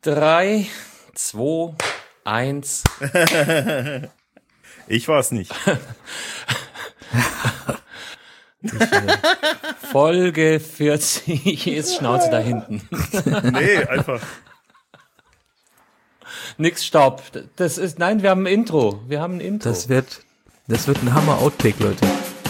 3, 2, 1. Ich war es nicht. Folge 40 ist Schnauze da hinten. Nee, einfach. Nix Staub. Nein, wir haben ein Intro. Das wird ein Hammer-Outtake, Leute.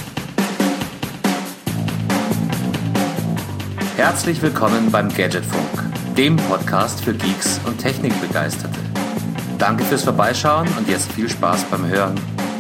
Herzlich willkommen beim Gadgetfunk, dem Podcast für Geeks und Technikbegeisterte. Danke fürs Vorbeischauen und jetzt viel Spaß beim Hören.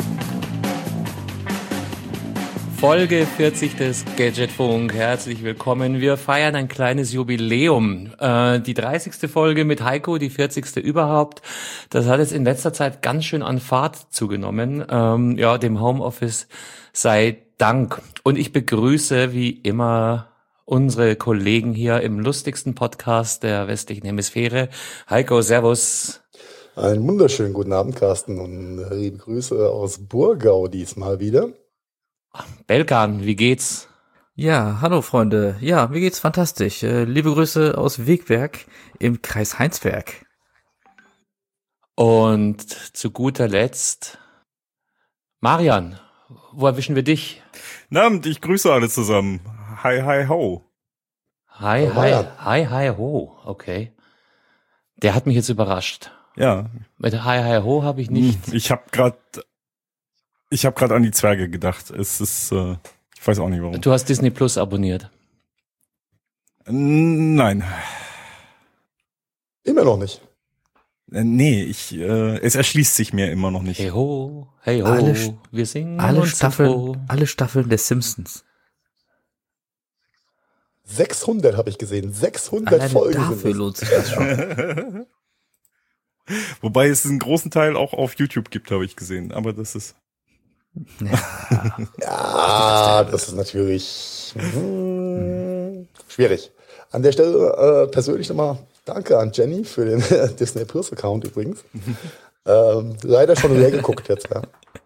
Folge 40 des Gadgetfunk. Herzlich willkommen. Wir feiern ein kleines Jubiläum. Die 30. Folge mit Heiko, die 40. überhaupt. Das hat jetzt in letzter Zeit ganz schön an Fahrt zugenommen. Dem Homeoffice sei Dank. Und ich begrüße wie immer unsere Kollegen hier im lustigsten Podcast der westlichen Hemisphäre. Heiko, servus. Einen wunderschönen guten Abend, Carsten, und liebe Grüße aus Burgau diesmal wieder. Belkan, wie geht's? Ja, hallo Freunde. Ja, mir geht's fantastisch. Liebe Grüße aus Wegberg im Kreis Heinsberg. Und zu guter Letzt, Marian, wo erwischen wir dich? Na, ich grüße alle zusammen. Hi, hi, ho. Hi, ho. Okay. Der hat mich jetzt überrascht. Ja. Mit hi, hi, ho habe ich nicht. Ich habe gerade an die Zwerge gedacht. Es ist, ich weiß auch nicht warum. Du hast Disney Plus abonniert. Nein. Immer noch nicht. Nee, es erschließt sich mir immer noch nicht. Hey ho, wir singen alle Staffeln der Simpsons. 600 habe ich gesehen. 600 Alleine Folgen. Dafür lohnt sich das schon. Wobei es einen großen Teil auch auf YouTube gibt, habe ich gesehen. Aber das ist... Ja, das ist natürlich schwierig. An der Stelle persönlich nochmal danke an Jenny für den Disney Plus Account übrigens. Leider schon leer geguckt jetzt, ja.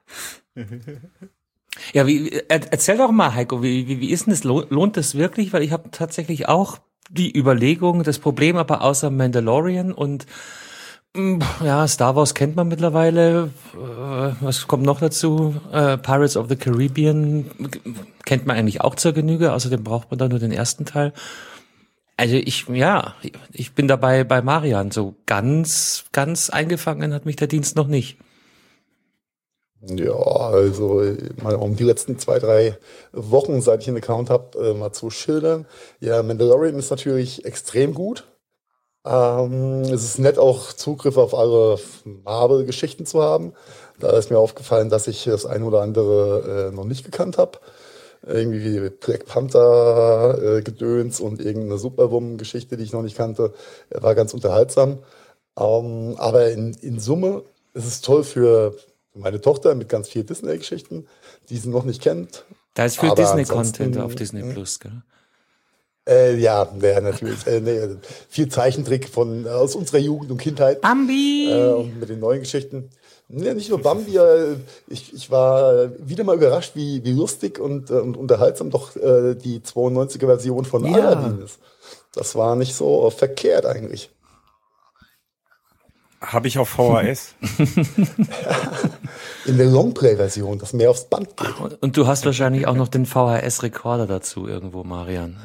Ja, erzähl doch mal, Heiko, wie ist denn das? Lohnt das wirklich? Weil ich habe tatsächlich auch die Überlegung, das Problem aber außer Mandalorian und Star Wars kennt man mittlerweile. Was kommt noch dazu? Pirates of the Caribbean kennt man eigentlich auch zur Genüge. Außerdem braucht man da nur den ersten Teil. Also ich bin dabei bei Marian. So ganz eingefangen hat mich der Dienst noch nicht. Ja, also mal um die letzten 2-3 Wochen, seit ich einen Account habe, mal zu schildern. Ja, Mandalorian ist natürlich extrem gut. Es ist nett, auch Zugriff auf alle Marvel-Geschichten zu haben. Da ist mir aufgefallen, dass ich das eine oder andere noch nicht gekannt habe. Irgendwie wie Black Panther Gedöns und irgendeine Superwoman-Geschichte, die ich noch nicht kannte. War ganz unterhaltsam. Aber in Summe ist es toll für meine Tochter mit ganz vielen Disney-Geschichten, die sie noch nicht kennt. Da ist viel Disney-Content auf Disney Plus, gell? Ja, natürlich. Viel Zeichentrick aus unserer Jugend und Kindheit. Bambi! Und mit den neuen Geschichten. Ja, nicht nur Bambi, ich war wieder mal überrascht, wie lustig und unterhaltsam doch die 92er-Version von Aladdin ist. Das war nicht so verkehrt eigentlich. Habe ich auf VHS. In der Longplay-Version, das mehr aufs Band geht. Und du hast wahrscheinlich auch noch den VHS-Rekorder dazu irgendwo, Marian.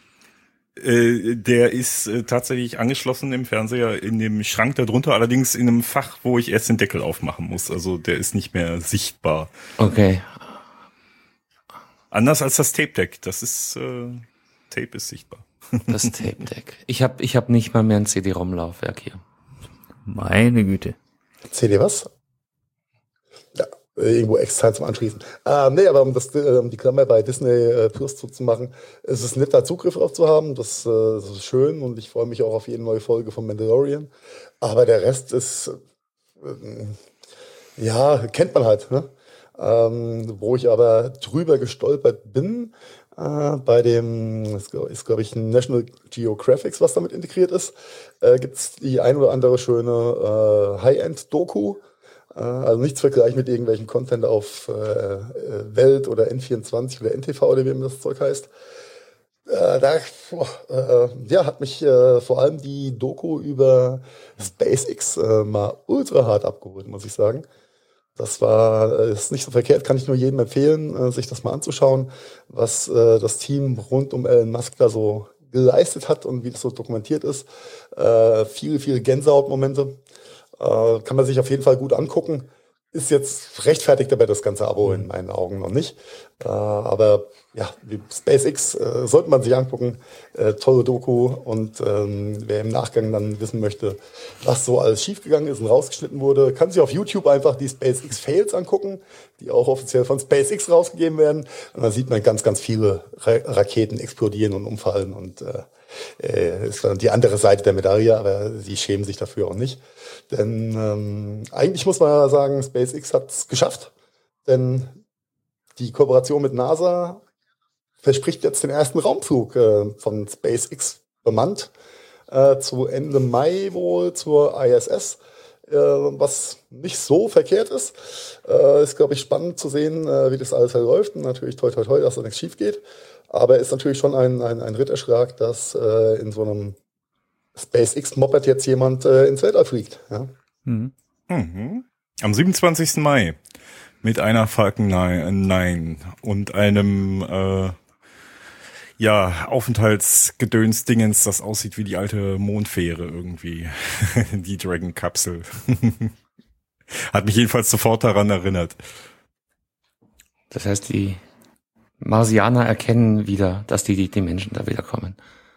Der ist tatsächlich angeschlossen im Fernseher in dem Schrank darunter, allerdings in einem Fach, wo ich erst den Deckel aufmachen muss. Also der ist nicht mehr sichtbar. Okay. Anders als das Tape Deck. Das ist Tape ist sichtbar. Das Tape Deck. Ich hab nicht mal mehr ein CD-ROM-Laufwerk hier. Meine Güte. CD was? Ja, irgendwo extern zum Anschließen. Aber um die Klammer bei Disney Plus zu machen, es ist nett, da Zugriff drauf zu haben. Das ist schön und ich freue mich auch auf jede neue Folge von Mandalorian. Aber der Rest ist, kennt man halt. Ne? Wo ich aber drüber gestolpert bin, bei dem, ist glaube ich National Geographic, was damit integriert ist, gibt's die ein oder andere schöne High-End-Doku. Also nichts vergleichen mit irgendwelchen Content auf Welt oder N24 oder NTV oder wie immer das Zeug heißt. Hat mich vor allem die Doku über SpaceX mal ultra hart abgeholt, muss ich sagen. Das ist nicht so verkehrt, kann ich nur jedem empfehlen, sich das mal anzuschauen, was das Team rund um Elon Musk da so geleistet hat und wie das so dokumentiert ist. Viele, viele Gänsehautmomente. Kann man sich auf jeden Fall gut angucken. Ist jetzt rechtfertigt aber das ganze Abo in meinen Augen noch nicht. Aber ja, die SpaceX sollte man sich angucken. Tolle Doku. Und wer im Nachgang dann wissen möchte, was so alles schiefgegangen ist und rausgeschnitten wurde, kann sich auf YouTube einfach die SpaceX Fails angucken, die auch offiziell von SpaceX rausgegeben werden. Und dann sieht man ganz, ganz viele Raketen explodieren und umfallen. Und ist dann die andere Seite der Medaille, aber sie schämen sich dafür auch nicht. Denn eigentlich muss man sagen, SpaceX hat es geschafft. Denn die Kooperation mit NASA verspricht jetzt den ersten Raumflug von SpaceX bemannt zu Ende Mai wohl zur ISS, was nicht so verkehrt ist. Ist, glaube ich, spannend zu sehen, wie das alles verläuft. Und natürlich toi toi toi, dass da nichts schief geht. Aber ist natürlich schon ein Ritterschlag, dass in so einem SpaceX-Moped jetzt jemand ins Weltall fliegt. Ja? Mhm. Am 27. Mai mit einer Falcon 9 und einem Aufenthaltsgedöns-Dingens, das aussieht wie die alte Mondfähre irgendwie. Die Dragon-Kapsel. Hat mich jedenfalls sofort daran erinnert. Das heißt, die Marsianer erkennen wieder, dass die Menschen da wiederkommen.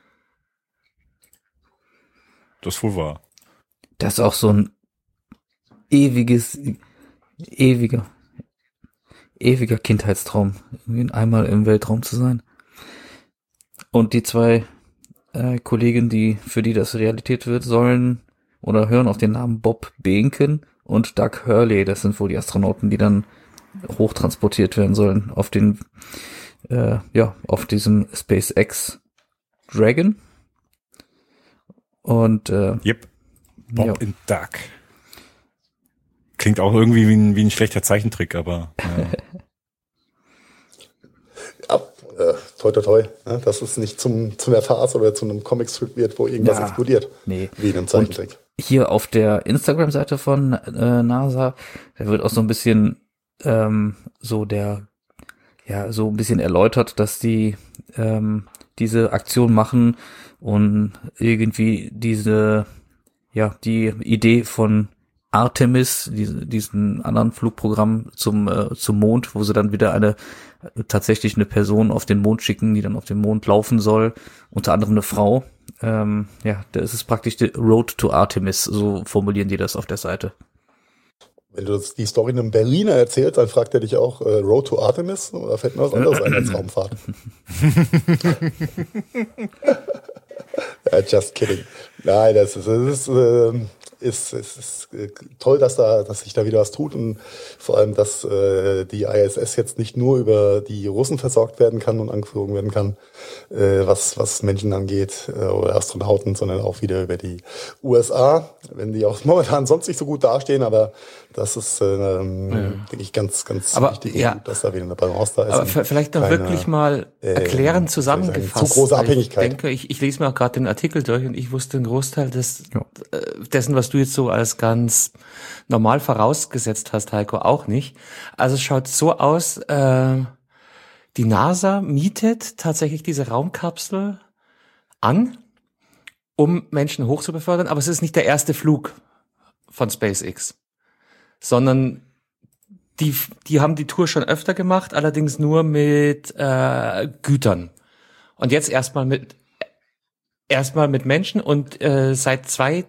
Das wohl war. Das ist auch so ein ewiger Kindheitstraum, einmal im Weltraum zu sein. Und die zwei Kollegen, für die das Realität wird, hören auf den Namen Bob Behnken und Doug Hurley. Das sind wohl die Astronauten, die dann hochtransportiert werden sollen auf diesem SpaceX Dragon. Und Yep. Bob und Doug. Klingt auch irgendwie wie ein schlechter Zeichentrick, aber toi toi toi, ne? Dass es nicht zu einer Farce oder zu einem Comicstrip wird, wo irgendwas explodiert. Nee. Wie in einem Zeichentrick. Und hier auf der Instagram-Seite von NASA, da wird auch so ein bisschen so ein bisschen erläutert, dass die diese Aktion machen und irgendwie die Idee von Artemis, diesen anderen Flugprogramm zum Mond, wo sie dann wieder tatsächlich eine Person auf den Mond schicken, die dann auf dem Mond laufen soll, unter anderem eine Frau. Da ist es praktisch die Road to Artemis, so formulieren die das auf der Seite. Wenn du die Story einem Berliner erzählst, dann fragt er dich auch Road to Artemis oder fällt mir was anderes ein als Raumfahrt? Just kidding. Nein, das ist toll, dass sich da wieder was tut und vor allem, dass die ISS jetzt nicht nur über die Russen versorgt werden kann und angeflogen werden kann, was Menschen angeht oder Astronauten, sondern auch wieder über die USA, wenn die auch momentan sonst nicht so gut dastehen, aber das ist, denke ich, ganz, ganz wichtig, dass da wieder eine Balance da ist. Aber vielleicht noch wirklich mal erklärend zusammengefasst. Zu große Abhängigkeit. Ich denke, ich lese mir auch gerade den Artikel durch und ich wusste einen Großteil dessen, was du jetzt so als ganz normal vorausgesetzt hast, Heiko, auch nicht. Also es schaut so aus, die NASA mietet tatsächlich diese Raumkapsel an, um Menschen hochzubefördern, aber es ist nicht der erste Flug von SpaceX, sondern die haben die Tour schon öfter gemacht, allerdings nur mit Gütern. Und jetzt erstmal mit Menschen und seit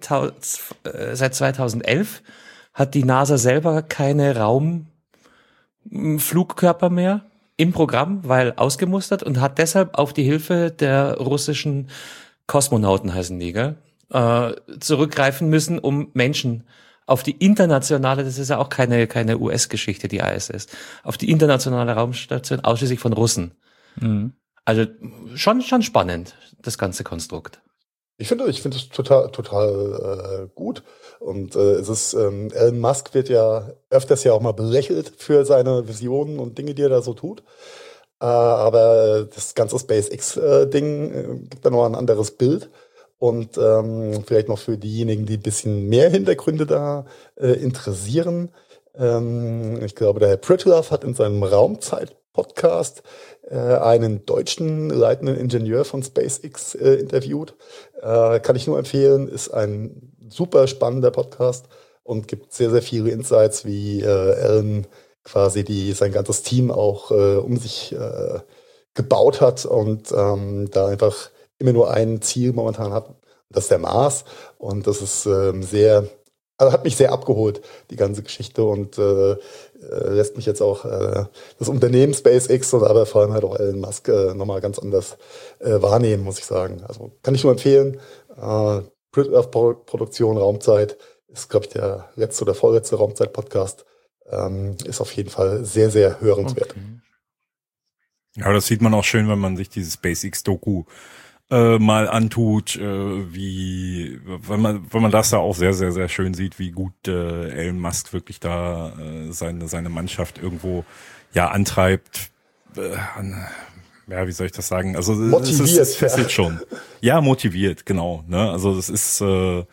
2011 hat die NASA selber keine Raumflugkörper mehr im Programm, weil ausgemustert, und hat deshalb auf die Hilfe der russischen Kosmonauten, heißen die, gell, zurückgreifen müssen, um Menschen auf die internationale, das ist ja auch keine US-Geschichte, die ISS, auf die internationale Raumstation ausschließlich von Russen. Mhm. Also schon spannend, das ganze Konstrukt. Ich finde es total gut. Und Elon Musk wird ja öfters ja auch mal belächelt für seine Visionen und Dinge, die er da so tut. aber das ganze SpaceX-Ding gibt dann noch ein anderes Bild. Und vielleicht noch für diejenigen, die ein bisschen mehr Hintergründe da interessieren. Ich glaube, der Herr Pritlove hat in seinem Raumzeit-Podcast einen deutschen leitenden Ingenieur von SpaceX interviewt. Kann ich nur empfehlen, ist ein super spannender Podcast und gibt sehr, sehr viele Insights, wie Elon quasi sein ganzes Team auch um sich gebaut hat und da einfach immer nur ein Ziel momentan hat, das ist der Mars. Und das ist hat mich sehr abgeholt, die ganze Geschichte, und lässt mich jetzt auch das Unternehmen SpaceX und aber vor allem halt auch Elon Musk nochmal ganz anders wahrnehmen, muss ich sagen. Also kann ich nur empfehlen. Produktion Raumzeit ist, glaube ich, der letzte oder vorletzte Raumzeit-Podcast. Ist auf jeden Fall sehr, sehr hörenswert. Okay. Ja, das sieht man auch schön, wenn man sich dieses SpaceX-Doku mal antut, wenn man das da auch sehr, sehr, sehr schön sieht, wie gut Elon Musk wirklich da seine Mannschaft irgendwo antreibt. Ja, wie soll ich das sagen? Also motiviert, es ist jetzt schon. Ja, motiviert, genau. Ne? Also das ist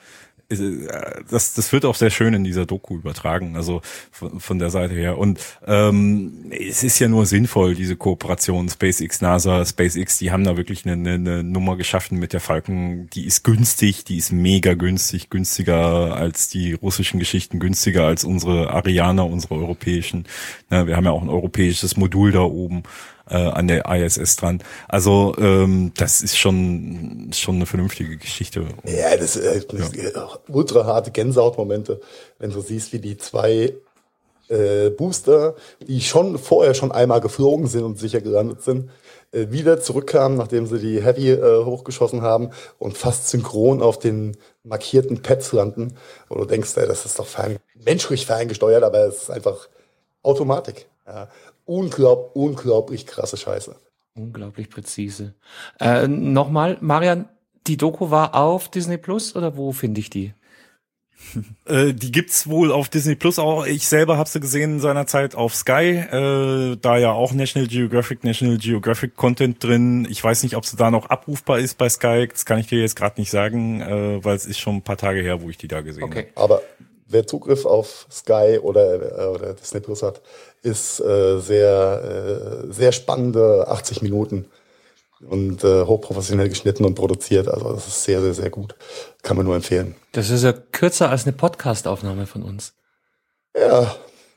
das wird auch sehr schön in dieser Doku übertragen, also von der Seite her. Und es ist ja nur sinnvoll, diese Kooperation SpaceX, NASA, SpaceX, die haben da wirklich eine Nummer geschaffen mit der Falcon, die ist günstig, die ist mega günstig, günstiger als die russischen Geschichten, günstiger als unsere Ariane, unsere europäischen. Ja, wir haben ja auch ein europäisches Modul da oben an der ISS dran. Also das ist schon eine vernünftige Geschichte. Ja, das ist ultra harte Gänsehautmomente, wenn du siehst, wie die zwei Booster, die vorher schon einmal geflogen sind und sicher gelandet sind, wieder zurückkamen, nachdem sie die Heavy hochgeschossen haben und fast synchron auf den markierten Pads landen. Und du denkst, das ist doch menschlich ferngesteuert, aber es ist einfach Automatik. Ja. Unglaublich krasse Scheiße. Unglaublich präzise. Nochmal, Marian, die Doku war auf Disney Plus oder wo finde ich die? Die gibt's wohl auf Disney Plus auch. Ich selber habe sie gesehen seinerzeit auf Sky, da ja auch National Geographic Content drin. Ich weiß nicht, ob sie da noch abrufbar ist bei Sky. Das kann ich dir jetzt gerade nicht sagen, weil es ist schon ein paar Tage her, wo ich die da gesehen habe. Aber wer Zugriff auf Sky oder Disney Plus hat, ist sehr spannende 80 Minuten und hochprofessionell geschnitten und produziert. Also das ist sehr, sehr, sehr gut. Kann man nur empfehlen. Das ist ja kürzer als eine Podcast-Aufnahme von uns. Ja.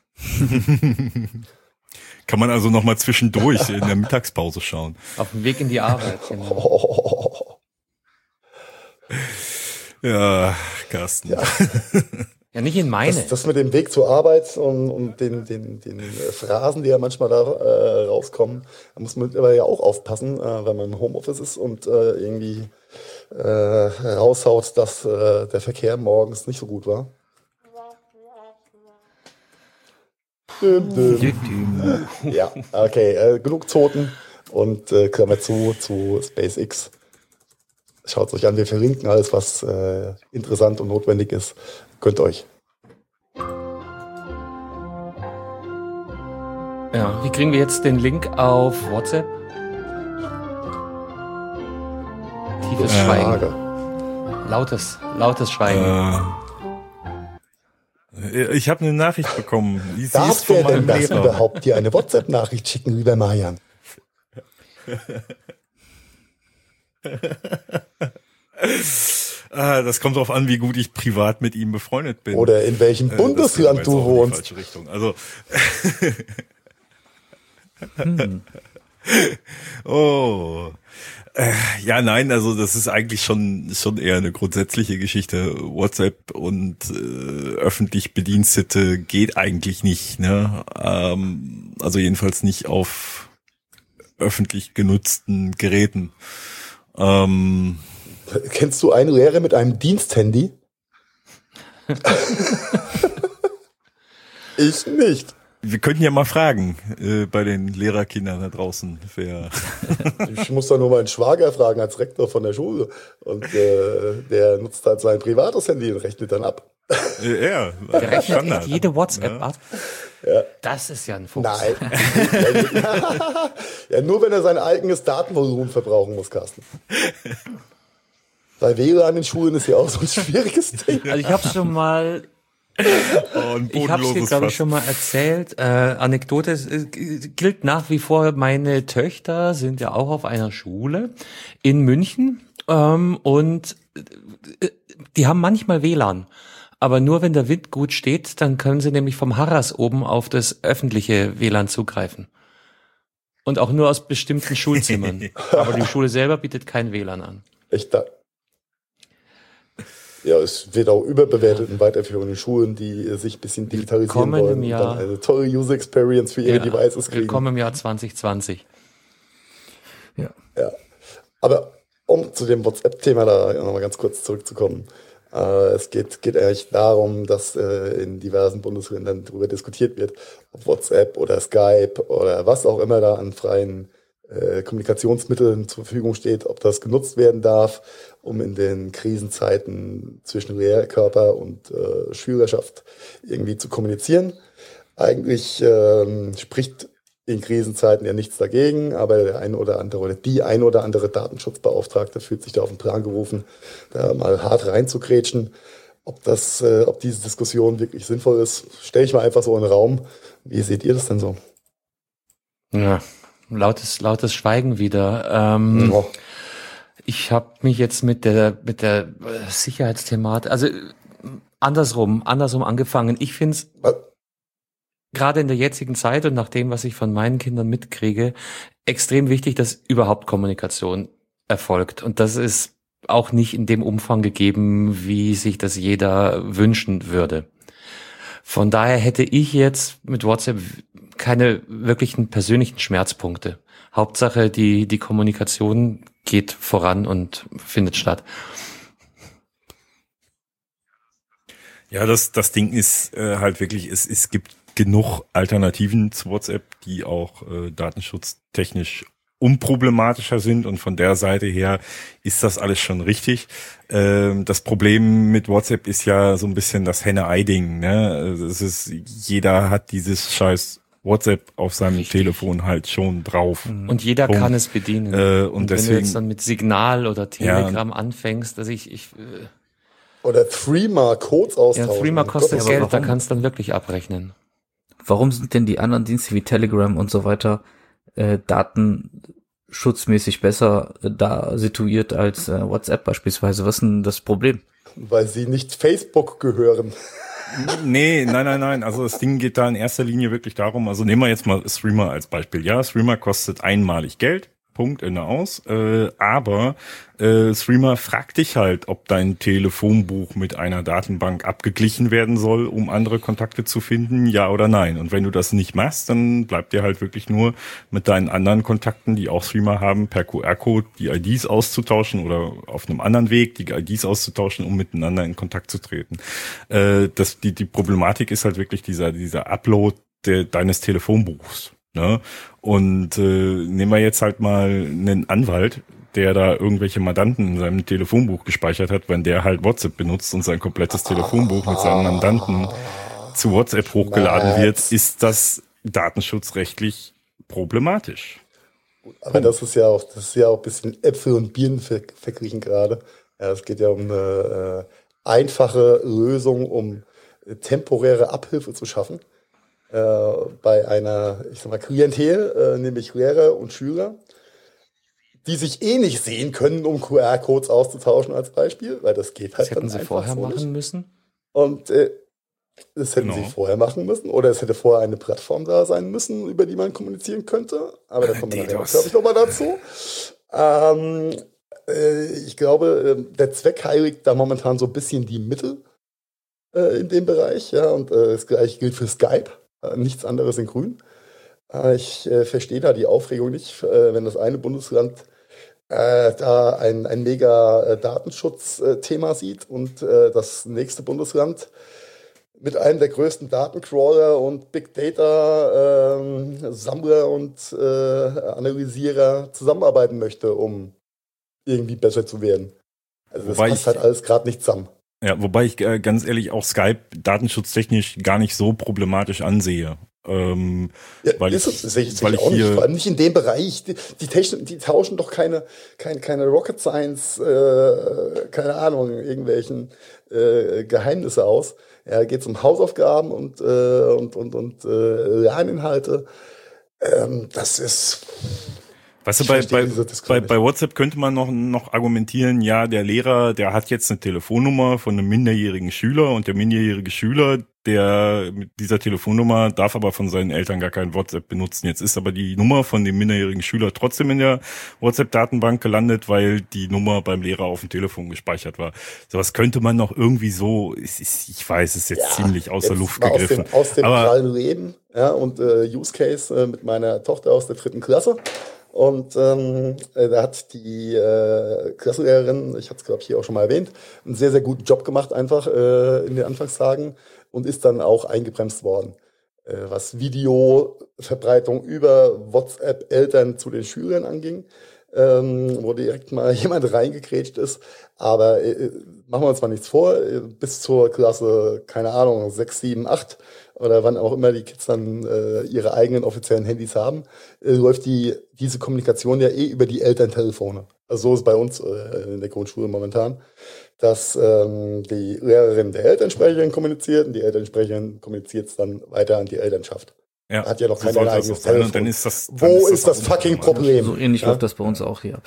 Kann man also noch mal zwischendurch in der Mittagspause schauen. Auf dem Weg in die Arbeit. Genau. Ja, Carsten. Ja. Ja, nicht in meine. Das mit dem Weg zur Arbeit und den Phrasen, die ja manchmal da rauskommen, da muss man aber ja auch aufpassen, wenn man im Homeoffice ist und irgendwie raushaut, dass der Verkehr morgens nicht so gut war. Ja, okay, genug Zoten und Klammer zu SpaceX. Schaut es euch an, wir verlinken alles, was interessant und notwendig ist. Könnt euch. Ja, wie kriegen wir jetzt den Link auf WhatsApp? Tiefes Schweigen. Lautes Schweigen. Ich habe eine Nachricht bekommen. Darf wer denn das überhaupt dir eine WhatsApp-Nachricht schicken, lieber Marian? Das kommt darauf an, wie gut ich privat mit ihm befreundet bin. Oder in welchem Bundesland du wohnst. Falsche Richtung. Also ja, nein, also das ist eigentlich schon eher eine grundsätzliche Geschichte. WhatsApp und öffentlich Bedienstete geht eigentlich nicht, ne? Also jedenfalls nicht auf öffentlich genutzten Geräten. Kennst du einen Lehrer mit einem Diensthandy? Ich nicht. Wir könnten ja mal fragen bei den Lehrerkindern da draußen. Ich muss da nur meinen Schwager fragen als Rektor von der Schule. Und der nutzt halt sein privates Handy und rechnet dann ab. Ja, Der rechnet Standard. echt jede WhatsApp ab. Ja. Das ist ja ein Fuchs. Nein. Ja, nur wenn er sein eigenes Datenvolumen verbrauchen muss, Carsten. Bei WLAN in Schulen ist ja auch so ein schwieriges Ding. Also ich habe schon mal, Ein ich habe es dir, glaube ich, schon mal erzählt. Anekdote, es gilt nach wie vor, meine Töchter sind ja auch auf einer Schule in München und die haben manchmal WLAN. Aber nur wenn der Wind gut steht, dann können sie nämlich vom Harras oben auf das öffentliche WLAN zugreifen. Und auch nur aus bestimmten Schulzimmern. Aber die Schule selber bietet kein WLAN an. Echt da. Ja, es wird auch überbewertet in weiterführenden Schulen, die sich ein bisschen digitalisieren Willkommen wollen im und Jahr. dann eine tolle User Experience für ihre Devices kriegen. Willkommen im Jahr 2020. Ja. Aber um zu dem WhatsApp-Thema da nochmal ganz kurz zurückzukommen. Es geht eigentlich darum, dass in diversen Bundesländern darüber diskutiert wird, ob WhatsApp oder Skype oder was auch immer da an freien Kommunikationsmitteln zur Verfügung steht, ob das genutzt werden darf, um in den Krisenzeiten zwischen Lehrkörper und Schülerschaft irgendwie zu kommunizieren. Eigentlich spricht in Krisenzeiten ja nichts dagegen, aber der ein oder andere oder die ein oder andere Datenschutzbeauftragte fühlt sich da auf den Plan gerufen, da mal hart reinzugrätschen. Ob diese Diskussion wirklich sinnvoll ist, stelle ich mal einfach so in den Raum. Wie seht ihr das denn so? Ja, lautes Schweigen wieder. Ja. Ich habe mich jetzt mit der Sicherheitsthematik, also andersrum angefangen. Ich finde es gerade in der jetzigen Zeit und nach dem, was ich von meinen Kindern mitkriege, extrem wichtig, dass überhaupt Kommunikation erfolgt. Und das ist auch nicht in dem Umfang gegeben, wie sich das jeder wünschen würde. Von daher hätte ich jetzt mit WhatsApp keine wirklichen persönlichen Schmerzpunkte. Hauptsache, die Kommunikation geht voran und findet statt. Ja, das Ding ist halt wirklich, es gibt genug Alternativen zu WhatsApp, die auch datenschutztechnisch unproblematischer sind, und von der Seite her ist das alles schon richtig. Das Problem mit WhatsApp ist ja so ein bisschen das Henne-Ei-Ding, ne? Jeder hat dieses scheiß WhatsApp auf seinem Telefon halt schon drauf. Und jeder Punkt. kann es bedienen. Und wenn deswegen, du jetzt dann mit Signal oder Telegram anfängst, also Oder Threema-Codes austauschen. Threema kostet aber Geld, da warum? kannst du dann wirklich abrechnen. Warum sind denn die anderen Dienste wie Telegram und so weiter datenschutzmäßig besser da situiert als WhatsApp beispielsweise? Was ist denn das Problem? Weil sie nicht Facebook gehören. nee, nein. Also das Ding geht da in erster Linie wirklich darum, also nehmen wir jetzt mal Threema als Beispiel. Ja, Threema kostet einmalig Geld. Punkt, Ende aus. Aber Threema fragt dich halt, ob dein Telefonbuch mit einer Datenbank abgeglichen werden soll, um andere Kontakte zu finden, ja oder nein. Und wenn du das nicht machst, dann bleibt dir halt wirklich nur mit deinen anderen Kontakten, die auch Threema haben, per QR-Code die IDs auszutauschen oder auf einem anderen Weg die IDs auszutauschen, um miteinander in Kontakt zu treten. Die Problematik ist halt wirklich dieser Upload deines Telefonbuchs. Ne? Und nehmen wir jetzt halt mal einen Anwalt, der da irgendwelche Mandanten in seinem Telefonbuch gespeichert hat, wenn der halt WhatsApp benutzt und sein komplettes Telefonbuch mit seinen Mandanten zu WhatsApp hochgeladen wird, ist das datenschutzrechtlich problematisch. Aber das ist ja auch ein bisschen Äpfel und Birnen verglichen gerade. Ja, es geht ja um eine einfache Lösung, um temporäre Abhilfe zu schaffen. Bei einer, ich sag mal, Klientel, nämlich Lehrer und Schüler, die sich eh nicht sehen können, um QR-Codes auszutauschen als Beispiel, weil das geht halt Das hätten dann sie einfach vorher so machen nicht. müssen. Und das hätten sie vorher machen müssen, oder es hätte vorher eine Plattform da sein müssen, über die man kommunizieren könnte. Aber da kommen wir nachher, glaube ich, nochmal dazu. Ich glaube, der Zweck heiligt da momentan so ein bisschen die Mittel in dem Bereich, ja, und das gleiche gilt für Skype. Nichts anderes in Grün. Ich verstehe da die Aufregung nicht, wenn das eine Bundesland da ein mega Datenschutzthema sieht und das nächste Bundesland mit einem der größten Datencrawler und Big Data Sammler und Analysierer zusammenarbeiten möchte, um irgendwie besser zu werden. Also das passt halt alles gerade nicht zusammen. Ja, wobei ich ganz ehrlich auch Skype datenschutztechnisch gar nicht so problematisch ansehe. Weil ich auch nicht, vor allem nicht in dem Bereich. Die tauschen doch keine Rocket Science, keine Ahnung, irgendwelchen Geheimnisse aus. Ja, geht's um Hausaufgaben und Lerninhalte. Das ist. Weißt du, bei WhatsApp könnte man noch argumentieren, ja, der Lehrer, der hat jetzt eine Telefonnummer von einem minderjährigen Schüler und der minderjährige Schüler, der mit dieser Telefonnummer darf aber von seinen Eltern gar kein WhatsApp benutzen. Jetzt ist aber die Nummer von dem minderjährigen Schüler trotzdem in der WhatsApp-Datenbank gelandet, weil die Nummer beim Lehrer auf dem Telefon gespeichert war. Sowas könnte man noch irgendwie so, ich weiß, es ist jetzt ziemlich außer Luft gegriffen. Aus dem realen Leben, ja, und Use Case mit meiner Tochter aus der 3. Klasse. Und da hat die Klassenlehrerin, ich hatte es glaube ich hier auch schon mal erwähnt, einen sehr, sehr guten Job gemacht einfach in den Anfangstagen und ist dann auch eingebremst worden. Was Videoverbreitung über WhatsApp Eltern zu den Schülern anging, wo direkt mal jemand reingekrätscht ist. Aber machen wir uns mal nichts vor, bis zur Klasse, keine Ahnung, 6, 7, 8 oder wann auch immer die Kids dann ihre eigenen offiziellen Handys haben, läuft diese Kommunikation ja über die Elterntelefone. Also so ist es bei uns in der Grundschule momentan, dass die Lehrerin der Elternsprecherin kommuniziert und die Elternsprecherin kommuniziert es dann weiter an die Elternschaft. Ja, hat ja noch kein eigenes Telefon. Und dann ist das, Wo ist das fucking Problem? So ähnlich läuft das bei uns auch hier ab.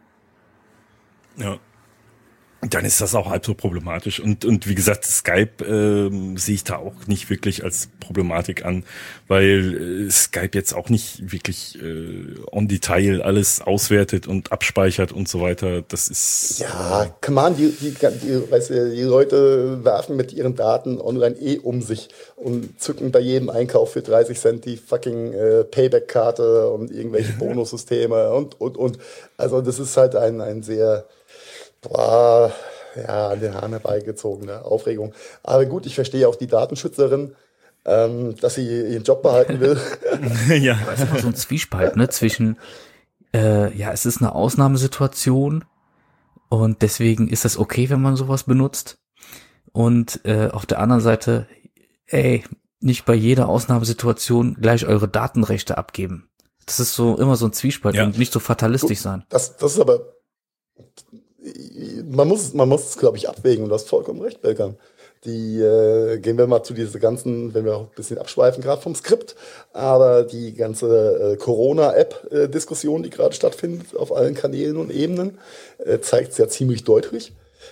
Ja. Dann ist das auch halb so problematisch. Und wie gesagt, Skype sehe ich da auch nicht wirklich als Problematik an, weil Skype jetzt auch nicht wirklich on Detail alles auswertet und abspeichert und so weiter. Das ist... Ja, come on, weißt du, die Leute werfen mit ihren Daten online um sich und zücken bei jedem Einkauf für 30 Cent die fucking Payback-Karte und irgendwelche Bonussysteme und. Also das ist halt ein sehr... an den Haaren herbeigezogene Aufregung. Aber gut, ich verstehe auch die Datenschützerin, dass sie ihren Job behalten will. Ja, das ist immer so ein Zwiespalt, ne, zwischen, es ist eine Ausnahmesituation und deswegen ist das okay, wenn man sowas benutzt. Und auf der anderen Seite, nicht bei jeder Ausnahmesituation gleich eure Datenrechte abgeben. Das ist so immer so ein Zwiespalt und nicht so fatalistisch sein. Das ist aber... Man muss es, glaube ich, abwägen und du hast vollkommen recht, Belkan. Gehen wir mal zu diese ganzen, wenn wir auch ein bisschen abschweifen, gerade vom Skript, aber die ganze Corona-App-Diskussion, die gerade stattfindet auf allen Kanälen und Ebenen, zeigt es ja ziemlich deutlich.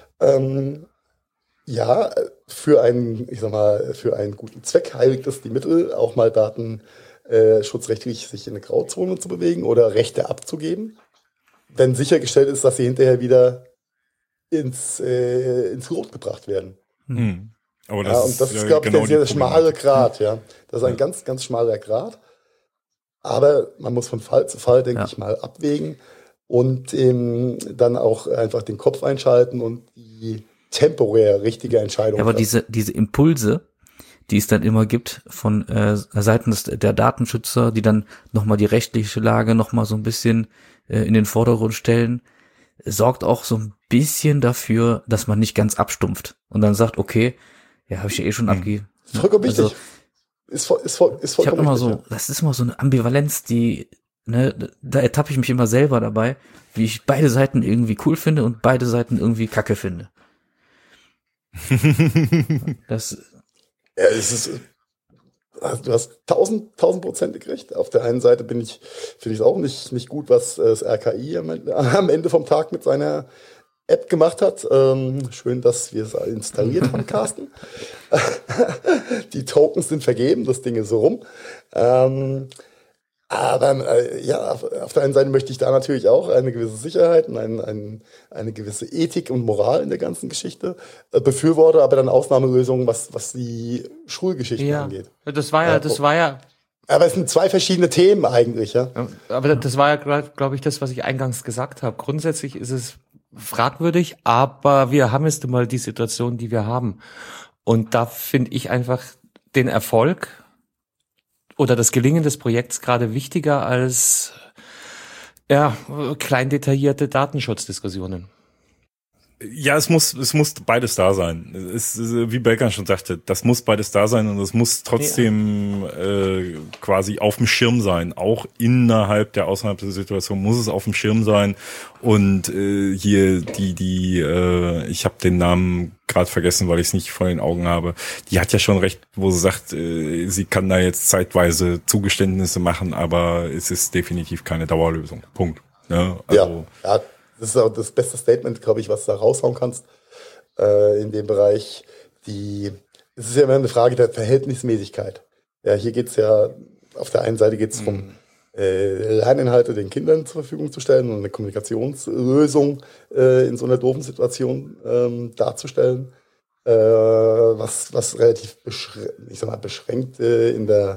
Für einen guten Zweck heiligt es die Mittel, auch mal datenschutzrechtlich sich in eine Grauzone zu bewegen oder Rechte abzugeben. Wenn sichergestellt ist, dass sie hinterher wieder ins Lot gebracht werden. Aber das ist, glaube ich, der schmale Grat. Ja. Das ist ein ganz, ganz schmaler Grat. Aber man muss von Fall zu Fall, denke ich mal, abwägen und dann auch einfach den Kopf einschalten und die temporär richtige Entscheidung treffen. Aber diese Impulse, die es dann immer gibt von Seiten der Datenschützer, die dann nochmal die rechtliche Lage nochmal so ein bisschen in den Vordergrund stellen, sorgt auch so ein bisschen dafür, dass man nicht ganz abstumpft und dann sagt, okay, habe ich ja schon abgegeben. Vollkommen wichtig. Ist vollkommen ich habe immer richtig, so, das ist immer so eine Ambivalenz, da ertappe ich mich immer selber dabei, wie ich beide Seiten irgendwie cool finde und beide Seiten irgendwie kacke finde. Du hast 1000% recht. Auf der einen Seite finde ich es auch nicht gut, was das RKI am Ende vom Tag mit seiner App gemacht hat. Schön, dass wir es installiert haben, Carsten. Die Tokens sind vergeben, das Ding ist so rum. Aber auf der einen Seite möchte ich da natürlich auch eine gewisse Sicherheit und eine gewisse Ethik und Moral in der ganzen Geschichte befürworte, aber dann Ausnahmelösungen, was die Schulgeschichten angeht. Das war ja. Aber es sind zwei verschiedene Themen eigentlich, ja. Aber das war ja, glaube ich, das, was ich eingangs gesagt habe. Grundsätzlich ist es fragwürdig, aber wir haben jetzt mal die Situation, die wir haben. Und da finde ich einfach den Erfolg oder das Gelingen des Projekts gerade wichtiger als klein detaillierte Datenschutzdiskussionen. Ja, es muss beides da sein. Es ist, wie Belkan schon sagte, das muss beides da sein und es muss trotzdem quasi auf dem Schirm sein. Auch innerhalb der Außerhalb-Situation muss es auf dem Schirm sein. Und hier ich habe den Namen gerade vergessen, weil ich es nicht vor den Augen habe. Die hat ja schon recht, wo sie sagt, sie kann da jetzt zeitweise Zugeständnisse machen, aber es ist definitiv keine Dauerlösung. Punkt. Ja, also, ja. Das ist auch das beste Statement, glaube ich, was du da raushauen kannst in dem Bereich. Es ist ja immer eine Frage der Verhältnismäßigkeit. Ja, hier geht es ja, auf der einen Seite geht es darum, Lerninhalte den Kindern zur Verfügung zu stellen und eine Kommunikationslösung in so einer doofen Situation darzustellen, was relativ beschränkt in der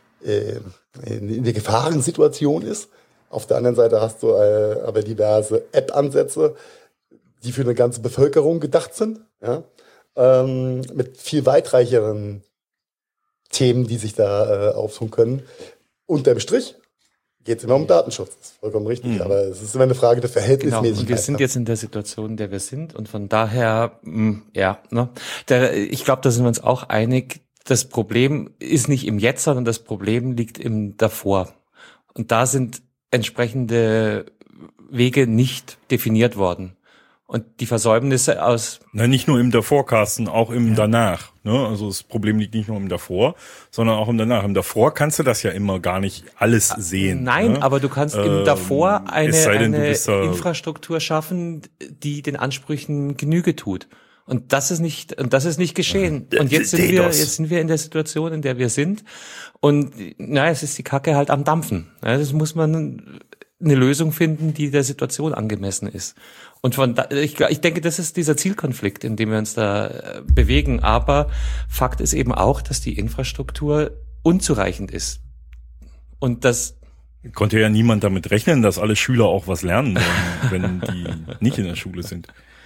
Gefahrensituation ist. Auf der anderen Seite hast du aber diverse App-Ansätze, die für eine ganze Bevölkerung gedacht sind, ja? Mit viel weitreicheren Themen, die sich da auftun können. Unterm Strich geht es immer um Datenschutz, das ist vollkommen richtig, aber es ist immer eine Frage der Verhältnismäßigkeit. Genau, und wir sind jetzt in der Situation, in der wir sind und von daher, ich glaube, da sind wir uns auch einig, das Problem ist nicht im Jetzt, sondern das Problem liegt im Davor. Und da sind entsprechende Wege nicht definiert worden. Und die Versäumnisse nicht nur im Davor, Carsten, auch im Danach. Ne? Also das Problem liegt nicht nur im Davor, sondern auch im Danach. Im Davor kannst du das ja immer gar nicht alles sehen. Nein, ne? Aber du kannst im Davor eine Infrastruktur schaffen, die den Ansprüchen Genüge tut. Und das ist nicht geschehen. Und jetzt sind wir in der Situation, in der wir sind. Und es ist die Kacke halt am Dampfen. Ja, das muss man eine Lösung finden, die der Situation angemessen ist. Und ich denke, das ist dieser Zielkonflikt, in dem wir uns da bewegen. Aber Fakt ist eben auch, dass die Infrastruktur unzureichend ist. Und das konnte ja niemand damit rechnen, dass alle Schüler auch was lernen wollen, wenn die nicht in der Schule sind.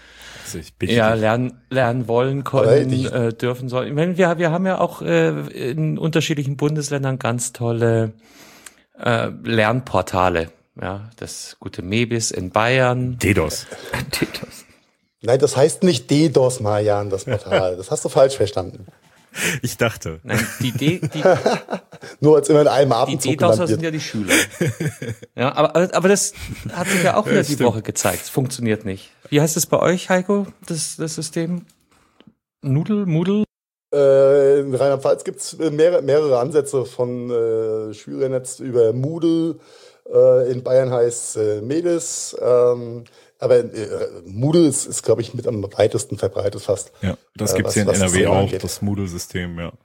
Lernen wollen, können, dürfen sollen. Ich meine, wir haben ja auch in unterschiedlichen Bundesländern ganz tolle Lernportale. Ja, das gute Mebis in Bayern. DDoS. Nein, das heißt nicht DDoS, Marian, das Portal. Das hast du falsch verstanden. Ich dachte. Nein, nur als immer in einem Atemzug die DDoSer sind ja die Schüler. Ja, aber das hat sich ja auch wieder die Woche gezeigt. Es funktioniert nicht. Wie heißt es bei euch, Heiko, das System? Moodle? In Rheinland-Pfalz gibt es mehrere Ansätze von Schülernetz über Moodle. In Bayern heißt Medis. Aber Moodle ist glaube ich, mit am weitesten verbreitet fast. Ja, das gibt's hier in NRW auch, das Moodle-System, ja.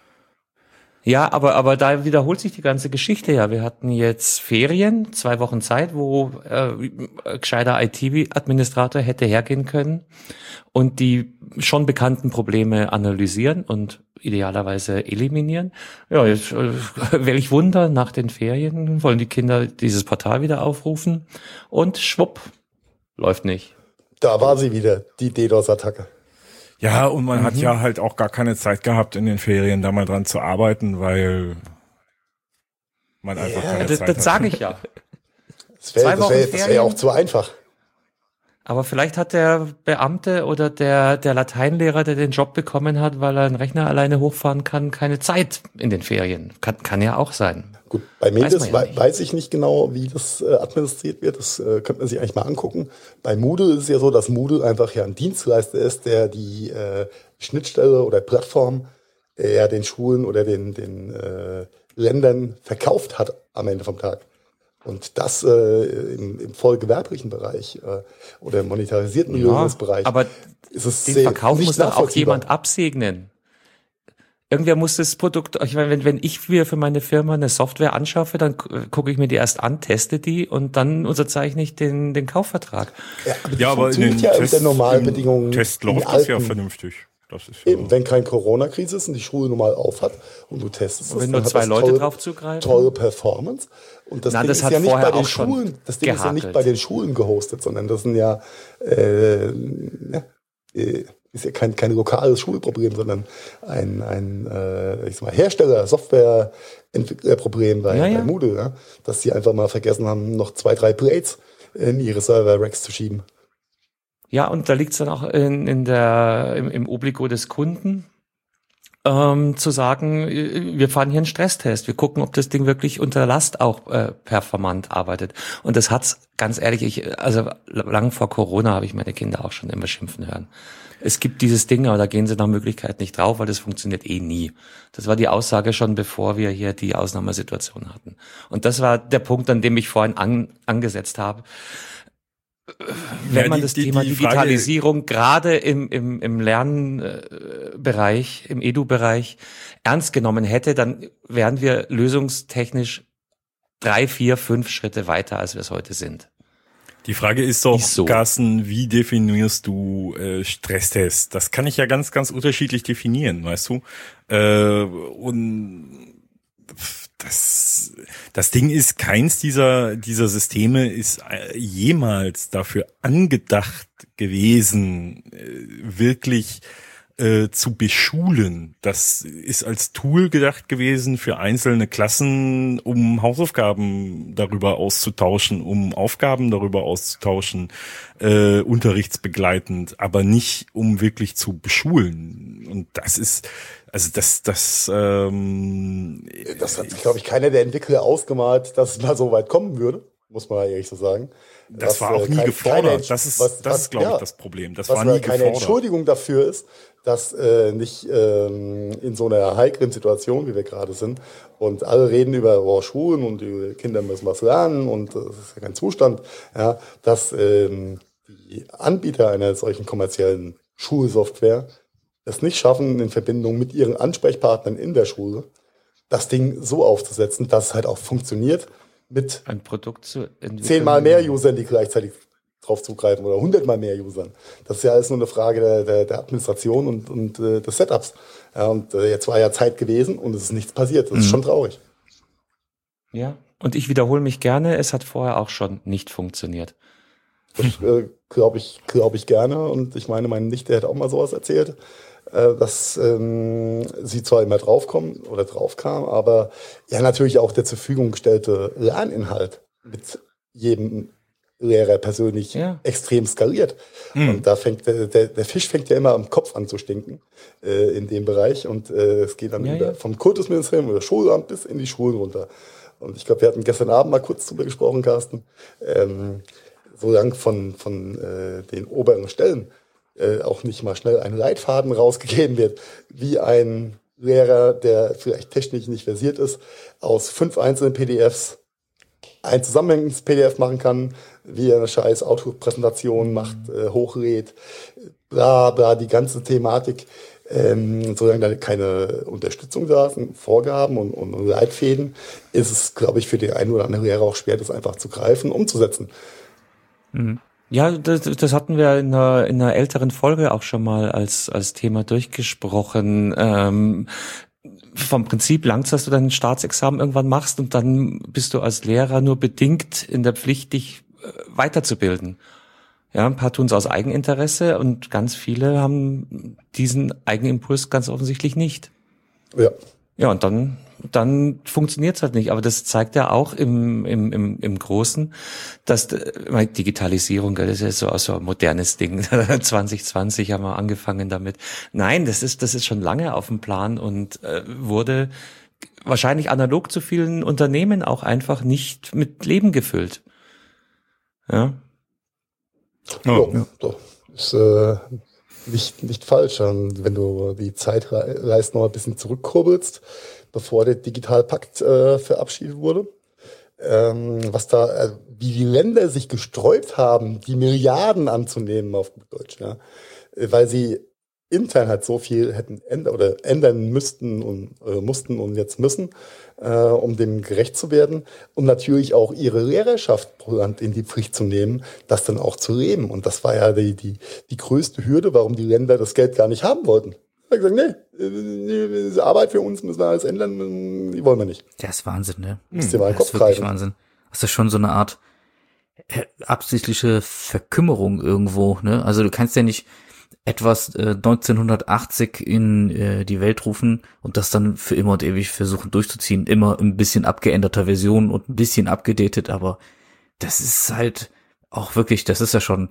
Ja, aber da wiederholt sich die ganze Geschichte ja. Wir hatten jetzt Ferien, 2 Wochen Zeit, wo gescheiter IT-Administrator hätte hergehen können und die schon bekannten Probleme analysieren und idealerweise eliminieren. Ja, jetzt welch Wunder, nach den Ferien wollen die Kinder dieses Portal wieder aufrufen und schwupp, läuft nicht. Da war sie wieder, die DDoS-Attacke. Ja, und man hat ja halt auch gar keine Zeit gehabt in den Ferien, da mal dran zu arbeiten, weil man einfach keine Zeit hat. Das sage ich ja. Das wäre ja auch zu einfach. Aber vielleicht hat der Beamte oder der Lateinlehrer, der den Job bekommen hat, weil er einen Rechner alleine hochfahren kann, keine Zeit in den Ferien. Kann ja auch sein. Gut, bei Medis weiß ich nicht genau, wie das administriert wird. Das könnte man sich eigentlich mal angucken. Bei Moodle ist es ja so, dass Moodle einfach ja ein Dienstleister ist, der die Schnittstelle oder Plattform den Schulen oder den Ländern verkauft hat am Ende vom Tag. Und das im vollgewerblichen Bereich oder im monetarisierten Lösungsbereich aber ist es den Verkauf muss doch auch jemand absegnen. Irgendwer muss das Produkt, ich meine, wenn ich mir für meine Firma eine Software anschaffe, dann gucke ich mir die erst an, teste die und dann unterzeichne ich den Kaufvertrag. Aber in den Test läuft das ja vernünftig. Das ist eben, wenn keine Corona-Krise ist und die Schule normal auf hat und du testest es, wenn nur 2 Leute drauf zugreifen. Tolle Performance. Und das Ding ist ja nicht bei den Schulen, das Ding ist ja nicht bei den Schulen gehostet, sondern das sind ja ist ja kein lokales Schulproblem, sondern ein Hersteller, Softwareentwicklerproblem bei Moodle, ja? Dass sie einfach mal vergessen haben, noch 2, 3 Blades in ihre Server-Racks zu schieben. Ja, und da liegt es dann auch im Obligo des Kunden, zu sagen, wir fahren hier einen Stresstest, wir gucken, ob das Ding wirklich unter Last auch performant arbeitet. Und das hat's, ganz ehrlich, also lang vor Corona habe ich meine Kinder auch schon immer schimpfen hören. Es gibt dieses Ding, aber da gehen sie nach Möglichkeit nicht drauf, weil das funktioniert eh nie. Das war die Aussage schon, bevor wir hier die Ausnahmesituation hatten. Und das war der Punkt, an dem ich vorhin angesetzt habe. Wenn man das Thema Digitalisierung gerade im Lernbereich, im Edu-Bereich ernst genommen hätte, dann wären wir lösungstechnisch 3, 4, 5 Schritte weiter, als wir es heute sind. Die Frage ist doch, Carsten, wie definierst du Stresstest? Das kann ich ja ganz, ganz unterschiedlich definieren, weißt du? Und das Ding ist, keins dieser Systeme ist jemals dafür angedacht gewesen, wirklich zu beschulen. Das ist als Tool gedacht gewesen für einzelne Klassen, um Hausaufgaben darüber auszutauschen, um Aufgaben darüber auszutauschen, unterrichtsbegleitend, aber nicht um wirklich zu beschulen. Und das ist, also das hat sich, glaube ich, keiner der Entwickler ausgemalt, dass es mal so weit kommen würde, muss man ehrlich so sagen. Das war auch nie gefordert. Das ist, glaube ich, das Problem. Das war nie keine gefordert. Entschuldigung dafür ist, dass nicht in so einer heiklen Situation, wie wir gerade sind, und alle reden über Schulen und die Kinder müssen was lernen und das ist ja kein Zustand, ja, dass die Anbieter einer solchen kommerziellen Schulsoftware es nicht schaffen, in Verbindung mit ihren Ansprechpartnern in der Schule das Ding so aufzusetzen, dass es halt auch funktioniert mit ein Produkt zu entwickeln. 10-mal mehr Usern, die gleichzeitig drauf zugreifen oder 100-mal mehr Usern. Das ist ja alles nur eine Frage der Administration und des Setups. Ja, und jetzt war ja Zeit gewesen und es ist nichts passiert. Das ist schon traurig. Ja, und ich wiederhole mich gerne, es hat vorher auch schon nicht funktioniert. Das glaube ich gerne. Und ich meine, meine Nichte hat auch mal sowas erzählt, dass sie zwar immer draufkam, aber ja natürlich auch der zur Verfügung gestellte Lerninhalt mit jedem Lehrer persönlich extrem skaliert. Und da fängt der Fisch fängt ja immer am Kopf an zu stinken in dem Bereich. Und es geht dann vom Kultusministerium oder Schulamt bis in die Schulen runter. Und ich glaube, wir hatten gestern Abend mal kurz drüber gesprochen, Carsten, solange von den oberen Stellen auch nicht mal schnell ein Leitfaden rausgegeben wird, wie ein Lehrer, der vielleicht technisch nicht versiert ist, aus 5 einzelnen PDFs ein zusammenhängendes PDF machen kann, wie er eine scheiß Outlook-Präsentation macht, hochlädt, bla bla, die ganze Thematik, solange da keine Unterstützung da sind, Vorgaben und Leitfäden, ist es, glaube ich, für den einen oder anderen Lehrer auch schwer, das einfach zu greifen, umzusetzen. Ja, das hatten wir in einer älteren Folge auch schon mal als Thema durchgesprochen. Vom Prinzip langt's, dass du dein Staatsexamen irgendwann machst und dann bist du als Lehrer nur bedingt in der Pflicht, dich weiterzubilden. Ja, ein paar tun's aus Eigeninteresse und ganz viele haben diesen Eigenimpuls ganz offensichtlich nicht. Ja. Ja, und dann funktioniert's halt nicht. Aber das zeigt ja auch im Großen, dass Digitalisierung, das ist so ein modernes Ding. 2020 haben wir angefangen damit. Nein, das ist schon lange auf dem Plan und wurde wahrscheinlich analog zu vielen Unternehmen auch einfach nicht mit Leben gefüllt. Ja. Ja. Doch. Ist nicht falsch. Und wenn du die Zeitleiste noch ein bisschen zurückkurbelst, bevor der Digitalpakt verabschiedet wurde, wie die Länder sich gesträubt haben, die Milliarden anzunehmen auf gut Deutsch, ja, weil sie intern halt so viel hätten ändern müssten und mussten und jetzt müssen, um dem gerecht zu werden und natürlich auch ihre Lehrerschaft pro Land in die Pflicht zu nehmen, das dann auch zu leben. Und das war ja die größte Hürde, warum die Länder das Geld gar nicht haben wollten. Ich habe gesagt, nee, diese Arbeit für uns müssen wir alles ändern, die wollen wir nicht. Das ist Wahnsinn, ne? Das ist dir mal Das ist wirklich Wahnsinn. Das ist schon so eine Art absichtliche Verkümmerung irgendwo, ne? Also du kannst ja nicht etwas 1980 in die Welt rufen und das dann für immer und ewig versuchen durchzuziehen. Immer ein bisschen abgeänderter Version und ein bisschen abgedatet, aber das ist halt auch wirklich, das ist ja schon,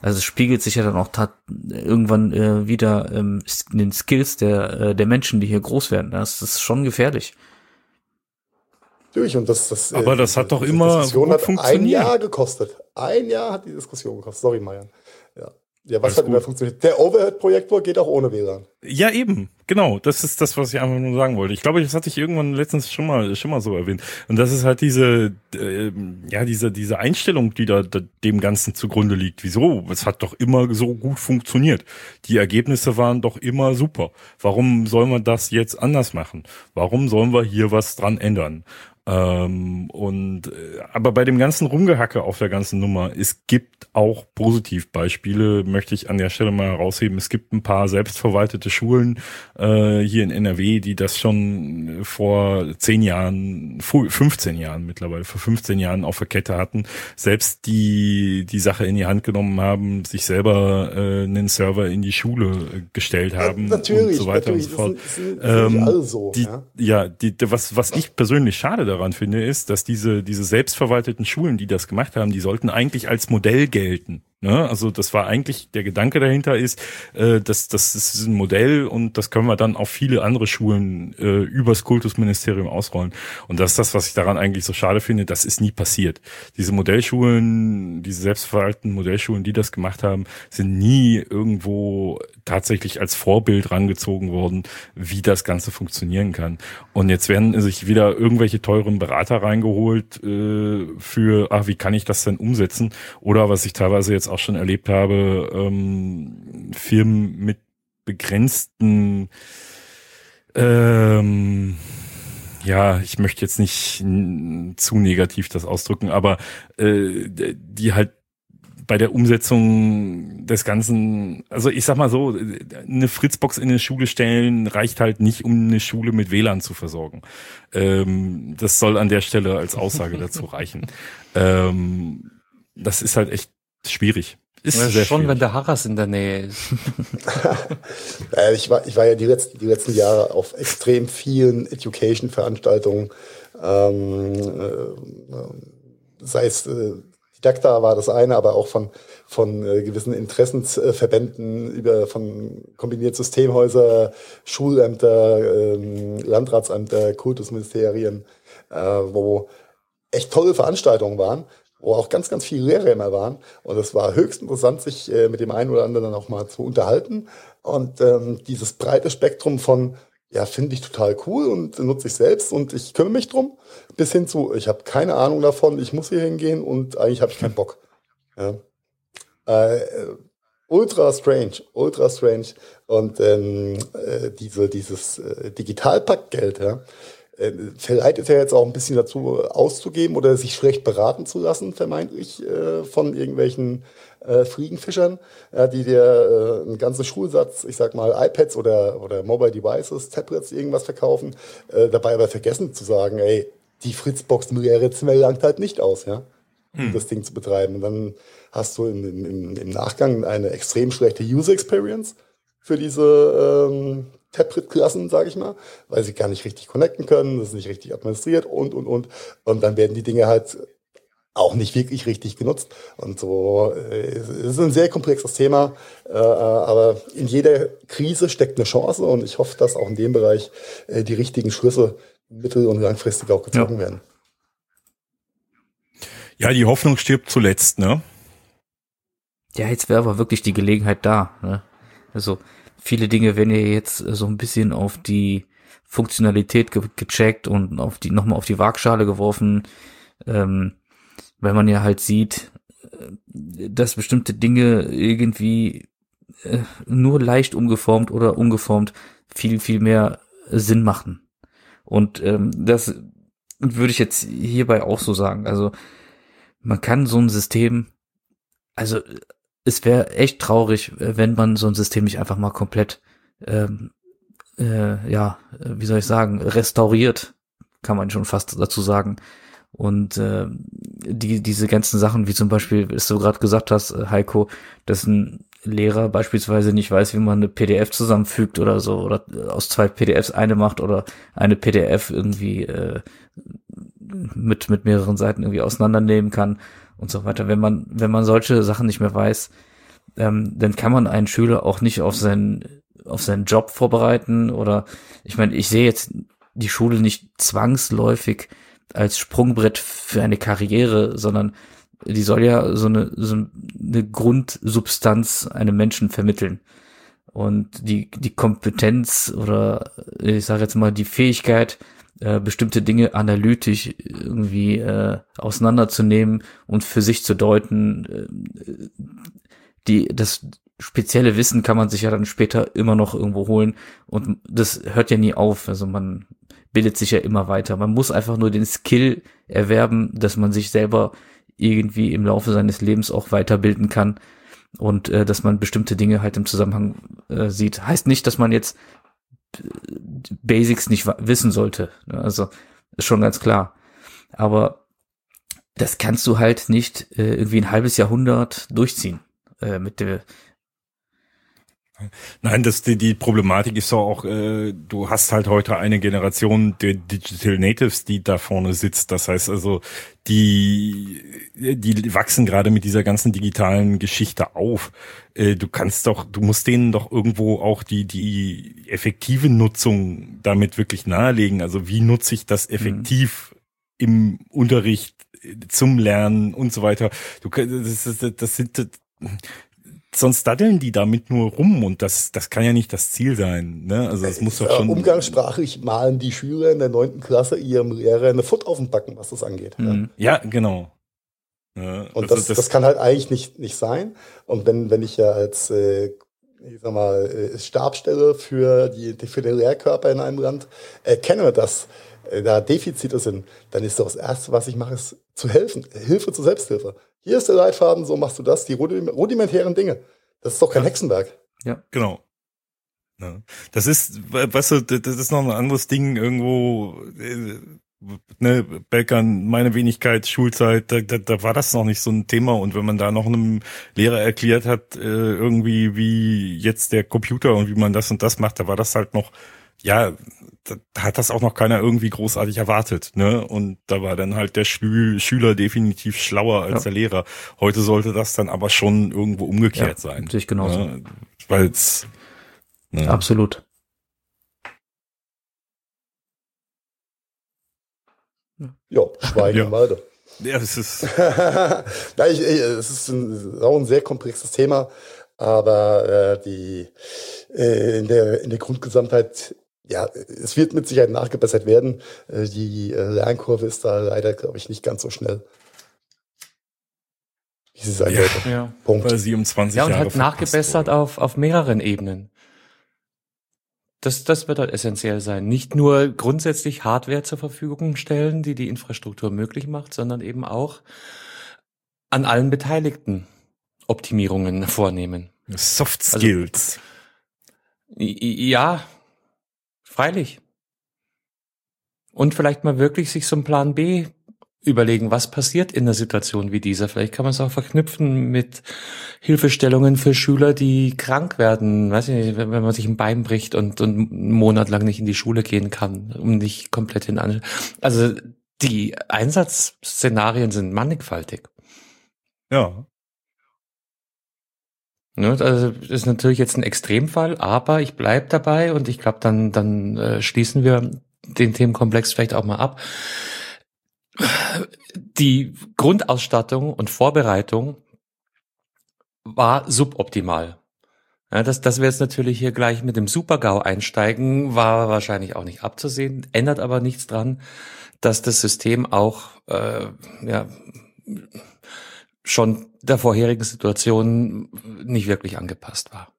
Also es spiegelt sich ja dann auch irgendwann wieder in den Skills der Menschen, die hier groß werden. Das ist schon gefährlich. Natürlich, und das aber das hat doch immer Diskussion gut hat funktioniert. ein Jahr gekostet. Ein Jahr hat die Diskussion gekostet. Sorry, Marian. Ja, was Alles hat immer gut. funktioniert? Der Overhead-Projektor geht auch ohne WLAN. Ja, eben, genau. Das ist das, was ich einfach nur sagen wollte. Ich glaube, das hatte ich irgendwann letztens schon mal so erwähnt. Und das ist halt diese Einstellung, die da dem Ganzen zugrunde liegt. Wieso? Es hat doch immer so gut funktioniert. Die Ergebnisse waren doch immer super. Warum sollen wir das jetzt anders machen? Warum sollen wir hier was dran ändern? Aber bei dem ganzen Rumgehacke auf der ganzen Nummer, es gibt auch Positivbeispiele, möchte ich an der Stelle mal herausheben. Es gibt ein paar selbstverwaltete Schulen hier in NRW, die das schon vor 15 Jahren mittlerweile, vor 15 Jahren auf der Kette hatten, selbst die Sache in die Hand genommen haben, sich selber einen Server in die Schule gestellt haben natürlich, und so weiter und natürlich. so fort. Das sind alle so. Was ich persönlich schade daran finde, ist, dass diese selbstverwalteten Schulen, die das gemacht haben, die sollten eigentlich als Modell gelten. Ne? Also das war eigentlich, der Gedanke dahinter ist, das ist ein Modell und das können wir dann auf viele andere Schulen übers Kultusministerium ausrollen. Und das ist das, was ich daran eigentlich so schade finde, das ist nie passiert. Diese Modellschulen, diese selbstverwalteten Modellschulen, die das gemacht haben, sind nie irgendwo tatsächlich als Vorbild rangezogen worden, wie das Ganze funktionieren kann. Und jetzt werden sich wieder irgendwelche teuren Berater reingeholt für, wie kann ich das denn umsetzen? Oder was ich teilweise jetzt auch schon erlebt habe, Firmen mit begrenzten, ich möchte jetzt nicht zu negativ das ausdrücken, aber die halt bei der Umsetzung des Ganzen, also ich sag mal so, eine Fritzbox in eine Schule stellen reicht halt nicht, um eine Schule mit WLAN zu versorgen. Das soll an der Stelle als Aussage dazu reichen. Das ist halt echt schwierig. Ist ja, sehr schon, schwierig. wenn der Harras in der Nähe ist. Ich war ja die letzten Jahre auf extrem vielen Education-Veranstaltungen, sei es Didakta war das eine, aber auch von gewissen Interessensverbänden von kombiniert Systemhäuser, Schulämter, Landratsämter, Kultusministerien, wo echt tolle Veranstaltungen waren, wo auch ganz, ganz viele Lehrer immer waren. Und es war höchst interessant, sich mit dem einen oder anderen dann auch mal zu unterhalten. Und dieses breite Spektrum von, ja, finde ich total cool und nutze ich selbst und ich kümmere mich drum, bis hin zu, ich habe keine Ahnung davon, ich muss hier hingehen und eigentlich habe ich keinen Bock. Ja. Ultra strange. Und dieses Digitalpackgeld, ja, verleitet ja jetzt auch ein bisschen dazu auszugeben oder sich schlecht beraten zu lassen, vermeintlich von irgendwelchen Fliegenfischern, die dir einen ganzen Schulsatz, ich sag mal iPads oder Mobile Devices, Tablets, irgendwas verkaufen, dabei aber vergessen zu sagen, ey, die Fritzbox Milliarden langt halt nicht aus, ja, um das Ding zu betreiben. Und dann hast du im Nachgang eine extrem schlechte User Experience für diese Tablet-Klassen, sage ich mal, weil sie gar nicht richtig connecten können, das ist nicht richtig administriert und. Und dann werden die Dinge halt auch nicht wirklich richtig genutzt. Und so, es ist ein sehr komplexes Thema, aber in jeder Krise steckt eine Chance und ich hoffe, dass auch in dem Bereich die richtigen Schlüsse mittel- und langfristig auch gezogen werden. Ja, die Hoffnung stirbt zuletzt, ne? Ja, jetzt wäre aber wirklich die Gelegenheit da, ne? Also, viele Dinge werden ja jetzt so ein bisschen auf die Funktionalität gecheckt und nochmal auf die Waagschale geworfen, weil man ja halt sieht, dass bestimmte Dinge irgendwie nur leicht umgeformt oder ungeformt viel, viel mehr Sinn machen. Und das würde ich jetzt hierbei auch so sagen. Also man kann so ein System, also es wäre echt traurig, wenn man so ein System nicht einfach mal komplett, wie soll ich sagen, restauriert, kann man schon fast dazu sagen. Und diese ganzen Sachen, wie zum Beispiel, was du gerade gesagt hast, Heiko, dass ein Lehrer beispielsweise nicht weiß, wie man eine PDF zusammenfügt oder so, oder aus 2 PDFs eine macht oder eine PDF irgendwie mit mehreren Seiten irgendwie auseinandernehmen kann und so weiter. Wenn man solche Sachen nicht mehr weiß, dann kann man einen Schüler auch nicht auf seinen Job vorbereiten oder, ich meine, ich sehe jetzt die Schule nicht zwangsläufig als Sprungbrett für eine Karriere, sondern die soll ja so eine Grundsubstanz einem Menschen vermitteln. Und die Kompetenz oder ich sage jetzt mal die Fähigkeit, bestimmte Dinge analytisch irgendwie auseinanderzunehmen und für sich zu deuten, das spezielle Wissen kann man sich ja dann später immer noch irgendwo holen und das hört ja nie auf. Also man bildet sich ja immer weiter. Man muss einfach nur den Skill erwerben, dass man sich selber irgendwie im Laufe seines Lebens auch weiterbilden kann und dass man bestimmte Dinge halt im Zusammenhang sieht. Heißt nicht, dass man jetzt Basics nicht wissen sollte. Also ist schon ganz klar. Aber das kannst du halt nicht irgendwie ein halbes Jahrhundert durchziehen mit der. Nein, die Problematik ist doch auch, du hast halt heute eine Generation der Digital Natives, die da vorne sitzt. Das heißt also, die wachsen gerade mit dieser ganzen digitalen Geschichte auf. Du musst denen doch irgendwo auch die effektive Nutzung damit wirklich nahelegen. Also wie nutze ich das effektiv im Unterricht, zum Lernen und so weiter. Sonst daddeln die damit nur rum und das kann ja nicht das Ziel sein. Ne? Also es muss doch schon. Umgangssprachlich malen die Schüler in der 9. Klasse ihrem Lehrer eine Foot auf den Backen, was das angeht. Ja, genau. Ja, und das kann halt eigentlich nicht sein. Und wenn ich ja als Stabsstelle für den Lehrkörper in einem Land erkenne, dass da Defizite sind, dann ist doch das Erste, was ich mache, ist zu helfen. Hilfe zur Selbsthilfe. Hier ist der Leitfaden, so machst du das, die rudimentären Dinge. Das ist doch kein Hexenwerk. Ja, genau. Ja. Das ist, weißt du, das ist noch ein anderes Ding irgendwo, ne, Belkan, meine Wenigkeit, Schulzeit, da war das noch nicht so ein Thema und wenn man da noch einem Lehrer erklärt hat, irgendwie wie jetzt der Computer und wie man das und das macht, da war das halt noch, ja, da hat das auch noch keiner irgendwie großartig erwartet, ne? Und da war dann halt der Schüler definitiv schlauer als der Lehrer. Heute sollte das dann aber schon irgendwo umgekehrt sein. Natürlich genauso. Ne? Weil's, ne? Absolut. Ja, Schweigen im Walde. Ja, es ist. Es ist auch ein sehr komplexes Thema, aber in der Grundgesamtheit, ja, es wird mit Sicherheit nachgebessert werden. Die Lernkurve ist da leider, glaube ich, nicht ganz so schnell, wie sie sein sollte. Ja. Punkt. Weil sie um 20 Jahre. Ja, und Jahre halt nachgebessert auf mehreren Ebenen. Das wird halt essentiell sein. Nicht nur grundsätzlich Hardware zur Verfügung stellen, die Infrastruktur möglich macht, sondern eben auch an allen Beteiligten Optimierungen vornehmen. Soft Skills. Also, ja, freilich. Und vielleicht mal wirklich sich so einen Plan B überlegen, was passiert in einer Situation wie dieser. Vielleicht kann man es auch verknüpfen mit Hilfestellungen für Schüler, die krank werden. Weiß ich nicht, wenn man sich ein Bein bricht und einen Monat lang nicht in die Schule gehen kann, um nicht komplett Also die Einsatzszenarien sind mannigfaltig. Ja. Also das ist natürlich jetzt ein Extremfall, aber ich bleib dabei und ich glaube, dann schließen wir den Themenkomplex vielleicht auch mal ab. Die Grundausstattung und Vorbereitung war suboptimal. Ja, dass wir jetzt natürlich hier gleich mit dem Super-GAU einsteigen, war wahrscheinlich auch nicht abzusehen, ändert aber nichts dran, dass das System auch schon der vorherigen Situation nicht wirklich angepasst war.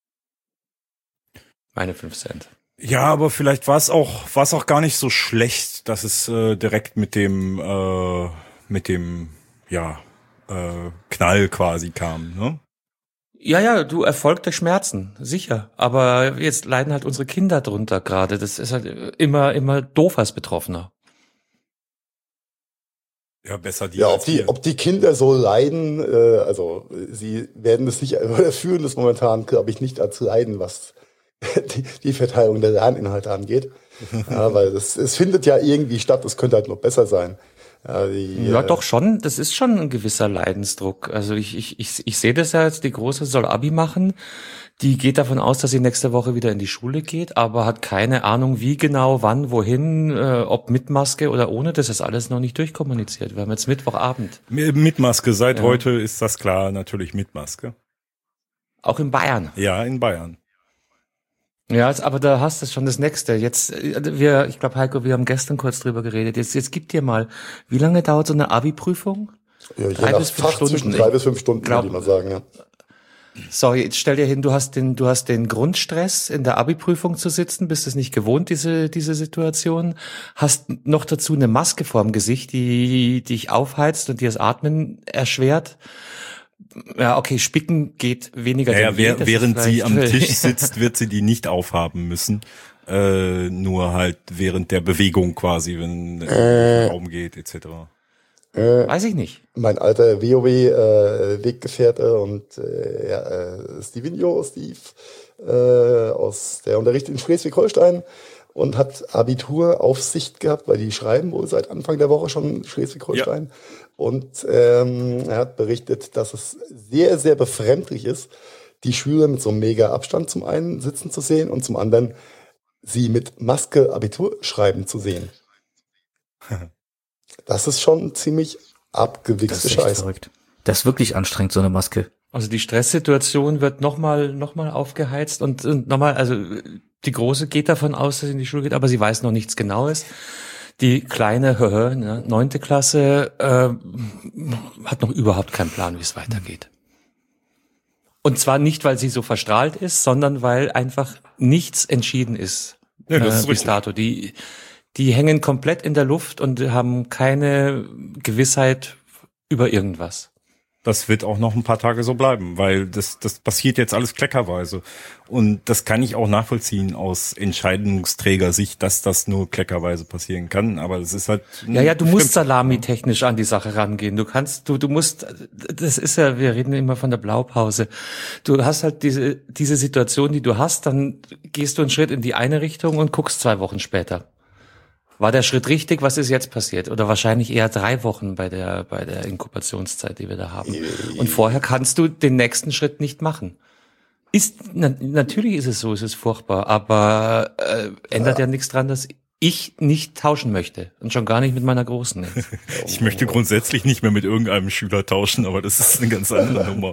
Meine 5 Cent. Ja, aber vielleicht war es auch gar nicht so schlecht, dass es direkt mit dem Knall quasi kam, ne? Ja, du, Erfolg der Schmerzen, sicher. Aber jetzt leiden halt unsere Kinder drunter gerade. Das ist halt immer doof als Betroffener. Ja, besser die. Ja, ob die Kinder so leiden, also sie werden es nicht, oder fühlen es momentan, glaube ich, nicht als Leiden, was die Verteilung der Lerninhalte angeht. Ja, weil es findet ja irgendwie statt, es könnte halt noch besser sein. Ja, doch schon. Das ist schon ein gewisser Leidensdruck. Also ich sehe das ja jetzt, die Große soll Abi machen. Die geht davon aus, dass sie nächste Woche wieder in die Schule geht, aber hat keine Ahnung, wie genau, wann, wohin, ob mit Maske oder ohne. Das ist alles noch nicht durchkommuniziert. Wir haben jetzt Mittwochabend. Mit Maske. Seit heute ist das klar, natürlich mit Maske. Auch in Bayern. Ja, in Bayern. Ja, aber da hast du schon das Nächste. Jetzt, ich glaube, Heiko, wir haben gestern kurz drüber geredet. Jetzt gib dir mal, wie lange dauert so eine Abi-Prüfung? Ja, 3 bis 5 Stunden. Zwischen 3 bis 5 Stunden, würde ich mal sagen, ja. Sorry, jetzt stell dir hin, du hast den Grundstress, in der Abi-Prüfung zu sitzen, bist es nicht gewohnt, diese Situation, hast noch dazu eine Maske vorm Gesicht, die dich aufheizt und dir das Atmen erschwert. Ja, okay, spicken geht weniger. Ja, während sie am Tisch sitzt, wird sie die nicht aufhaben müssen. Nur halt während der Bewegung quasi, wenn der Raum geht, etc. Weiß ich nicht. Mein alter WoW-Weggefährte und Steve, der unterrichtet in Schleswig-Holstein und hat Abituraufsicht gehabt, weil die schreiben wohl seit Anfang der Woche schon Schleswig-Holstein. Ja. Und er hat berichtet, dass es sehr, sehr befremdlich ist, die Schüler mit so einem mega Abstand zum einen sitzen zu sehen und zum anderen sie mit Maske Abitur schreiben zu sehen. Das ist schon ziemlich abgewichste Scheiße. Verrückt. Das ist wirklich anstrengend, so eine Maske. Also die Stresssituation wird nochmal aufgeheizt und nochmal, also die Große geht davon aus, dass sie in die Schule geht, aber sie weiß noch nichts Genaues. Die kleine 9. Klasse hat noch überhaupt keinen Plan, wie es weitergeht. Und zwar nicht, weil sie so verstrahlt ist, sondern weil einfach nichts entschieden ist. Ja, das ist bis dato. Die hängen komplett in der Luft und haben keine Gewissheit über irgendwas. Das wird auch noch ein paar Tage so bleiben, weil das passiert jetzt alles kleckerweise. Und das kann ich auch nachvollziehen aus Entscheidungsträgersicht, dass das nur kleckerweise passieren kann. Aber es ist halt... Ja, du musst salamitechnisch an die Sache rangehen. Du musst, das ist ja, wir reden immer von der Blaupause. Du hast halt diese Situation, die du hast, dann gehst du einen Schritt in die eine Richtung und guckst 2 Wochen später. War der Schritt richtig? Was ist jetzt passiert? Oder wahrscheinlich eher 3 Wochen bei der Inkubationszeit, die wir da haben. Und vorher kannst du den nächsten Schritt nicht machen. Natürlich ist es so, es ist furchtbar, aber ändert ja nichts dran, dass ich nicht tauschen möchte. Und schon gar nicht mit meiner Großen jetzt. Ich möchte grundsätzlich nicht mehr mit irgendeinem Schüler tauschen, aber das ist eine ganz andere Nummer.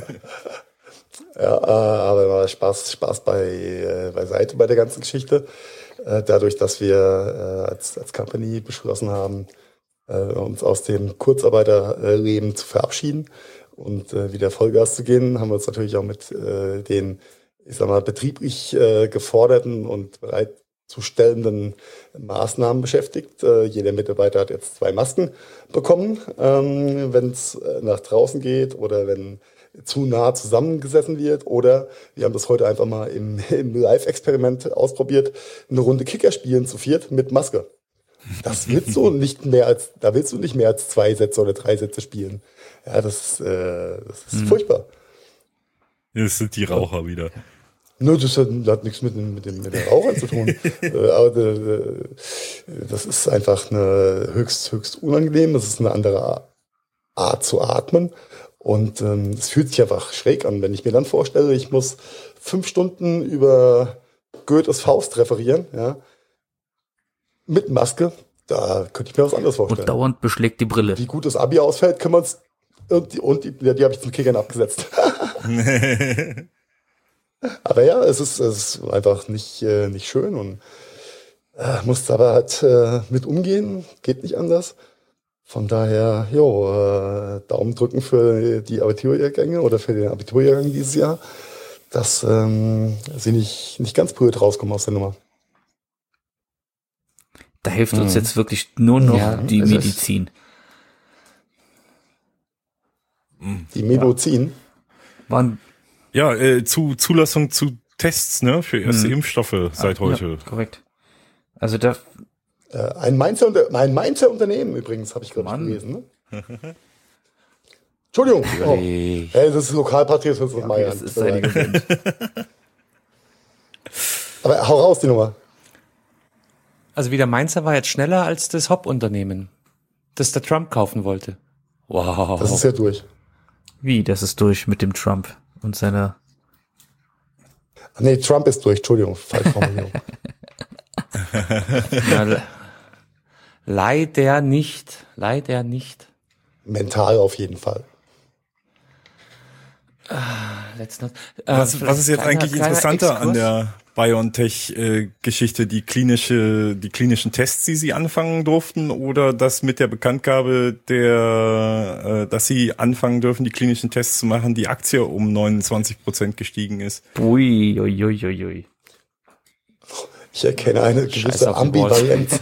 Ja, aber Spaß beiseite bei der ganzen Geschichte. Dadurch, dass wir als Company beschlossen haben, uns aus dem Kurzarbeiterleben zu verabschieden und wieder Vollgas zu gehen, haben wir uns natürlich auch mit den, betrieblich geforderten und bereitzustellenden Maßnahmen beschäftigt. Jeder Mitarbeiter hat jetzt 2 Masken bekommen, wenn es nach draußen geht oder wenn zu nah zusammengesessen wird, oder wir haben das heute einfach mal im Live-Experiment ausprobiert, eine Runde Kicker spielen zu 4 mit Maske. Da willst du nicht mehr als 2 Sätze oder 3 Sätze spielen. Ja, das ist furchtbar. Das sind die Raucher wieder. Nö, das hat nichts mit den Rauchern zu tun. Aber das ist einfach eine höchst unangenehm. Das ist eine andere Art zu atmen. Und es fühlt sich einfach schräg an, wenn ich mir dann vorstelle, ich muss 5 Stunden über Goethes Faust referieren, ja, mit Maske, da könnte ich mir was anderes vorstellen. Und dauernd beschlägt die Brille. Wie gut das Abi ausfällt, können wir uns, und die habe ich zum Kickern abgesetzt. Aber ja, es ist einfach nicht schön und musst aber halt mit umgehen, geht nicht anders. Von daher, Daumen drücken für die Abiturjahrgänge oder für den Abiturjahrgang dieses Jahr, dass sie nicht ganz blöd rauskommen aus der Nummer. Da hilft uns jetzt wirklich nur noch die Medizin. Die Medizin? Zulassung zu Tests, ne, für erste Impfstoffe seit heute. Ja, korrekt. Also da... Ein Mainzer Unternehmen übrigens, habe ich gerade gelesen. Ne? Entschuldigung. Das ist Lokalpatriotismus. Okay, das ist seine Gewinn. Aber hau raus die Nummer. Also wie der Mainzer war jetzt schneller als das Hop-Unternehmen. das der Trump kaufen wollte. Wow. Das ist ja durch. Wie, das ist durch mit dem Trump und seiner... Nee, Trump ist durch, Entschuldigung, falsche Formulierung. Ja, leider nicht. Mental auf jeden Fall. Was ist jetzt eigentlich interessanter an der BioNTech-Geschichte, die klinischen Tests, die sie anfangen durften, oder das mit der Bekanntgabe dass sie anfangen dürfen, die klinischen Tests zu machen, die Aktie um 29% gestiegen ist? Ui. Ich erkenne eine gewisse auf die Wall. Ambivalenz.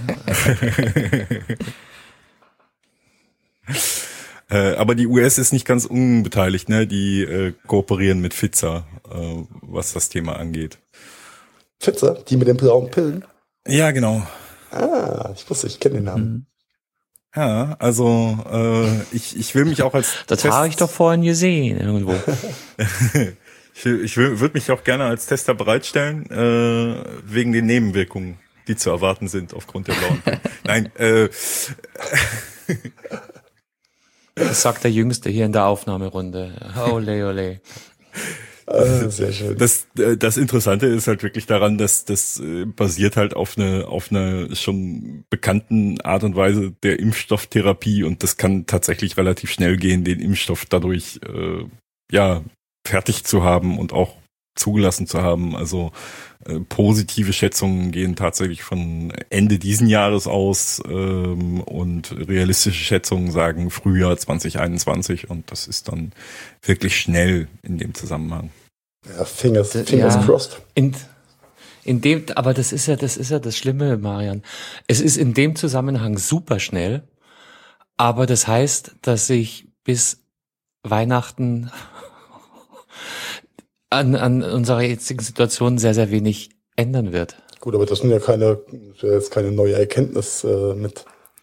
Aber die US ist nicht ganz unbeteiligt, ne? Die kooperieren mit Pfizer, was das Thema angeht. Pfizer, die mit den blauen Pillen? Ja, genau. Ah, ich kenne den Namen. Ja, also ich will mich auch als Das habe ich doch vorhin gesehen irgendwo. ich würde mich auch gerne als Tester bereitstellen, wegen den Nebenwirkungen, die zu erwarten sind aufgrund der blauen Pillen. Nein, Das sagt der Jüngste hier in der Aufnahmerunde. Ole. Sehr schön. Das Interessante ist halt wirklich daran, dass das basiert halt auf einer schon bekannten Art und Weise der Impfstofftherapie, und das kann tatsächlich relativ schnell gehen, den Impfstoff dadurch fertig zu haben und auch zugelassen zu haben. Also positive Schätzungen gehen tatsächlich von Ende diesen Jahres aus, und realistische Schätzungen sagen Frühjahr 2021, und das ist dann wirklich schnell in dem Zusammenhang. Ja, Fingers crossed. Aber das ist ja das Schlimme, Marian. Es ist in dem Zusammenhang super schnell, aber das heißt, dass sich bis Weihnachten an unserer jetzigen Situation sehr, sehr wenig ändern wird. Gut, aber das sind ja keine neue Erkenntnis mit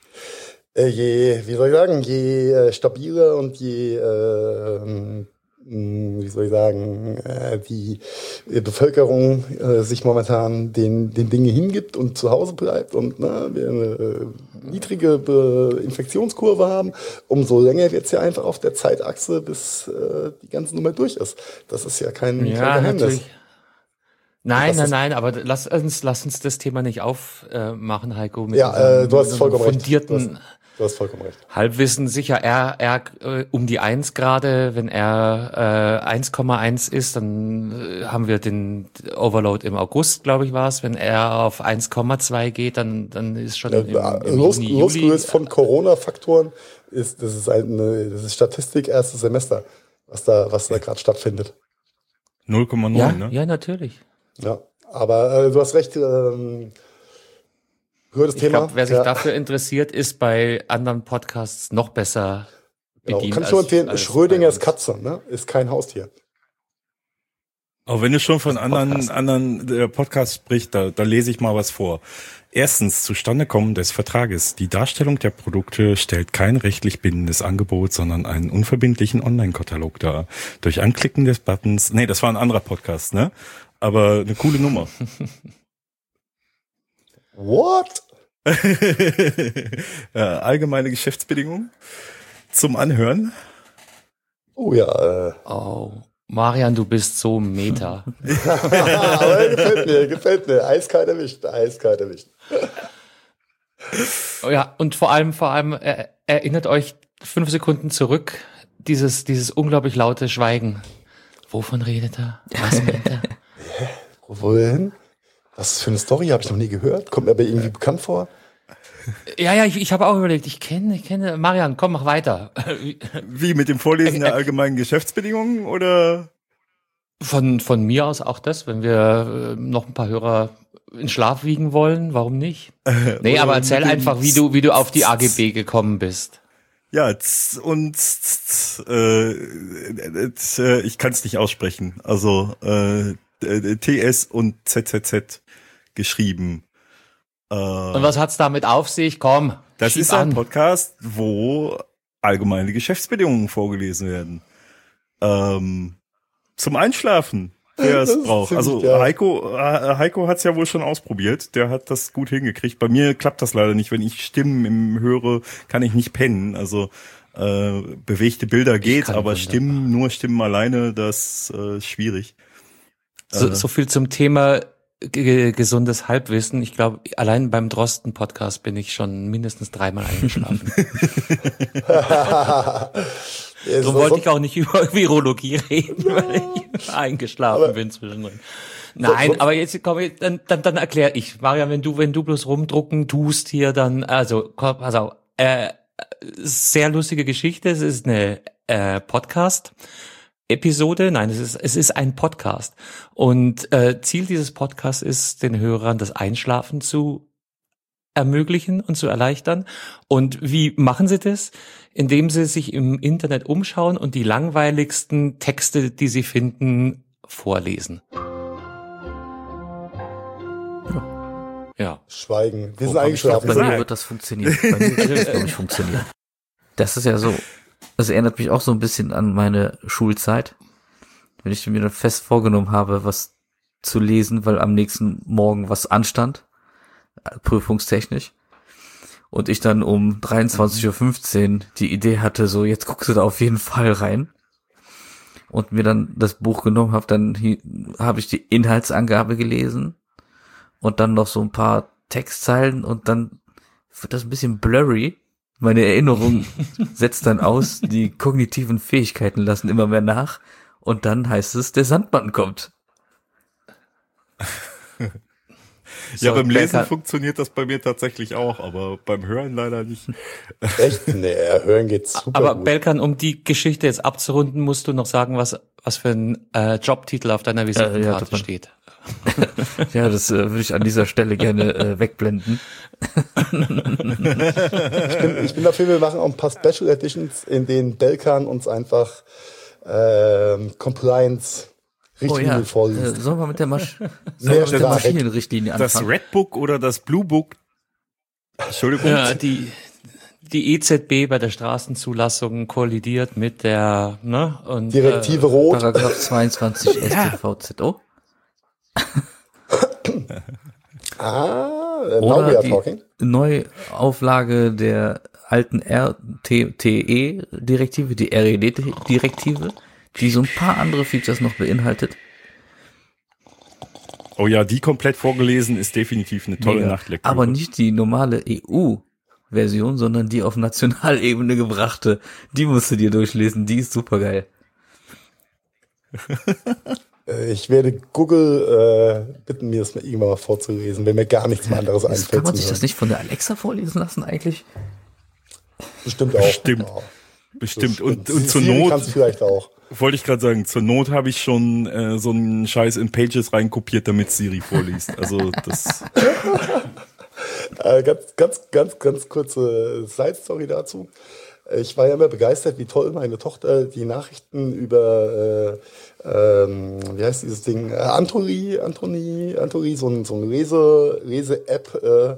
je stabiler und je die Bevölkerung sich momentan den Dinge hingibt und zu Hause bleibt und wir eine niedrige Infektionskurve haben, umso länger wird es ja einfach auf der Zeitachse, bis die ganze Nummer durch ist. Das ist ja kein Geheimnis. Natürlich. Nein, aber lass uns das Thema nicht aufmachen, Heiko. Mit du hast vollkommen fundierten recht. Du hast vollkommen recht. Halbwissen, sicher, er um die 1 gerade, wenn er 1,1 ist, dann haben wir den Overload im August, glaube ich, war es. Wenn er auf 1,2 geht, dann ist schon im Juni, losgelöst Juli. von Corona-Faktoren das ist Statistik erstes Semester, was da gerade stattfindet. 0,9, Ja, ne? ja, natürlich. Ja, aber du hast recht. Ich glaube, wer sich dafür interessiert, ist bei anderen Podcasts noch besser bedient. Kann ich nur empfehlen, Schrödingers Katze, ne? Ist kein Haustier. Auch wenn du schon von anderen Podcasts sprichst, da lese ich mal was vor. Erstens, Zustandekommen des Vertrages. Die Darstellung der Produkte stellt kein rechtlich bindendes Angebot, sondern einen unverbindlichen Online-Katalog dar. Durch Anklicken des Buttons, das war ein anderer Podcast, ne? Aber eine coole Nummer. What? Allgemeine Geschäftsbedingungen zum Anhören. Oh ja. Oh, Marian, du bist so meta. Aber gefällt mir. Eiskalt erwischt. Oh ja, und vor allem erinnert euch 5 Sekunden zurück, dieses unglaublich laute Schweigen. Wovon redet er? Was meint er? Wohin? Was für eine Story habe ich noch nie gehört? Kommt mir aber irgendwie bekannt vor. Ja, ich habe auch überlegt, ich kenne Marian, komm, mach weiter. Wie, mit dem Vorlesen der allgemeinen Geschäftsbedingungen, oder? Von mir aus auch das, wenn wir noch ein paar Hörer in Schlaf wiegen wollen, warum nicht? Nee, aber erzähl einfach, wie du auf die AGB gekommen bist. Ja, ich kann es nicht aussprechen. Also TS und ZZZ geschrieben. Und was hat's damit auf sich? Komm, das ist ein Podcast, wo allgemeine Geschäftsbedingungen vorgelesen werden. Zum Einschlafen. wer es braucht. Also geil. Heiko hat es ja wohl schon ausprobiert. Der hat das gut hingekriegt. Bei mir klappt das leider nicht. Wenn ich Stimmen höre, kann ich nicht pennen. Also bewegte Bilder geht, aber Stimmen alleine, das ist schwierig. So viel zum Thema gesundes Halbwissen. Ich glaube, allein beim Drosten-Podcast bin ich schon mindestens 3-mal eingeschlafen. Darum wollte ich auch nicht über Virologie reden, weil ich eingeschlafen bin zwischendrin. Nein, aber jetzt komm, dann erkläre ich. Marian, wenn du bloß rumdrucken tust hier, dann, pass auf, sehr lustige Geschichte. Es ist eine Podcast-Episode. Nein, es ist ein Podcast. Und Ziel dieses Podcasts ist, den Hörern das Einschlafen zu ermöglichen und zu erleichtern. Und wie machen sie das? Indem sie sich im Internet umschauen und die langweiligsten Texte, die sie finden, vorlesen. Ja. Schweigen. Wir sind eingeschlafen. Bei mir wird das funktionieren. Bei mir wird das, glaube ich, funktionieren. Das ist ja so, das erinnert mich auch so ein bisschen an meine Schulzeit. Wenn ich mir dann fest vorgenommen habe, was zu lesen, weil am nächsten Morgen was anstand, prüfungstechnisch, und ich dann um 23:15 Uhr die Idee hatte, so jetzt guckst du da auf jeden Fall rein, und mir dann das Buch genommen habe, dann habe ich die Inhaltsangabe gelesen und dann noch so ein paar Textzeilen und dann wird das ein bisschen blurry. Meine Erinnerung setzt dann aus, die kognitiven Fähigkeiten lassen immer mehr nach und dann heißt es, der Sandmann kommt. Ja, beim Lesen funktioniert das bei mir tatsächlich auch, aber beim Hören leider nicht. Echt? Nee, Hören geht super aber gut. Belkan, um die Geschichte jetzt abzurunden, musst du noch sagen, was für ein Jobtitel auf deiner Visitenkarte steht. Ja, das würde ich an dieser Stelle gerne wegblenden. Ich bin dafür, wir machen auch ein paar Special Editions, in denen Belkan uns einfach Compliance-Richtlinien vorliest. Sollen wir mit der, Sehr der Maschinenrichtlinie anfangen? Das Red Book oder das Blue Book? Entschuldigung. Ja, die EZB bei der Straßenzulassung kollidiert mit der und Direktive Rot. Paragraph 22 StVZO. Now we Oder are die talking. Neuauflage der alten RTE-Direktive, die RED-Direktive, die so ein paar andere Features noch beinhaltet. Oh ja, die komplett vorgelesen ist definitiv eine tolle Nachtlektüre. Aber nicht die normale EU-Version, sondern die auf Nationalebene gebrachte. Die musst du dir durchlesen, die ist supergeil. Ich werde Google bitten, mir das mal irgendwann mal vorzulesen, wenn mir gar nichts mehr anderes einfällt. Kann man sich das nicht von der Alexa vorlesen lassen eigentlich? Bestimmt auch. Bestimmt. Und zur Siri Not kannst du vielleicht auch. wollte ich gerade sagen, zur Not habe ich schon so einen Scheiß in Pages reinkopiert, damit Siri vorliest. Also das. Ganz kurze Side-Story dazu. Ich war ja immer begeistert, wie toll meine Tochter die Nachrichten über, wie heißt dieses Ding, Anthony, so ein Lese-App,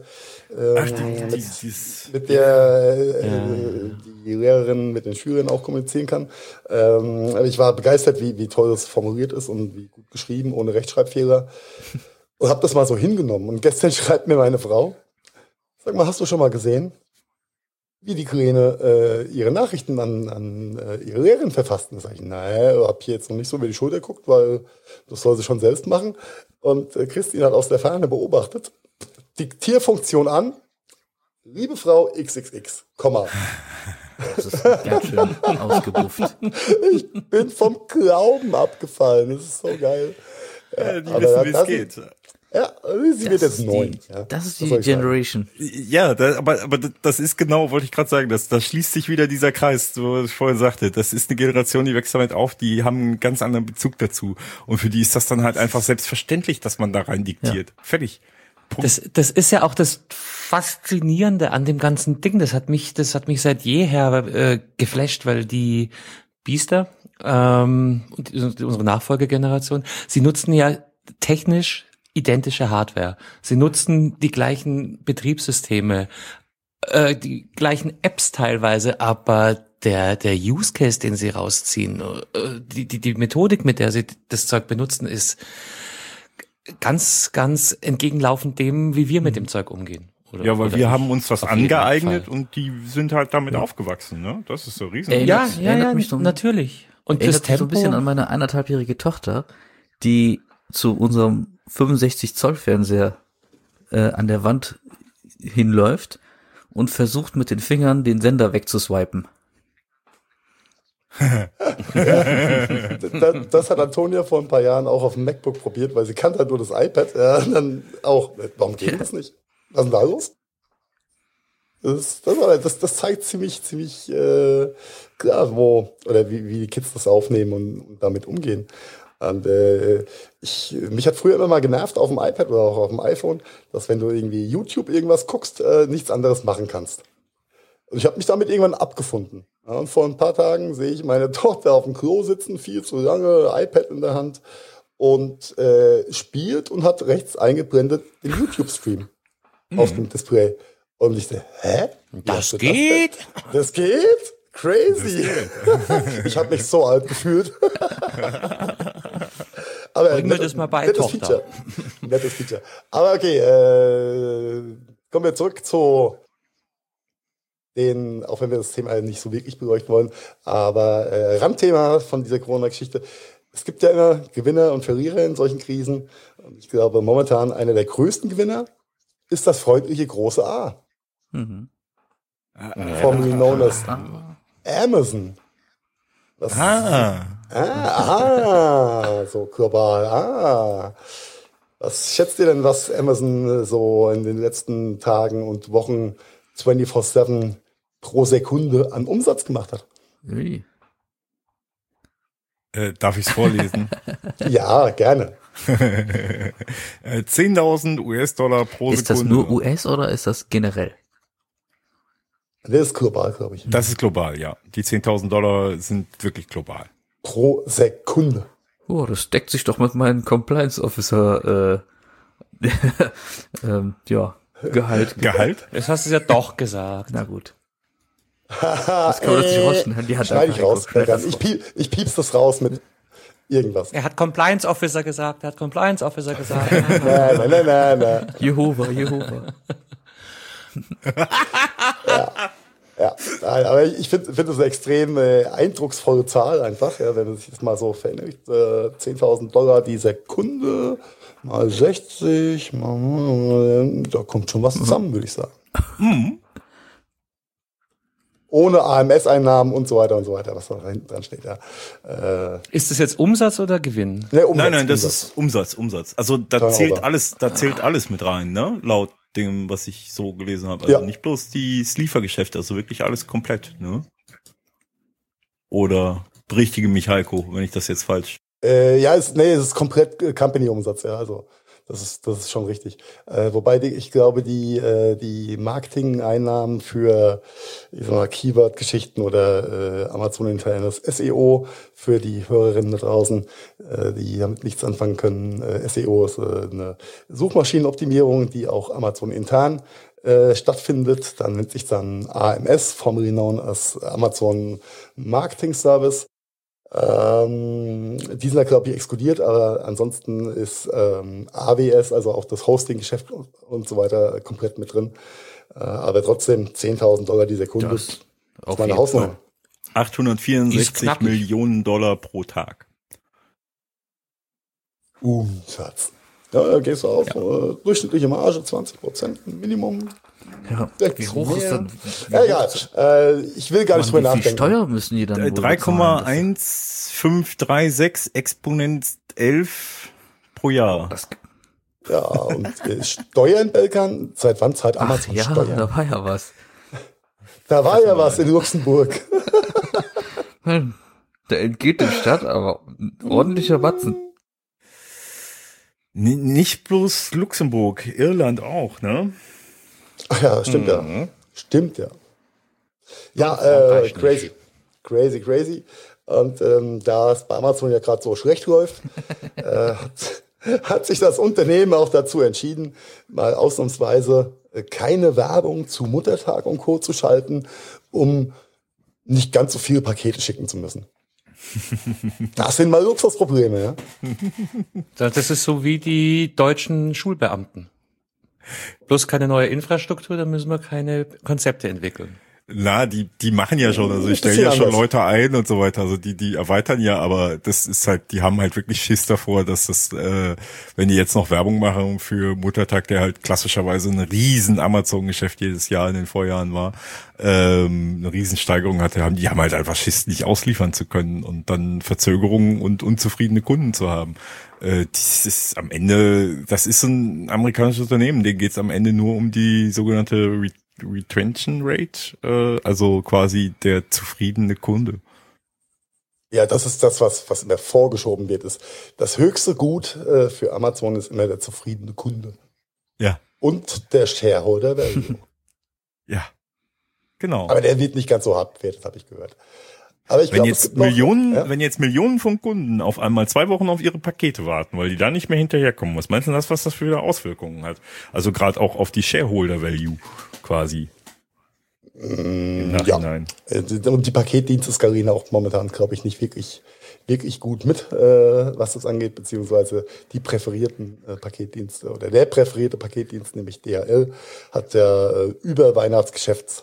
mit der die Lehrerin mit den Schülern auch kommunizieren kann. Aber ich war begeistert, wie toll das formuliert ist und wie gut geschrieben, ohne Rechtschreibfehler. Und habe das mal so hingenommen. Und gestern schreibt mir meine Frau, sag mal, hast du schon mal gesehen, wie die Kleine ihre Nachrichten an ihre Lehrerin verfasst? Und sag ich, naja, hab hier jetzt noch nicht so über die Schulter geguckt, weil das soll sie schon selbst machen. Und Christine hat aus der Ferne beobachtet, Diktierfunktion an, liebe Frau XXX, Komma. Das ist ganz schön ausgebufft. Ich bin vom Glauben abgefallen, das ist so geil. Ja, die wissen, wie es geht. Ja, sie wird jetzt 9. Das ist die Generation. Ja, aber das ist genau, wollte ich gerade sagen, da schließt sich wieder dieser Kreis, so was ich vorhin sagte. Das ist eine Generation, die wächst damit auf, die haben einen ganz anderen Bezug dazu. Und für die ist das dann halt einfach selbstverständlich, dass man da rein diktiert. Ja. Fertig. Punkt. Das ist ja auch das Faszinierende an dem ganzen Ding. Das hat mich seit jeher geflasht, weil die Biester und unsere Nachfolgegeneration, sie nutzen ja technisch identische Hardware. Sie nutzen die gleichen Betriebssysteme, die gleichen Apps teilweise, aber der Use Case, den sie rausziehen, die Methodik, mit der sie das Zeug benutzen, ist ganz, ganz entgegenlaufend dem, wie wir mit dem Zeug umgehen. Ja, weil wir haben uns das auf jeden angeeignet Fall. und die sind halt damit aufgewachsen, ne? Das ist so riesen. Erinnert mich so- natürlich. Und das Erinnert mich so Tempo, ein bisschen an meine 1,5-jährige Tochter, die zu unserem 65 Zoll Fernseher an der Wand hinläuft und versucht mit den Fingern den Sender wegzuswipen. Das hat Antonia vor ein paar Jahren auch auf dem MacBook probiert, weil sie kannte halt nur das iPad. Ja, und dann auch, warum geht das nicht? Was ist denn da los? Das zeigt ziemlich klar, wie die Kids das aufnehmen und damit umgehen. Und mich hat früher immer mal genervt auf dem iPad oder auch auf dem iPhone, dass wenn du irgendwie YouTube irgendwas guckst, nichts anderes machen kannst. Und ich habe mich damit irgendwann abgefunden. Ja, und vor ein paar Tagen sehe ich meine Tochter auf dem Klo sitzen, viel zu lange, iPad in der Hand und spielt und hat rechts eingeblendet den YouTube-Stream auf dem Display. Und ich dachte, hä? das geht? Das geht? Crazy. Ich habe mich so alt gefühlt. Aber Bring mir das mal bei, nettes Tochter. Feature. Nettes Feature. Aber okay, kommen wir zurück zu den, auch wenn wir das Thema nicht so wirklich beleuchten wollen, aber Randthema von dieser Corona-Geschichte. Es gibt ja immer Gewinner und Verlierer in solchen Krisen. Und ich glaube, momentan einer der größten Gewinner ist das freundliche große A. Mhm. Formerly known as Amazon. Das, so global. Was schätzt ihr denn, was Amazon so in den letzten Tagen und Wochen 24/7 pro Sekunde an Umsatz gemacht hat? Ui. Darf ich es vorlesen? Ja, gerne. 10.000 US-Dollar pro Ist Sekunde. das nur US oder ist das generell? Das ist global, glaube ich. Das ist global, ja. Die 10.000 Dollar sind wirklich global. Pro Sekunde. Oh, das deckt sich doch mit meinem Compliance Officer Gehalt. Gehalt? Das hast du ja doch gesagt. Na gut. Das kann man das nicht rausschneiden. Die hat Schneide ich einfach raus. Schneid das Ich piep's das raus mit irgendwas. Er hat Compliance Officer gesagt, Nein. Jehova. Ja, nein, aber ich finde das eine extrem eindrucksvolle Zahl einfach, ja, wenn man sich das mal so verinnerlicht. 10.000 Dollar die Sekunde mal 60, da kommt schon was zusammen, würde ich sagen. Ohne AMS-Einnahmen und so weiter, was da hinten dran steht. Ja. Ist das jetzt Umsatz oder Gewinn? Ne, Umsatz, Nein, das ist Umsatz. Also da Turnover. zählt alles mit rein, ne? Laut dem, was ich so gelesen habe. Also Ja. nicht bloß das Liefergeschäft, also wirklich alles komplett, ne? Oder berichtige mich, Heiko, wenn ich das jetzt falsch. es ist komplett Company-Umsatz, ja, also das ist schon richtig. Wobei ich glaube, die Marketing-Einnahmen für Keyword-Geschichten oder Amazon-internes SEO für die Hörerinnen da draußen, die damit nichts anfangen können. SEO ist eine Suchmaschinenoptimierung, die auch Amazon intern stattfindet. Dann nennt sich dann AMS, formerly known as Amazon Marketing Service. Die sind da, glaube ich, exkludiert, aber ansonsten ist AWS, also auch das Hosting-Geschäft und so weiter, komplett mit drin. Aber trotzdem 10.000 Dollar die Sekunde. Das Das auf ist meine jeden Hausnummer. Fall. 864 knackig. Millionen Dollar pro Tag. Umsatz. Ja, da gehst du auf durchschnittliche Marge, 20% Minimum. Ja. Wie hoch ist dann? Ja, egal. Ich will gar nicht drüber Wie viel nachdenken. Steuer müssen die dann wohl bezahlen? 3,1536 Exponent 11 pro Jahr. Das, Ja, und Steuern, Belkan, seit wann zahlt ach Amazon ja, Steuern? da war ja was. Da war ja was in Luxemburg. Da entgeht dem Staat aber ein ordentlicher Batzen. Nicht bloß Luxemburg, Irland auch, ne? Ach ja, stimmt ja. Stimmt ja. Ja, Frankreich crazy. Und da es bei Amazon ja gerade so schlecht läuft, hat sich das Unternehmen auch dazu entschieden, mal ausnahmsweise keine Werbung zu Muttertag und Co. zu schalten, um nicht ganz so viele Pakete schicken zu müssen. Das sind mal Luxusprobleme, ja. Das ist so wie die deutschen Schulbeamten. Bloß keine neue Infrastruktur, da müssen wir keine Konzepte entwickeln. Na, die machen ja schon, also ich stelle ja schon Leute ein und so weiter, also die erweitern ja, aber das ist halt, die haben halt wirklich Schiss davor, dass das, wenn die jetzt noch Werbung machen für Muttertag, der halt klassischerweise ein riesen Amazon-Geschäft jedes Jahr in den Vorjahren war, eine Riesensteigerung hatte, die haben halt einfach Schiss, nicht ausliefern zu können und dann Verzögerungen und unzufriedene Kunden zu haben. Das ist am Ende, das ist ein amerikanisches Unternehmen, denen geht's am Ende nur um die sogenannte Retention Rate, also quasi der zufriedene Kunde. Ja, das ist das, was immer vorgeschoben wird. Ist das höchste Gut für Amazon ist immer der zufriedene Kunde. Ja. Und der Shareholder Value. Ja, genau. Aber der wird nicht ganz so hart bewertet, habe ich gehört. Aber ich glaube, wenn jetzt Millionen von Kunden auf einmal 2 Wochen auf ihre Pakete warten, weil die da nicht mehr hinterherkommen, was meinst du was das für Auswirkungen hat? Also gerade auch auf die Shareholder Value quasi. Im Nachhinein. Ja. Und die Paketdienste skalieren auch momentan, glaube ich, nicht wirklich gut mit, was das angeht, beziehungsweise die präferierten Paketdienste oder der präferierte Paketdienst, nämlich DHL, hat ja über Weihnachtsgeschäftszahlen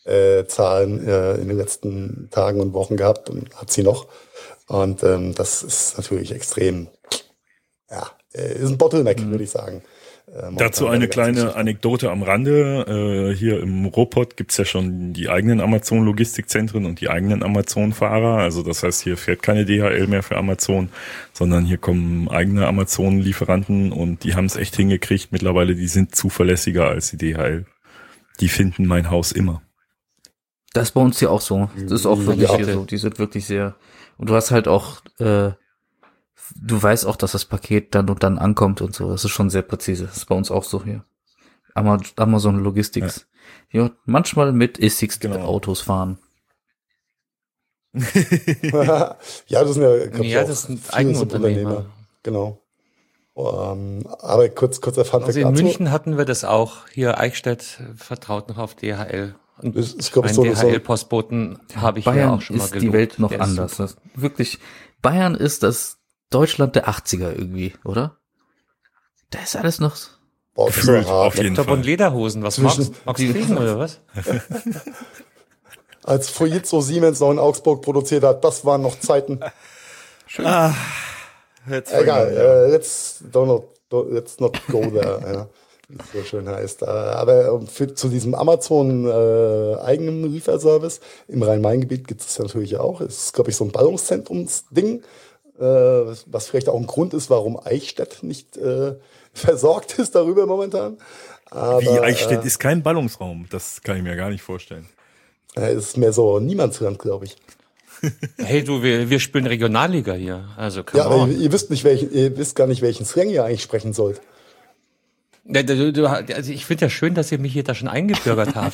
in den letzten Tagen und Wochen gehabt und hat sie noch. Und das ist natürlich extrem, ist ein Bottleneck, würde ich sagen. Dazu eine kleine Anekdote am Rande. Hier im Ruhrpott gibt's ja schon die eigenen Amazon-Logistikzentren und die eigenen Amazon-Fahrer. Also das heißt, hier fährt keine DHL mehr für Amazon, sondern hier kommen eigene Amazon-Lieferanten und die haben es echt hingekriegt. Mittlerweile, die sind zuverlässiger als die DHL. Die finden mein Haus immer. Das ist bei uns hier auch so. Das ist auch wirklich hier so. Die sind wirklich sehr, und du hast halt auch, du weißt auch, dass das Paket dann und dann ankommt und so. Das ist schon sehr präzise. Das ist bei uns auch so hier. Amazon Logistics. Ja, manchmal mit E6 Autos fahren. Ja, das sind das sind Eigenunternehmer. Genau. Aber kurzer Funfact Also in München hatten wir das auch. Hier Eichstätt vertraut noch auf DHL. Und ich glaube, einen DHL-Postboten habe ich Bayern hier auch schon mal gelobt. Ist die Welt noch anders. Das wirklich, Bayern ist das Deutschland der 80er irgendwie, oder? Da ist alles noch gefühlt auf jeden Laptop Fall. Und Lederhosen, was magst du kriegen oder was? Als Fujitsu Siemens noch in Augsburg produziert hat, das waren noch Zeiten. Schön. Egal, let's not go there. Ja. Wie es so schön heißt. Aber zu diesem Amazon eigenen Lieferservice im Rhein-Main-Gebiet gibt es natürlich auch. Es ist, glaube ich, so ein Ballungszentrumsding, was vielleicht auch ein Grund ist, warum Eichstätt nicht versorgt ist darüber momentan. Aber, wie Eichstätt ist kein Ballungsraum. Das kann ich mir gar nicht vorstellen. Es ist mehr so Niemandsland, glaube ich. Hey du, wir spielen Regionalliga hier. Also ja, aber ihr wisst gar nicht, welchen Slang ihr eigentlich sprechen sollt. Also ich finde ja schön, dass ihr mich hier da schon eingebürgert habt.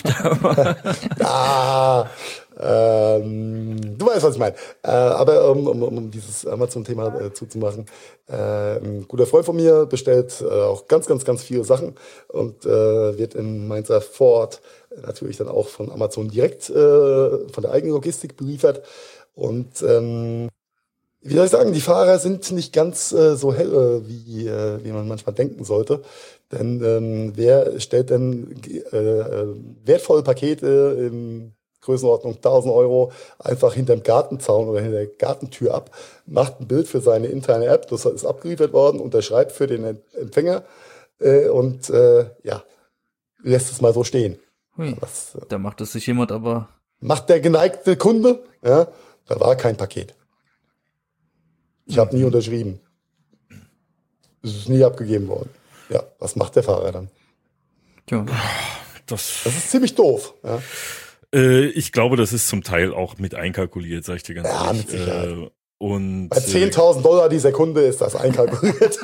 Du weißt, was ich meine. Aber um dieses Amazon-Thema zuzumachen, ein guter Freund von mir bestellt auch ganz, ganz, ganz viele Sachen und wird in Mainzer Vorort natürlich dann auch von Amazon direkt von der eigenen Logistik beliefert. Und wie soll ich sagen, die Fahrer sind nicht ganz so hell, wie man manchmal denken sollte. Denn wer stellt denn wertvolle Pakete in Größenordnung 1.000 Euro einfach hinterm Gartenzaun oder hinter der Gartentür ab, macht ein Bild für seine interne App, das ist abgeliefert worden, unterschreibt für den Empfänger und lässt es mal so stehen. Da macht es sich jemand aber... Macht der geneigte Kunde, ja, da war kein Paket. Ich habe nie unterschrieben. Es ist nie abgegeben worden. Ja, was macht der Fahrer dann? Ja. Das ist ziemlich doof. Ja. Ich glaube, das ist zum Teil auch mit einkalkuliert, sag ich dir ganz ehrlich. Mit Sicherheit. Und bei 10.000 $, die Sekunde ist das einkalkuliert.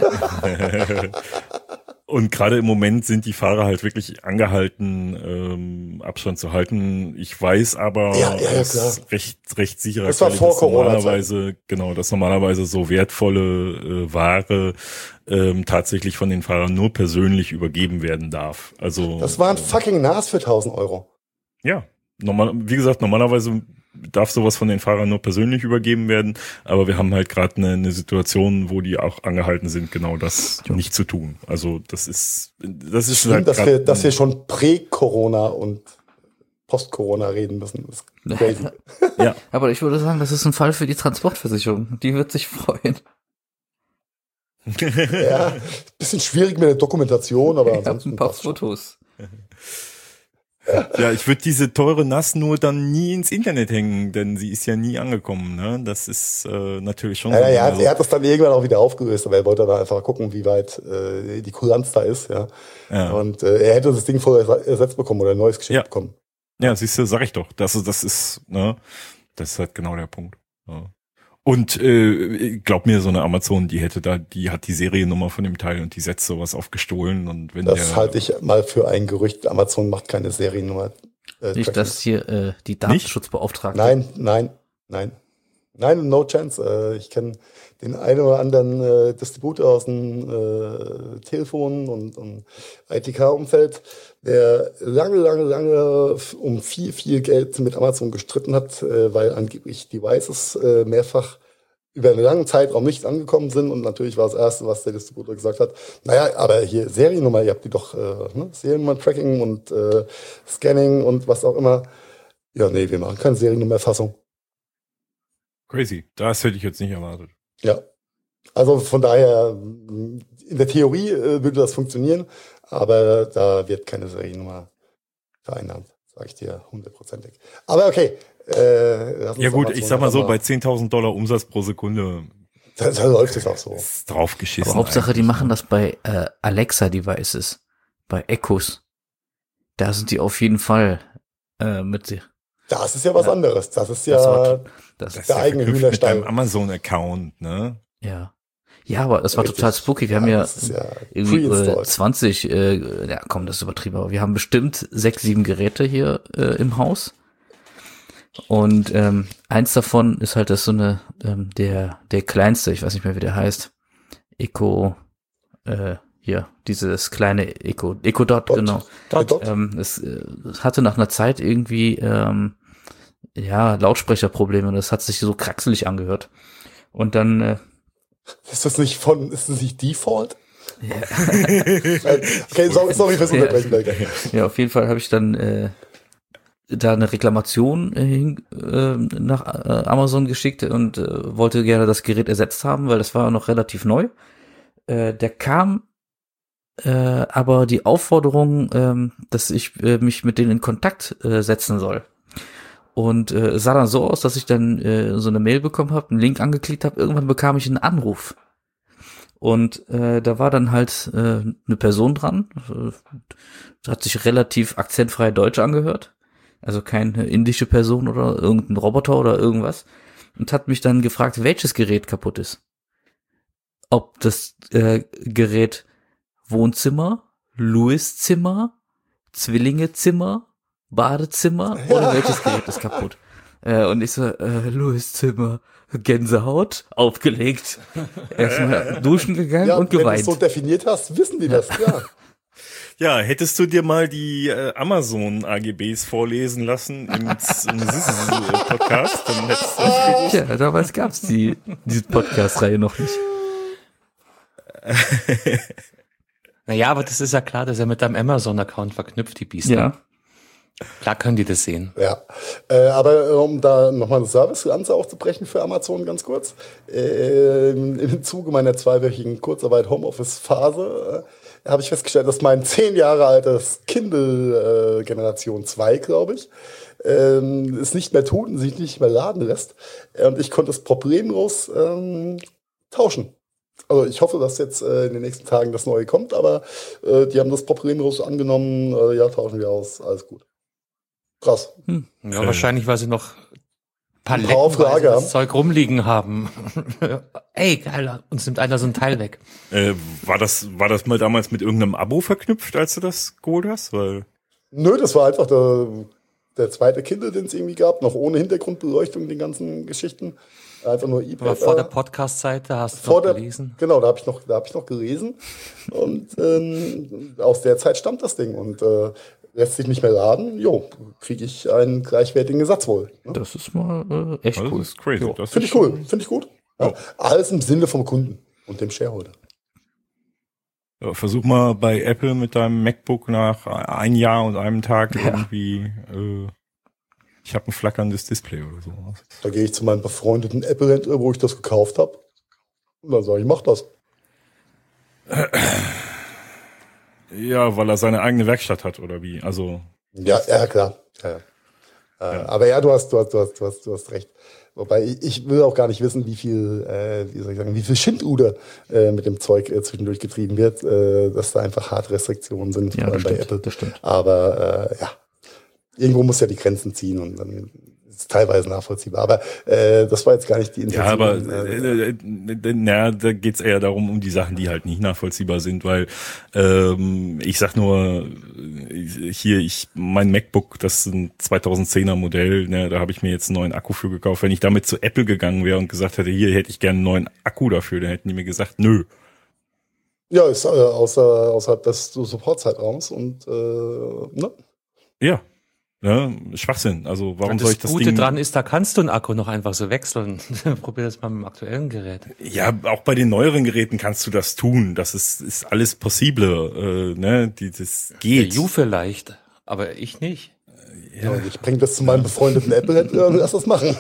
Und gerade im Moment sind die Fahrer halt wirklich angehalten, Abstand zu halten. Ich weiß aber aus recht sicherer das war Quelle, dass normalerweise so wertvolle Ware tatsächlich von den Fahrern nur persönlich übergeben werden darf. Also das war ein fucking NAS für 1.000 Euro. Ja, wie gesagt, normalerweise darf sowas von den Fahrern nur persönlich übergeben werden, aber wir haben halt gerade eine Situation, wo die auch angehalten sind, genau das nicht zu tun. Also das ist schlimm, halt dass wir schon Prä-Corona und Post-Corona reden müssen. Das ist crazy. Ja. Aber ich würde sagen, das ist ein Fall für die Transportversicherung. Die wird sich freuen. Ja, bisschen schwierig mit der Dokumentation, aber ansonsten ein paar Fotos. Ja, ich würde diese teure NAS nur dann nie ins Internet hängen, denn sie ist ja nie angekommen. Ne? Das ist natürlich schon. Er hat das dann irgendwann auch wieder aufgelöst, aber er wollte dann einfach gucken, wie weit die Kulanz da ist. Ja. Und er hätte das Ding vorher ersetzt bekommen oder ein neues geschickt bekommen. Ja, siehst du, sag ich doch. Das ist halt genau der Punkt. Ja. Und glaub mir, so eine Amazon, die hat die Seriennummer von dem Teil und die setzt sowas auf gestohlen. Und wenn das halte ich mal für ein Gerücht. Amazon macht keine Seriennummer. Nicht, dass hier die Datenschutzbeauftragte. Nein, no chance. Ich kenne den einen oder anderen Distributor aus dem Telefon- und ITK-Umfeld, der lange um viel Geld mit Amazon gestritten hat, weil angeblich Devices mehrfach über einen langen Zeitraum nicht angekommen sind. Und natürlich war das Erste, was der Distributor gesagt hat, naja, aber hier Seriennummer, ihr habt die doch Seriennummer-Tracking und Scanning und was auch immer. Ja, nee, wir machen keine Seriennummererfassung. Crazy, das hätte ich jetzt nicht erwartet. Ja, also von daher, in der Theorie würde das funktionieren, aber da wird keine Seriennummer vereinnahmt, sage ich dir 100%. Aber okay. Ja gut, ich sag mal so, bei $10.000 Umsatz pro Sekunde. Da läuft es auch so. Ist drauf geschissen. Aber Hauptsache, die machen das bei Alexa-Devices, bei Echos. Da sind die auf jeden Fall mit. Das ist ja was anderes. Das ist ja das ist der eigene Hühnerstall. Mit deinem Amazon-Account, ne? Ja. Ja, aber das war total spooky. Wir haben ja irgendwie 20, das ist übertrieben, aber wir haben bestimmt 6, 7 Geräte hier im Haus. Und eins davon ist halt das so eine, der kleinste, ich weiß nicht mehr, wie der heißt. Echo, hier, dieses kleine Echo Dot, genau. Es hatte nach einer Zeit irgendwie Lautsprecherprobleme und das hat sich so kraxelig angehört. Und dann ist das nicht Default? Ja. Okay, sorry fürs Unterbrechen. Ja, auf jeden Fall habe ich dann da eine Reklamation nach Amazon geschickt und wollte gerne das Gerät ersetzt haben, weil das war noch relativ neu. Der kam aber die Aufforderung, dass ich mich mit denen in Kontakt setzen soll. Und sah dann so aus, dass ich dann so eine Mail bekommen habe, einen Link angeklickt habe. Irgendwann bekam ich einen Anruf. Und da war dann halt eine Person dran. Hat sich relativ akzentfrei Deutsch angehört. Also keine indische Person oder irgendein Roboter oder irgendwas. Und hat mich dann gefragt, welches Gerät kaputt ist. Ob das Gerät Wohnzimmer, Louis-Zimmer, Zwillingezimmer, Badezimmer oder welches Gerät ist kaputt? Und ich so, Louis-Zimmer, Gänsehaut, aufgelegt. Erstmal duschen gegangen und geweint. Wenn du es so definiert hast, wissen die das, klar. Ja, hättest du dir mal die Amazon-AGBs vorlesen lassen im Podcast, dann hättest du das gewusst. Ja, damals gab's diese Podcast-Reihe noch nicht. Naja, aber das ist ja klar, dass er mit deinem Amazon-Account verknüpft, die Biester. Ja. Klar können die das sehen. Ja, aber um da nochmal eine Service-Lanze aufzubrechen für Amazon ganz kurz. Im Zuge meiner 2-wöchigen Kurzarbeit Homeoffice-Phase habe ich festgestellt, dass mein 10 Jahre altes Kindle Generation 2, glaube ich, es nicht mehr tut und sich nicht mehr laden lässt. Und ich konnte es problemlos tauschen. Also ich hoffe, dass jetzt in den nächsten Tagen das Neue kommt, aber die haben das problemlos angenommen. Ja, tauschen wir aus, alles gut. Krass. Ja, wahrscheinlich, weil sie noch ein paar Auflage das Zeug rumliegen haben. Ey, geil, uns nimmt einer so ein Teil weg. War das mal damals mit irgendeinem Abo verknüpft, als du das geholt hast? Nö, das war einfach der zweite Kindle, den es irgendwie gab, noch ohne Hintergrundbeleuchtung, den ganzen Geschichten. Einfach nur iPad. Aber vor der Podcast-Zeit, da hast du noch gelesen. Genau, da habe ich noch gelesen. Und aus der Zeit stammt das Ding. Und lässt sich nicht mehr laden, kriege ich einen gleichwertigen Satz wohl. Ne? Das ist mal echt Das cool. ist crazy. Jo, Das finde ist ich cool, schon- finde ich gut. Ja. Alles im Sinne vom Kunden und dem Shareholder. Ja, versuch mal bei Apple mit deinem MacBook nach ein Jahr und einem Tag irgendwie, ich habe ein flackerndes Display oder so. Da gehe ich zu meinem befreundeten Apple-Händler, wo ich das gekauft habe. Und dann sage ich, mach das. Ja, weil er seine eigene Werkstatt hat oder wie? Also Ja, klar. Ja. Aber ja, du hast recht. Wobei ich will auch gar nicht wissen, wie viel Schindluder mit dem Zeug zwischendurch getrieben wird, dass da einfach harte Restriktionen sind, Ja, vor allem das bei stimmt, Apple. das stimmt. Aber irgendwo muss ja die Grenzen ziehen und dann ist es teilweise nachvollziehbar. Aber das war jetzt gar nicht die Intention. ja, aber da geht's eher darum, um die Sachen, die halt nicht nachvollziehbar sind, weil ich sag nur, mein MacBook, das ist ein 2010er Modell, ne, da habe ich mir jetzt einen neuen Akku für gekauft. Wenn ich damit zu Apple gegangen wäre und gesagt hätte, hier hätte ich gerne einen neuen Akku dafür, dann hätten die mir gesagt, nö. Ja, ist außerhalb des Supportzeitraums und ne? Ja. Ne, Schwachsinn. Also warum Und soll das ich das Gute Ding... dran ist, da kannst du einen Akku noch einfach so wechseln. Probier das mal mit dem aktuellen Gerät. Ja, auch bei den neueren Geräten kannst du das tun. Das ist alles possible. Ne, das geht. Der vielleicht, aber ich nicht. Ja, ich bringe das zu meinem befreundeten Apple-Händler und lass das machen.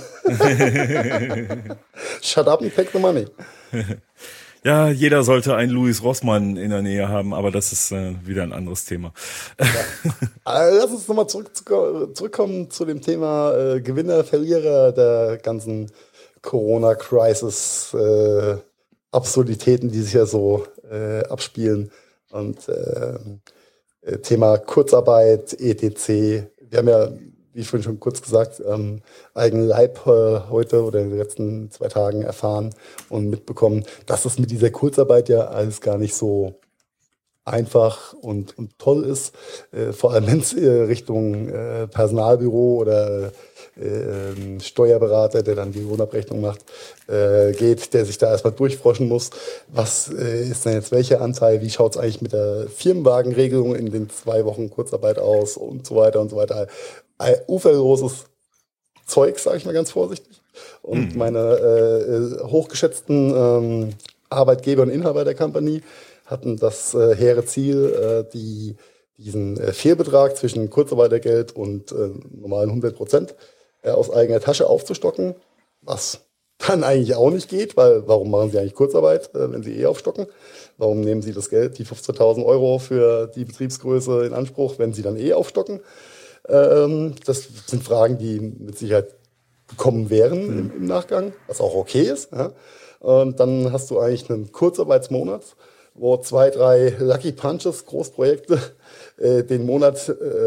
Shut up and take the money. Ja, jeder sollte einen Louis Rossmann in der Nähe haben, aber das ist wieder ein anderes Thema. Lass uns nochmal zurückkommen zu dem Thema Gewinner, Verlierer der ganzen Corona-Crisis, Absurditäten, die sich ja so abspielen. Und Thema Kurzarbeit, etc. Wir haben ja, wie vorhin schon kurz gesagt, eigenen Leib heute oder in den letzten 2 Tagen erfahren und mitbekommen, dass es mit dieser Kurzarbeit ja alles gar nicht so einfach und toll ist. Vor allem wenn es Richtung Personalbüro oder Steuerberater, der dann die Lohnabrechnung macht, geht, der sich da erstmal durchfroschen muss. Was ist denn jetzt welcher Anteil? Wie schaut es eigentlich mit der Firmenwagenregelung in den 2 Wochen Kurzarbeit aus und so weiter und so weiter. Ein uferloses Zeug, sage ich mal ganz vorsichtig. Und meine hochgeschätzten Arbeitgeber und Inhaber der Company hatten das hehre Ziel, diesen Fehlbetrag zwischen Kurzarbeitergeld und normalen 100% aus eigener Tasche aufzustocken, was dann eigentlich auch nicht geht, weil warum machen Sie eigentlich Kurzarbeit, wenn Sie aufstocken? Warum nehmen Sie das Geld, die 15.000 Euro für die Betriebsgröße in Anspruch, wenn Sie dann aufstocken? Das sind Fragen, die mit Sicherheit gekommen wären im Nachgang, was auch okay ist. Ja? Und dann hast du eigentlich einen Kurzarbeitsmonat, wo 2, 3 Lucky Punches, Großprojekte, den Monat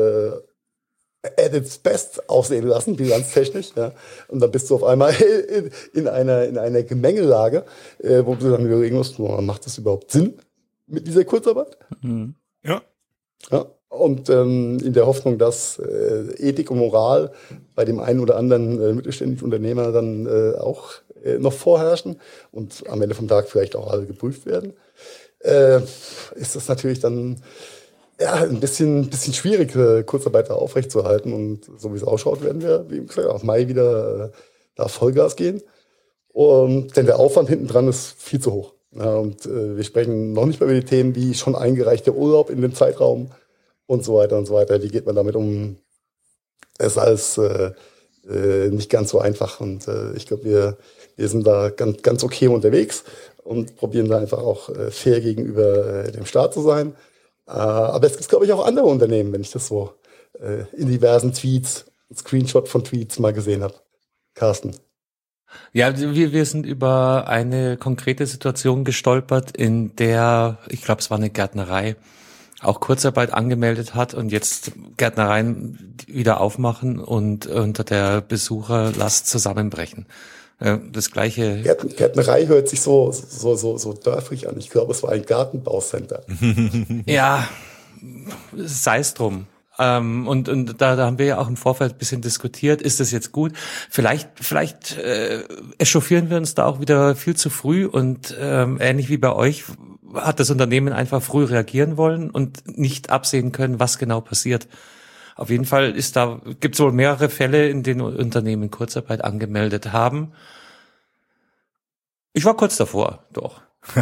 at its best aussehen lassen, bilanztechnisch. Ja. Und dann bist du auf einmal in einer Gemengelage, wo du dann überlegen musst, macht das überhaupt Sinn mit dieser Kurzarbeit? Mhm. Ja. Ja. Und in der Hoffnung, dass Ethik und Moral bei dem einen oder anderen mittelständischen Unternehmer dann auch noch vorherrschen und am Ende vom Tag vielleicht auch alle geprüft werden, ist das natürlich dann ein bisschen schwierig, Kurzarbeit da aufrechtzuerhalten. Und so wie es ausschaut, werden wir, wie gesagt, auf Mai wieder da Vollgas gehen. Denn der Aufwand hinten dran ist viel zu hoch. Ja, und wir sprechen noch nicht mehr über die Themen wie schon eingereichter Urlaub in dem Zeitraum und so weiter und so weiter. Wie geht man damit um? Es ist alles nicht ganz so einfach. Und ich glaube, wir sind da ganz okay unterwegs und probieren da einfach auch fair gegenüber dem Staat zu sein. Aber es gibt, glaube ich, auch andere Unternehmen, wenn ich das so in diversen Tweets, Screenshot von Tweets mal gesehen habe. Carsten. Ja, wir sind über eine konkrete Situation gestolpert, in der, ich glaube, es war eine Gärtnerei, auch Kurzarbeit angemeldet hat und jetzt Gärtnereien wieder aufmachen und unter der Besucherlast zusammenbrechen. Das gleiche. Gärtnerei hört sich so dörfrig an. Ich glaube, es war ein Gartenbaucenter. Ja, sei es drum. Und da haben wir ja auch im Vorfeld ein bisschen diskutiert, ist das jetzt gut? Vielleicht echauffieren wir uns da auch wieder viel zu früh und ähnlich wie bei euch hat das Unternehmen einfach früh reagieren wollen und nicht absehen können, was genau passiert. Auf jeden Fall gibt es wohl mehrere Fälle, in denen Unternehmen Kurzarbeit angemeldet haben. Ich war kurz davor, doch.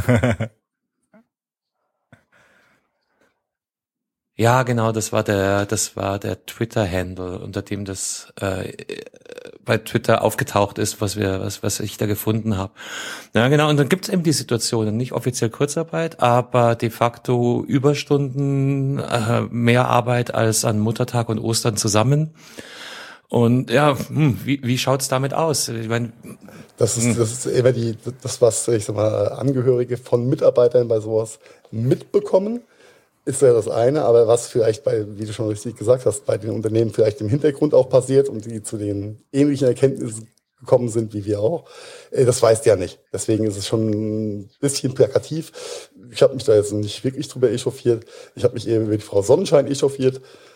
Ja, genau, das war der Twitter-Handle, unter dem das bei Twitter aufgetaucht ist, was ich da gefunden habe. Ja, genau, und dann gibt's eben die Situationen, nicht offiziell Kurzarbeit, aber de facto Überstunden, mehr Arbeit als an Muttertag und Ostern zusammen. Und ja, wie schaut's damit aus? Ich meine, das ist immer das, was ich sag mal, Angehörige von Mitarbeitern bei sowas mitbekommen, ist ja das eine, aber was vielleicht wie du schon richtig gesagt hast, bei den Unternehmen vielleicht im Hintergrund auch passiert und die zu den ähnlichen Erkenntnissen gekommen sind wie wir auch, das weißt du ja nicht. Deswegen ist es schon ein bisschen plakativ. Ich habe mich da jetzt nicht wirklich drüber echauffiert. Ich habe mich eher über die Frau Sonnenschein echauffiert,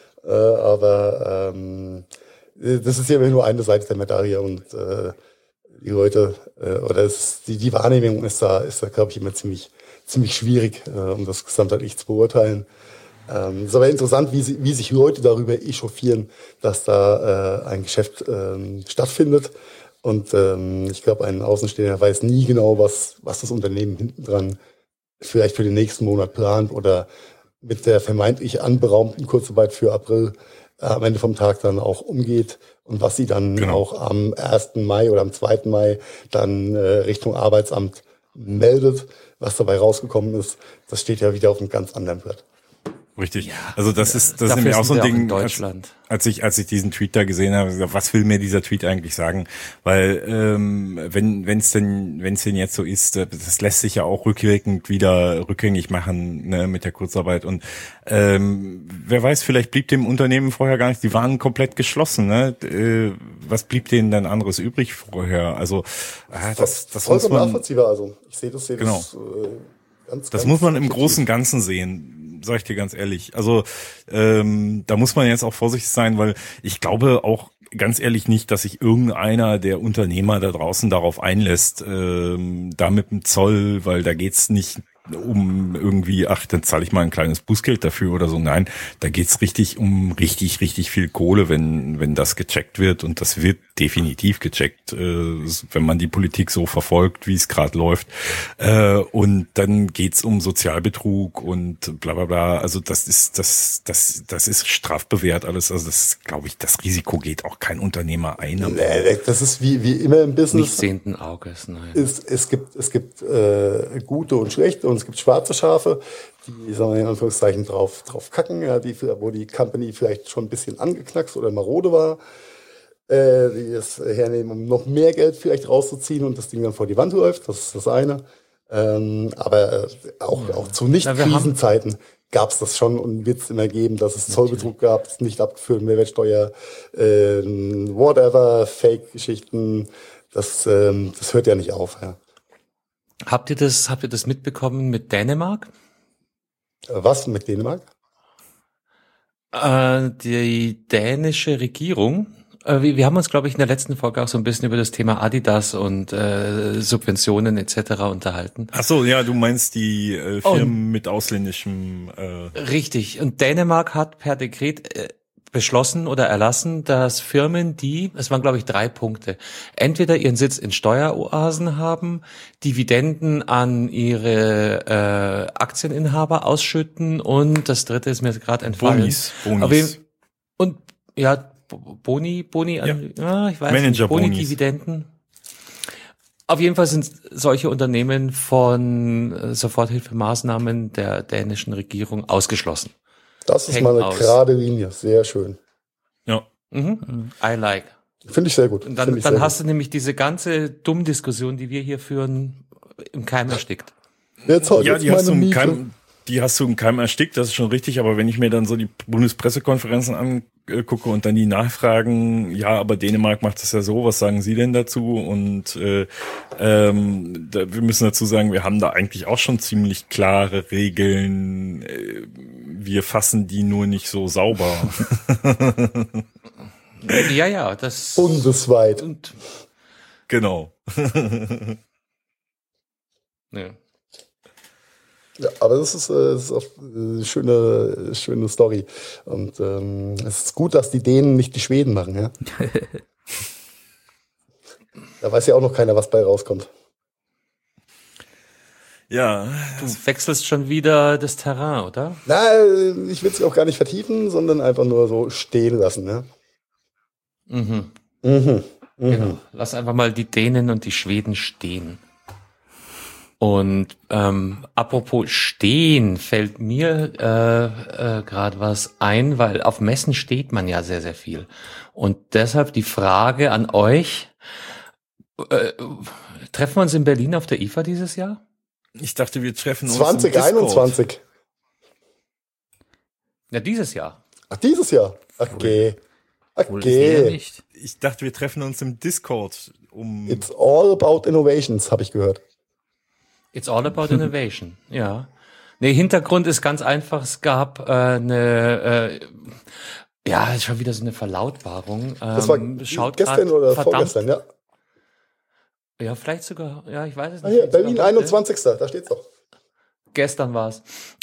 aber das ist ja nur eine Seite der Medaille und die Leute oder die Wahrnehmung ist da glaube ich immer ziemlich schwierig, um das gesamtheitlich zu beurteilen. Es ist aber interessant, wie sich Leute darüber echauffieren, dass da ein Geschäft stattfindet. Und ich glaube, ein Außenstehender weiß nie genau, was das Unternehmen hinten dran vielleicht für den nächsten Monat plant oder mit der vermeintlich anberaumten Kurzarbeit für April am Ende vom Tag dann auch umgeht und was sie dann auch am 1. Mai oder am 2. Mai dann Richtung Arbeitsamt meldet. Was dabei rausgekommen ist, das steht ja wieder auf einem ganz anderen Blatt. Richtig. Ja, also das ist nämlich auch so ein Ding, als ich diesen Tweet da gesehen habe, gesagt, was will mir dieser Tweet eigentlich sagen? Weil wenn es denn jetzt so ist, das lässt sich ja auch rückwirkend wieder rückgängig machen, ne, mit der Kurzarbeit. Und wer weiß, vielleicht blieb dem Unternehmen vorher gar nicht, die waren komplett geschlossen, ne? Was blieb denen dann anderes übrig vorher? Also das vollkommen nachvollziehbar. Also ich sehe das das muss man im großen und Ganzen sehen, sag ich dir ganz ehrlich. Also da muss man jetzt auch vorsichtig sein, weil ich glaube auch ganz ehrlich nicht, dass sich irgendeiner der Unternehmer da draußen darauf einlässt, da mit dem Zoll, weil da geht's nicht um irgendwie, dann zahle ich mal ein kleines Bußgeld dafür oder so. Nein, da geht's richtig um richtig viel Kohle, wenn das gecheckt wird, und das wird definitiv gecheckt, wenn man die Politik so verfolgt, wie es gerade läuft. Und dann geht's um Sozialbetrug und bla bla bla. Also das ist strafbewehrt alles. Also das, glaube ich, das Risiko geht auch kein Unternehmer ein. Das ist wie immer im Business. Nicht sehenden Auges, nein. Es gibt gute und schlechte und es gibt schwarze Schafe, die, sagen wir in Anführungszeichen, drauf kacken, ja, wo die Company vielleicht schon ein bisschen angeknackst oder marode war, die es hernehmen, um noch mehr Geld vielleicht rauszuziehen und das Ding dann vor die Wand läuft. Das ist das eine. Aber auch zu Nicht-Krisenzeiten gab es das schon und wird es immer geben, dass es Zollbetrug gab, es nicht abgeführte Mehrwertsteuer, whatever, Fake-Geschichten. Das hört ja nicht auf. Ja. Habt ihr das mitbekommen mit Dänemark? Was mit Dänemark? Die dänische Regierung, wir haben uns, glaube ich, in der letzten Folge auch so ein bisschen über das Thema Adidas und Subventionen etc. unterhalten. Ach so, ja, du meinst die Firmen mit ausländischem... Richtig, und Dänemark hat per Dekret beschlossen oder erlassen, dass Firmen, es waren glaube ich 3 Punkte, entweder ihren Sitz in Steueroasen haben, Dividenden an ihre Aktieninhaber ausschütten und das dritte ist mir gerade entfallen. Bonis. Und ja, Boni, ja, ich weiß nicht, Boni-Dividenden. Auf jeden Fall sind solche Unternehmen von Soforthilfemaßnahmen der dänischen Regierung ausgeschlossen. Das ist mal eine gerade Linie, sehr schön. Ja. Mhm. I like. Finde ich sehr gut. Und dann hast du nämlich diese ganze Dumm-Diskussion, die wir hier führen, im Keim erstickt. Die hast du im Keim erstickt, das ist schon richtig, aber wenn ich mir dann so die Bundespressekonferenzen angucke und dann die Nachfragen, ja, aber Dänemark macht das ja so, was sagen Sie denn dazu? Und wir müssen dazu sagen, wir haben da eigentlich auch schon ziemlich klare Regeln, wir fassen die nur nicht so sauber. Ja, das... Bundesweit. Genau. Ja. Ja, aber das ist auch eine schöne Story. Und es ist gut, dass die Dänen nicht die Schweden machen, ja. Da weiß ja auch noch keiner, was bei rauskommt. Ja. Du wechselst schon wieder das Terrain, oder? Na, ich will es auch gar nicht vertiefen, sondern einfach nur so stehen lassen, ne? Mhm. Mhm. Genau. Lass einfach mal die Dänen und die Schweden stehen. Und apropos stehen, fällt mir gerade was ein, weil auf Messen steht man ja sehr, sehr viel. Und deshalb die Frage an euch, treffen wir uns in Berlin auf der IFA dieses Jahr? Ich dachte, wir treffen uns 2021. Ja, dieses Jahr. Ach, dieses Jahr? Okay. Wohl ist eher nicht. Ich dachte, wir treffen uns im Discord. It's all about innovations, habe ich gehört. It's all about innovation, ja. Nee, Hintergrund ist ganz einfach, es gab ja, schon wieder so eine Verlautbarung. Das war gestern oder vorgestern, ja. Ja, vielleicht sogar, ja, ich weiß es Ah, nicht. hier, Berlin 21. Da steht's doch. Gestern war's.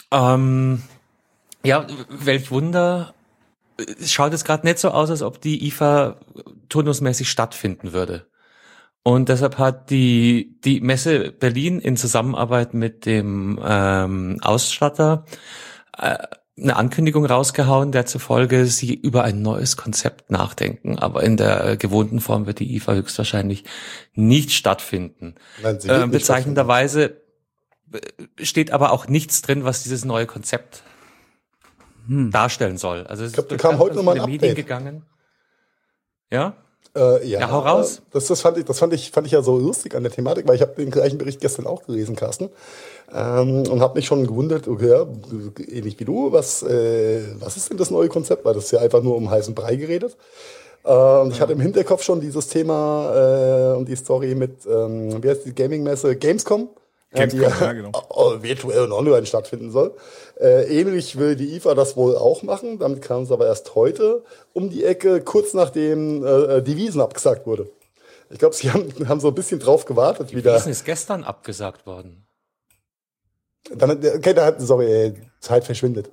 Ja, welch Wunder. Es schaut jetzt gerade nicht so aus, als ob die IFA turnusmäßig stattfinden würde. Und deshalb hat die Messe Berlin in Zusammenarbeit mit dem Ausstatter eine Ankündigung rausgehauen, der zufolge sie über ein neues Konzept nachdenken. Aber in der gewohnten Form wird die IFA höchstwahrscheinlich nicht stattfinden. Nein, sie wird nicht Bezeichnenderweise steht aber auch nichts drin, was dieses neue Konzept darstellen soll. Also ich glaube, da kam heute nochmal ein Medien Update. Gegangen. Ja? Ja, hau raus. Das fand ich ja so lustig an der Thematik, weil ich habe den gleichen Bericht gestern auch gelesen, Carsten, und habe mich schon gewundert, okay, ja, ähnlich wie du, was ist denn das neue Konzept? Weil das ist ja einfach nur um heißen Brei geredet. Und ich hatte im Hinterkopf schon dieses Thema und die Story mit, wie heißt die Gaming-Messe? Gamescom, die genau. virtuell und online stattfinden soll. Ähnlich will die IFA das wohl auch machen. Damit kam es aber erst heute um die Ecke, kurz nachdem die Wiesn abgesagt wurde. Ich glaube, sie haben so ein bisschen drauf gewartet. Die Wiesn ist gestern abgesagt worden. Zeit verschwimmt.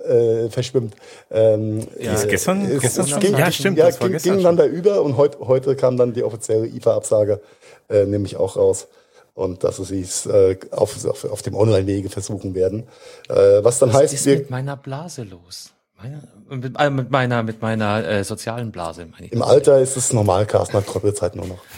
Ist gestern schon? Ja, stimmt. Ja, das war gestern ging dann da über und heute kam dann die offizielle IFA-Absage nämlich auch raus. Und dass sie es auf dem Online-Wege versuchen werden. Was dann heißt, was ist mit meiner Blase los? Mit meiner sozialen Blase, meine ich. Im Alter ist es normal, Carsten hat Kröppelzeit nur noch.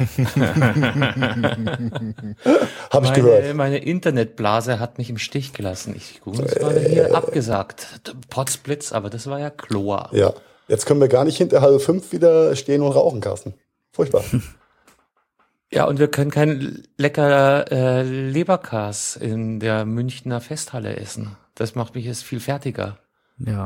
Habe ich gehört. Meine Internetblase hat mich im Stich gelassen. Es war hier abgesagt. Potzblitz, aber das war ja Chlor. Ja, jetzt können wir gar nicht hinter 4:30 wieder stehen und rauchen, Carsten. Furchtbar. Ja, und wir können kein lecker Leberkas in der Münchner Festhalle essen. Das macht mich jetzt viel fertiger. Ja.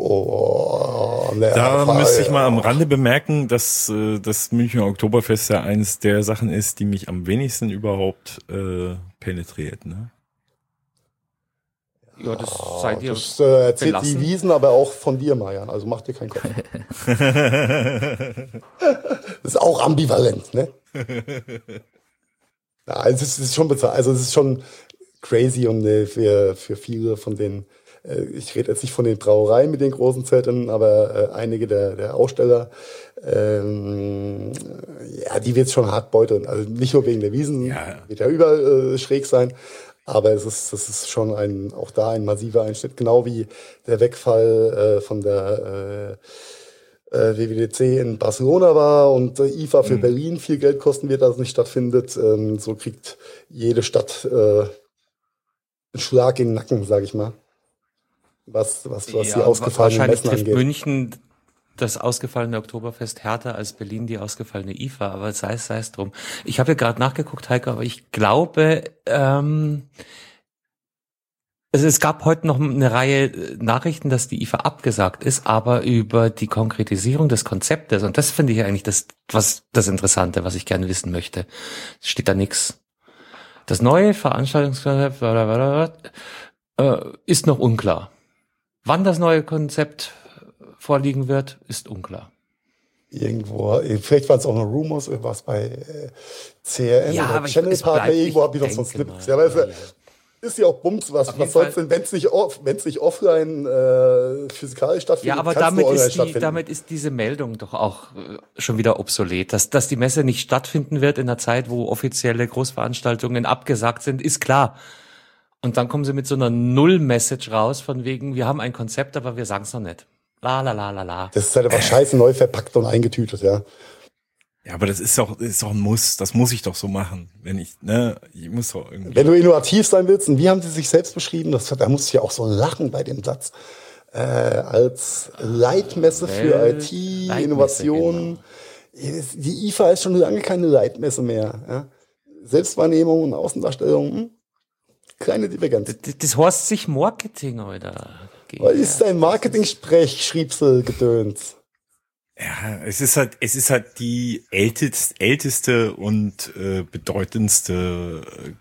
Da müsste ich mal am Rande bemerken, dass das Münchner Oktoberfest ja eines der Sachen ist, die mich am wenigsten überhaupt penetriert. Ne? Ja, das seid ihr. Das erzählt belassen. die Wiesn aber auch von dir, Marian. Also mach dir keinen Kopf. Das ist auch ambivalent, ne? Ja, es ist schon bezahlt. Also es ist schon crazy und für viele von den, ich rede jetzt nicht von den Brauereien mit den großen Zelten, aber einige der Aussteller, ja, die wird schon hart beuteln. Also nicht nur wegen der Wiesn, wird ja überall schräg sein. Aber das ist schon auch da ein massiver Einschnitt, genau wie der Wegfall von der WWDC in Barcelona war und IFA für Berlin viel Geld kosten wird, dass es nicht stattfindet. So kriegt jede Stadt einen Schlag in den Nacken, sage ich mal, was die ausgefallenen Messen trifft angeht. München das ausgefallene Oktoberfest härter als Berlin die ausgefallene IFA, aber sei es drum. Ich habe ja gerade nachgeguckt, Heiko, aber ich glaube, also es gab heute noch eine Reihe Nachrichten, dass die IFA abgesagt ist, aber über die Konkretisierung des Konzeptes, und das finde ich eigentlich das Interessante, was ich gerne wissen möchte, steht da nichts. Das neue Veranstaltungskonzept ist noch unklar. Wann das neue Konzept vorliegen wird, ist unklar. Irgendwo, vielleicht waren es auch noch Rumors, irgendwas bei CRN ja, oder aber Channel Partner, irgendwo habe ich noch so ein Snippet. Ja, ist ja auch Bums, was soll's denn, wenn's nicht offline physikalisch stattfindet, ja, aber damit ist diese Meldung doch auch schon wieder obsolet. Dass die Messe nicht stattfinden wird in einer Zeit, wo offizielle Großveranstaltungen abgesagt sind, ist klar. Und dann kommen sie mit so einer Null-Message raus, von wegen, wir haben ein Konzept, aber wir sagen es noch nicht. La la la la la. Das ist halt einfach scheiße neu verpackt und eingetütet, ja. Ja, aber das ist doch ein Muss. Das muss ich doch so machen. Ich muss doch irgendwie. Wenn du innovativ sein willst, und wie haben sie sich selbst beschrieben? Da musst du ja auch so lachen bei dem Satz. Als Leitmesse für IT, Innovationen. Genau. Die IFA ist schon lange keine Leitmesse mehr. Ja? Selbstwahrnehmung und Außendarstellung, kleine Divergenz. Das heißt sich Marketing, Alter. Was ist ein Marketing-Sprech-Schriepsel-Gedöns? Ja, es ist halt die älteste und bedeutendste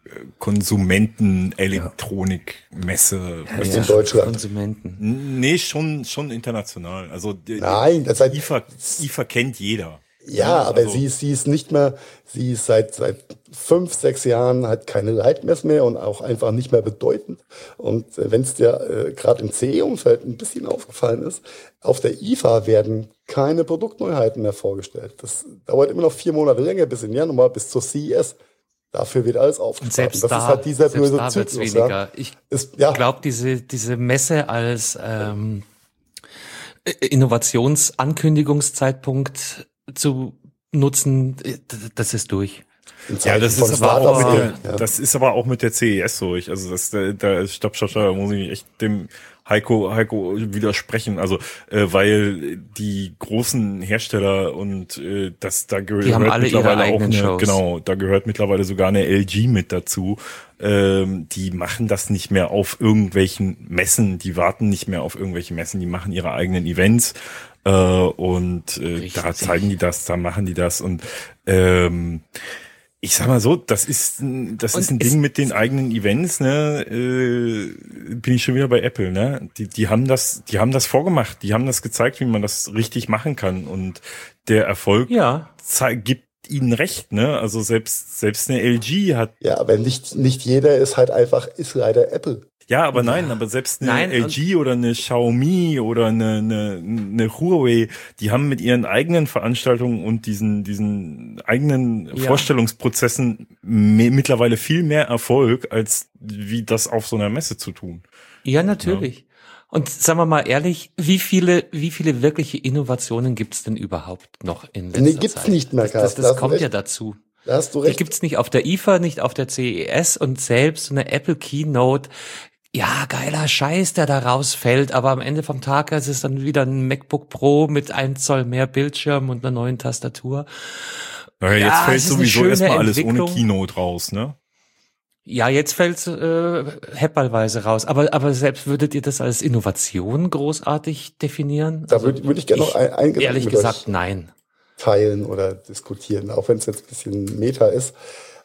Konsumentenelektronikmesse in Deutschland. Konsumenten. Nee, schon international. Also nein, das heißt, IFA kennt jeder. Ja, aber sie ist nicht mehr, sie ist seit 5, 6 Jahren halt keine Leitmesse mehr und auch einfach nicht mehr bedeutend. Und wenn es dir gerade im CE-Umfeld ein bisschen aufgefallen ist, auf der IFA werden keine Produktneuheiten mehr vorgestellt. Das dauert immer noch 4 Monate länger, bis in Januar, bis zur CES. Dafür wird alles aufgespart. Das ist halt dieser böse Zyklus. Ja. Ich glaube, diese Messe als Innovationsankündigungszeitpunkt zu nutzen, das ist durch. Ja, das ist aber auch mit der CES durch. Also stopp, da muss ich echt dem Heiko widersprechen. Also weil die großen Hersteller und da gehört mittlerweile auch da gehört mittlerweile sogar eine LG mit dazu. Die machen das nicht mehr auf irgendwelchen Messen, die warten nicht mehr auf irgendwelche Messen, die machen ihre eigenen Events und da zeigen die das, da machen die das und ich sag mal so, das ist ein Ding mit den eigenen Events, ne? Bin ich schon wieder bei Apple, ne? Die haben das vorgemacht, die haben das gezeigt, wie man das richtig machen kann und der Erfolg gibt ihnen recht, ne? Also selbst eine LG hat. Ja, aber nicht jeder ist leider Apple. Ja, aber aber selbst eine LG oder eine Xiaomi oder eine Huawei, die haben mit ihren eigenen Veranstaltungen und diesen eigenen Vorstellungsprozessen mittlerweile viel mehr Erfolg, als wie das auf so einer Messe zu tun. Ja, natürlich. Ja. Und sagen wir mal ehrlich, wie viele wirkliche Innovationen gibt's denn überhaupt noch in letzter Zeit? Gibt's nicht mehr, Carsten. Das kommt ja dazu. Da hast du recht. Die gibt's nicht auf der IFA, nicht auf der CES und selbst eine Apple Keynote. Ja, geiler Scheiß, der da rausfällt, aber am Ende vom Tag ist es dann wieder ein MacBook Pro mit 1 Zoll mehr Bildschirm und einer neuen Tastatur. Naja, jetzt fällt sowieso erstmal alles ohne Keynote raus, ne? Ja, jetzt fällt's häpperlweise raus. Aber selbst würdet ihr das als Innovation großartig definieren? Da würde ich gerne noch ein ehrlich gesagt, nein. Teilen oder diskutieren, auch wenn es jetzt ein bisschen Meta ist.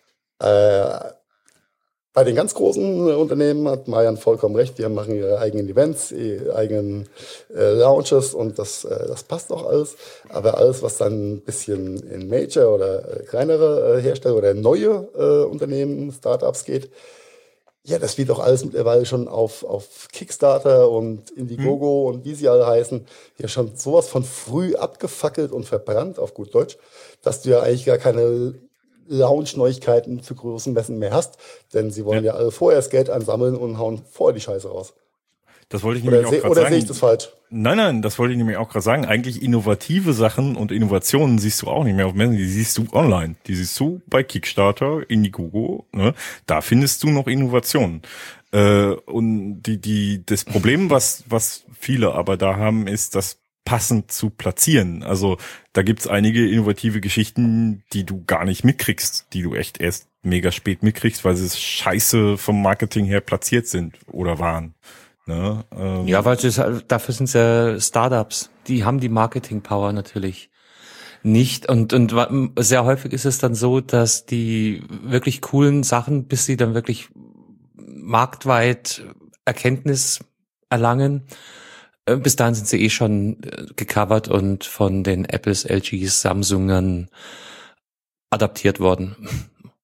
Bei den ganz großen Unternehmen hat Marian vollkommen recht, die machen ihre eigenen Events, ihre eigenen Launches und das passt auch alles. Aber alles, was dann ein bisschen in Major oder kleinere Hersteller oder neue Unternehmen, Startups geht, ja, das wird auch alles mittlerweile schon auf Kickstarter und Indiegogo und wie sie alle heißen, ja schon sowas von früh abgefackelt und verbrannt, auf gut Deutsch, dass du ja eigentlich gar keine Launch-Neuigkeiten zu großen Messen mehr hast, denn sie wollen ja alle vorher das Geld ansammeln und hauen vorher die Scheiße raus. Das wollte ich nämlich auch gerade sagen. Oder sehe ich das falsch? Nein, das wollte ich nämlich auch gerade sagen. Eigentlich innovative Sachen und Innovationen siehst du auch nicht mehr auf Messen, die siehst du online. Die siehst du bei Kickstarter, Indiegogo, ne? Da findest du noch Innovationen. Und das Problem, was viele aber da haben, ist, dass passend zu platzieren. Also da gibt's einige innovative Geschichten, die du gar nicht mitkriegst, die du echt erst mega spät mitkriegst, weil sie scheiße vom Marketing her platziert sind oder waren. Ne? Ja, weil dafür sind ja Startups, die haben die Marketing-Power natürlich nicht und sehr häufig ist es dann so, dass die wirklich coolen Sachen, bis sie dann wirklich marktweit Erkenntnis erlangen, bis dahin sind sie schon gecovert und von den Apples, LGs, Samsungern adaptiert worden.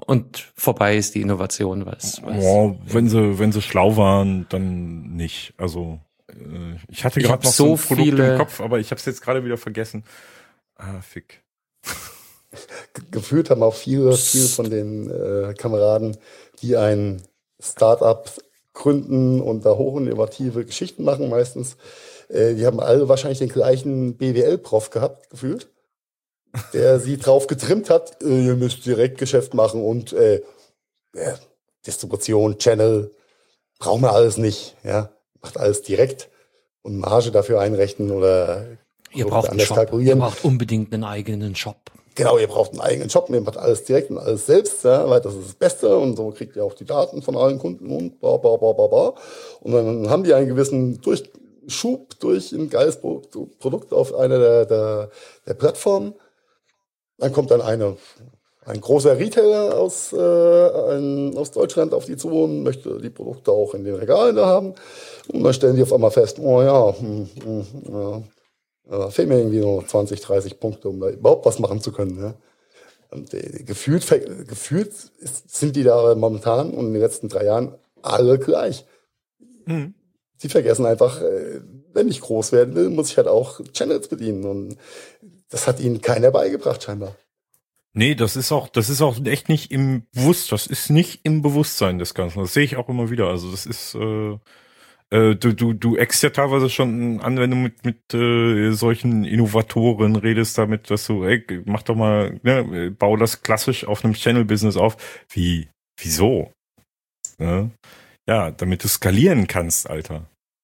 und vorbei ist die Innovation, was Ja, wenn sie schlau waren, dann nicht. Also ich hatte Ich gerade hab noch so ein so Produkt viele- im Kopf, aber ich habe es jetzt gerade wieder vergessen. Fick. Gefühlt haben auch viele von den Kameraden, die ein Startup gründen und da hochinnovative Geschichten machen meistens, die haben alle wahrscheinlich den gleichen BWL-Prof gehabt, gefühlt, der sie drauf getrimmt hat, ihr müsst Direktgeschäft machen und Distribution, Channel, brauchen wir alles nicht, ja, macht alles direkt und Marge dafür einrechnen oder Ihr Produkte braucht einen anders Shop. Ihr kalkulieren. braucht unbedingt einen eigenen Shop. Genau, ihr braucht einen eigenen Shop, ihr macht alles direkt und alles selbst, ja, weil das ist das Beste und so kriegt ihr auch die Daten von allen Kunden und bla bla bla bla bla. Und dann haben die einen gewissen Schub durch ein geiles Produkt auf einer der Plattformen. Dann kommt dann ein großer Retailer aus Deutschland auf die zu und möchte die Produkte auch in den Regalen da haben. Und dann stellen die auf einmal fest, oh ja, fehlen mir irgendwie nur 20, 30 Punkte, um da überhaupt was machen zu können. Ja. Und gefühlt sind die da momentan und in den letzten 3 Jahren alle gleich. Mhm. Sie vergessen einfach, wenn ich groß werden will, muss ich halt auch Channels bedienen. Und das hat ihnen keiner beigebracht, scheinbar. Nee, das ist auch echt nicht das ist nicht im Bewusstsein des Ganzen. Das sehe ich auch immer wieder. Also das ist, du eckst ja teilweise schon an, wenn du mit solchen Innovatoren redest, damit, dass du, ey, mach doch mal, ne, bau das klassisch auf einem Channel-Business auf. Wieso? Ne? Ja, damit du skalieren kannst, Alter.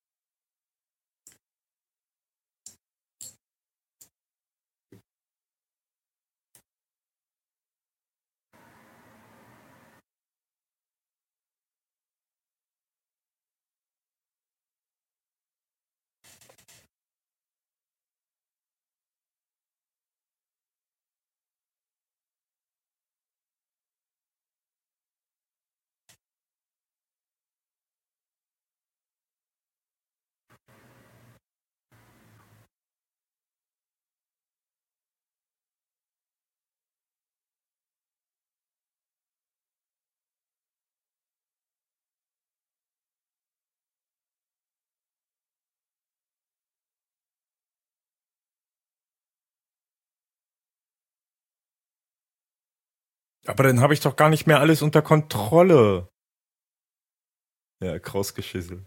Aber dann habe ich doch gar nicht mehr alles unter Kontrolle. Ja, Krausgeschissel.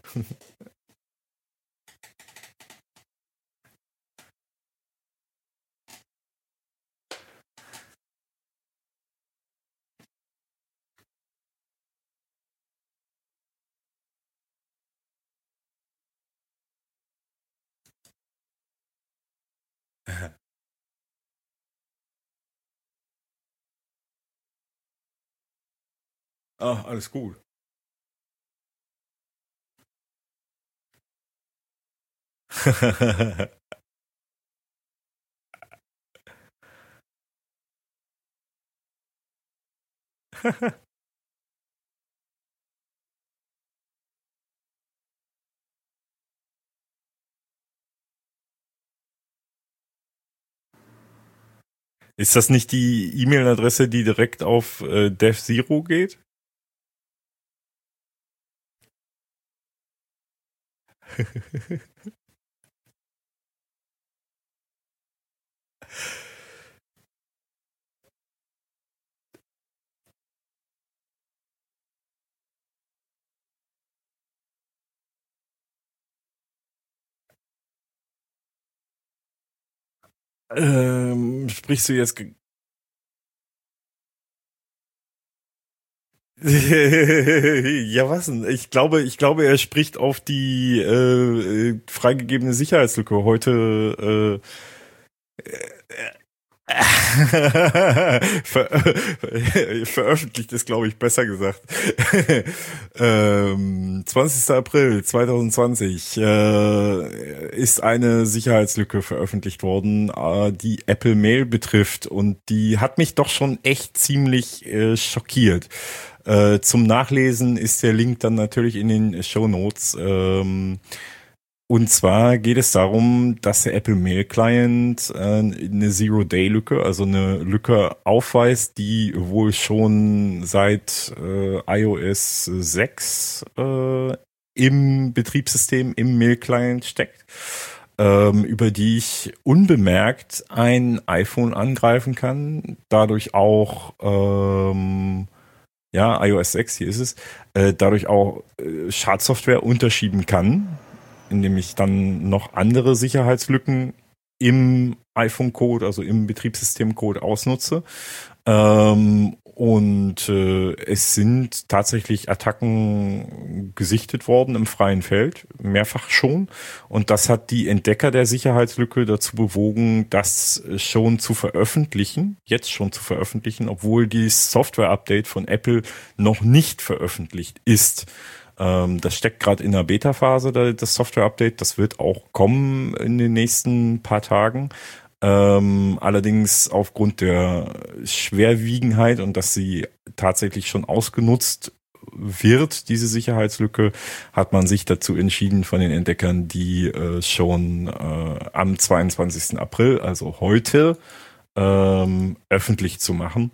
Alles gut. Ist das nicht die E-Mail-Adresse, die direkt auf DevZero geht? Sprichst du jetzt? Ja, was denn? Ich glaube, er spricht auf die freigegebene Sicherheitslücke. Heute veröffentlicht ist, glaube ich, besser gesagt. 20. April 2020 ist eine Sicherheitslücke veröffentlicht worden, die Apple Mail betrifft, und die hat mich doch schon echt ziemlich schockiert. Zum Nachlesen ist der Link dann natürlich in den Shownotes. Und zwar geht es darum, dass der Apple Mail Client eine Zero-Day-Lücke, also eine Lücke aufweist, die wohl schon seit iOS 6 im Betriebssystem, im Mail Client steckt, über die ich unbemerkt ein iPhone angreifen kann, dadurch auch iOS 6, hier ist es, dadurch auch Schadsoftware unterschieben kann, indem ich dann noch andere Sicherheitslücken im iPhone-Code, also im Betriebssystem-Code ausnutze. Es sind tatsächlich Attacken gesichtet worden im freien Feld, mehrfach schon. Und das hat die Entdecker der Sicherheitslücke dazu bewogen, das schon zu veröffentlichen, obwohl die Software-Update von Apple noch nicht veröffentlicht ist. Das steckt gerade in der Beta-Phase, das Software-Update. Das wird auch kommen in den nächsten paar Tagen. Allerdings aufgrund der Schwerwiegenheit und dass sie tatsächlich schon ausgenutzt wird, diese Sicherheitslücke, hat man sich dazu entschieden von den Entdeckern, die schon am 22. April, also heute, öffentlich zu machen.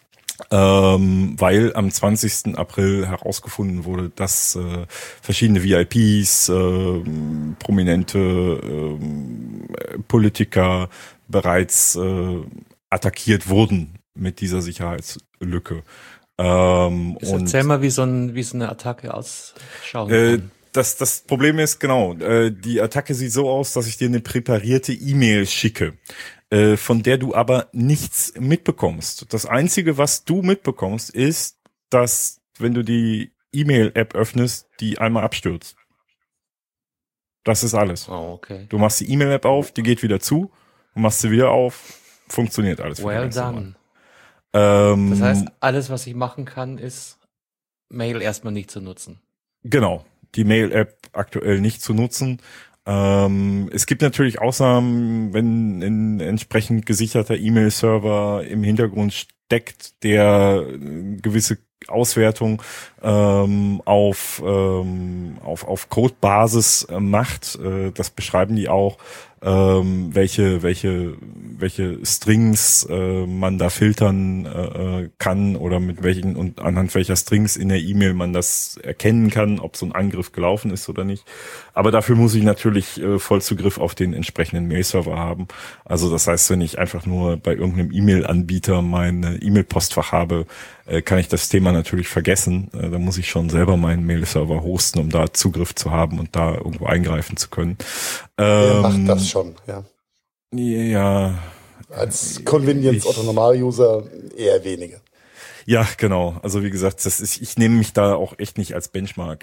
Weil am 20. April herausgefunden wurde, dass verschiedene VIPs, prominente Politiker bereits attackiert wurden mit dieser Sicherheitslücke. Erzähl mal, wie so eine Attacke ausschauen kann. Das Problem ist, genau, die Attacke sieht so aus, dass ich dir eine präparierte E-Mail schicke, von der du aber nichts mitbekommst. Das Einzige, was du mitbekommst, ist, dass, wenn du die E-Mail-App öffnest, die einmal abstürzt. Das ist alles. Oh, okay. Du machst die E-Mail-App auf, die geht wieder zu, du machst sie wieder auf, funktioniert alles. Well done. Das heißt, alles, was ich machen kann, ist Mail erstmal nicht zu nutzen. Genau, die Mail-App aktuell nicht zu nutzen. Es gibt natürlich Ausnahmen, wenn ein entsprechend gesicherter E-Mail-Server im Hintergrund steckt, der gewisse Auswertung auf Codebasis macht. Das beschreiben die auch, welche Strings man da filtern kann oder mit welchen und anhand welcher Strings in der E-Mail man das erkennen kann, ob so ein Angriff gelaufen ist oder nicht. Aber dafür muss ich natürlich Vollzugriff auf den entsprechenden Mail-Server haben. Also das heißt, wenn ich einfach nur bei irgendeinem E-Mail-Anbieter meine E-Mail-Postfach habe, kann ich das Thema natürlich vergessen. Da muss ich schon selber meinen Mail-Server hosten, um da Zugriff zu haben und da irgendwo eingreifen zu können. Wer macht das schon, ja? Ja. Als Convenience-Otto-Normal-User eher wenige. Ja, genau. Also wie gesagt, ich nehme mich da auch echt nicht als Benchmark.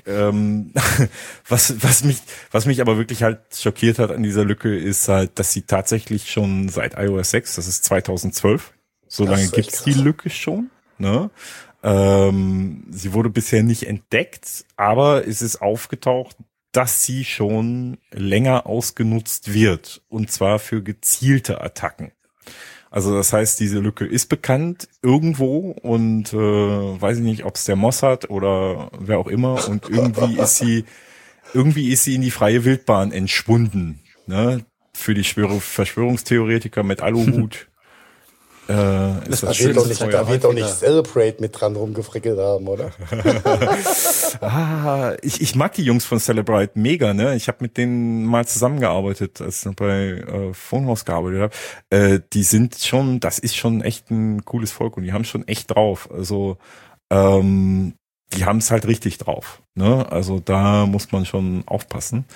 Was mich aber wirklich halt schockiert hat an dieser Lücke ist halt, dass sie tatsächlich schon seit iOS 6, das ist 2012, so lange gibt's die Lücke schon, ne? Sie wurde bisher nicht entdeckt, aber es ist aufgetaucht, dass sie schon länger ausgenutzt wird, und zwar für gezielte Attacken. Also das heißt, diese Lücke ist bekannt irgendwo und weiß ich nicht, ob es der Mossad oder wer auch immer, und irgendwie ist sie in die freie Wildbahn entschwunden, ne? Für die Verschwörungstheoretiker mit Aluhut. Da wird doch nicht Celebrate mit dran rumgefrickelt haben, oder? Ich mag die Jungs von Celebrite mega, ne? Ich habe mit denen mal zusammengearbeitet, als ich noch bei Phonehouse gearbeitet habe. Das ist schon echt ein cooles Volk und die haben schon echt drauf. Also die haben es halt richtig drauf, ne? Also da muss man schon aufpassen.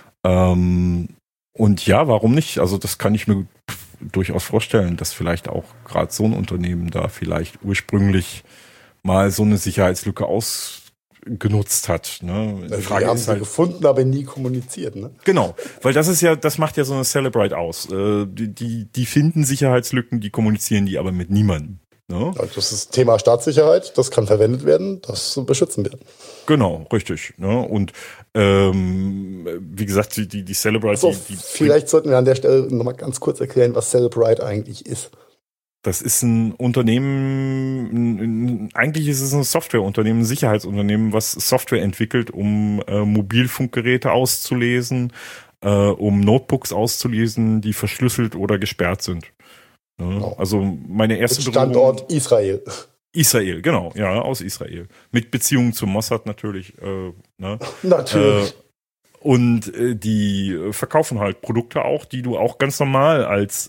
Und ja, warum nicht? Also das kann ich mir durchaus vorstellen, dass vielleicht auch gerade so ein Unternehmen da vielleicht ursprünglich mal so eine Sicherheitslücke ausgenutzt hat. Ne? Die Frage haben sie gefunden, aber nie kommuniziert. Ne? Genau, weil das macht ja so eine Celebrite aus. Die finden Sicherheitslücken, die kommunizieren die aber mit niemandem. Ne? Ja, das ist Thema Staatssicherheit, das kann verwendet werden, das beschützen wir. Genau, richtig. Ne? Und wie gesagt, die Celebrite... Also, vielleicht sollten wir an der Stelle nochmal ganz kurz erklären, was Celebrite eigentlich ist. Das ist ein Unternehmen, eigentlich ist es ein Softwareunternehmen, ein Sicherheitsunternehmen, was Software entwickelt, um Mobilfunkgeräte auszulesen, um Notebooks auszulesen, die verschlüsselt oder gesperrt sind. Ja, Genau. also meine erste Mit Standort Israel. Israel, genau, ja, aus Israel. Mit Beziehung zu Mossad natürlich. Ne? Natürlich. Und die verkaufen halt Produkte auch, die du auch ganz normal als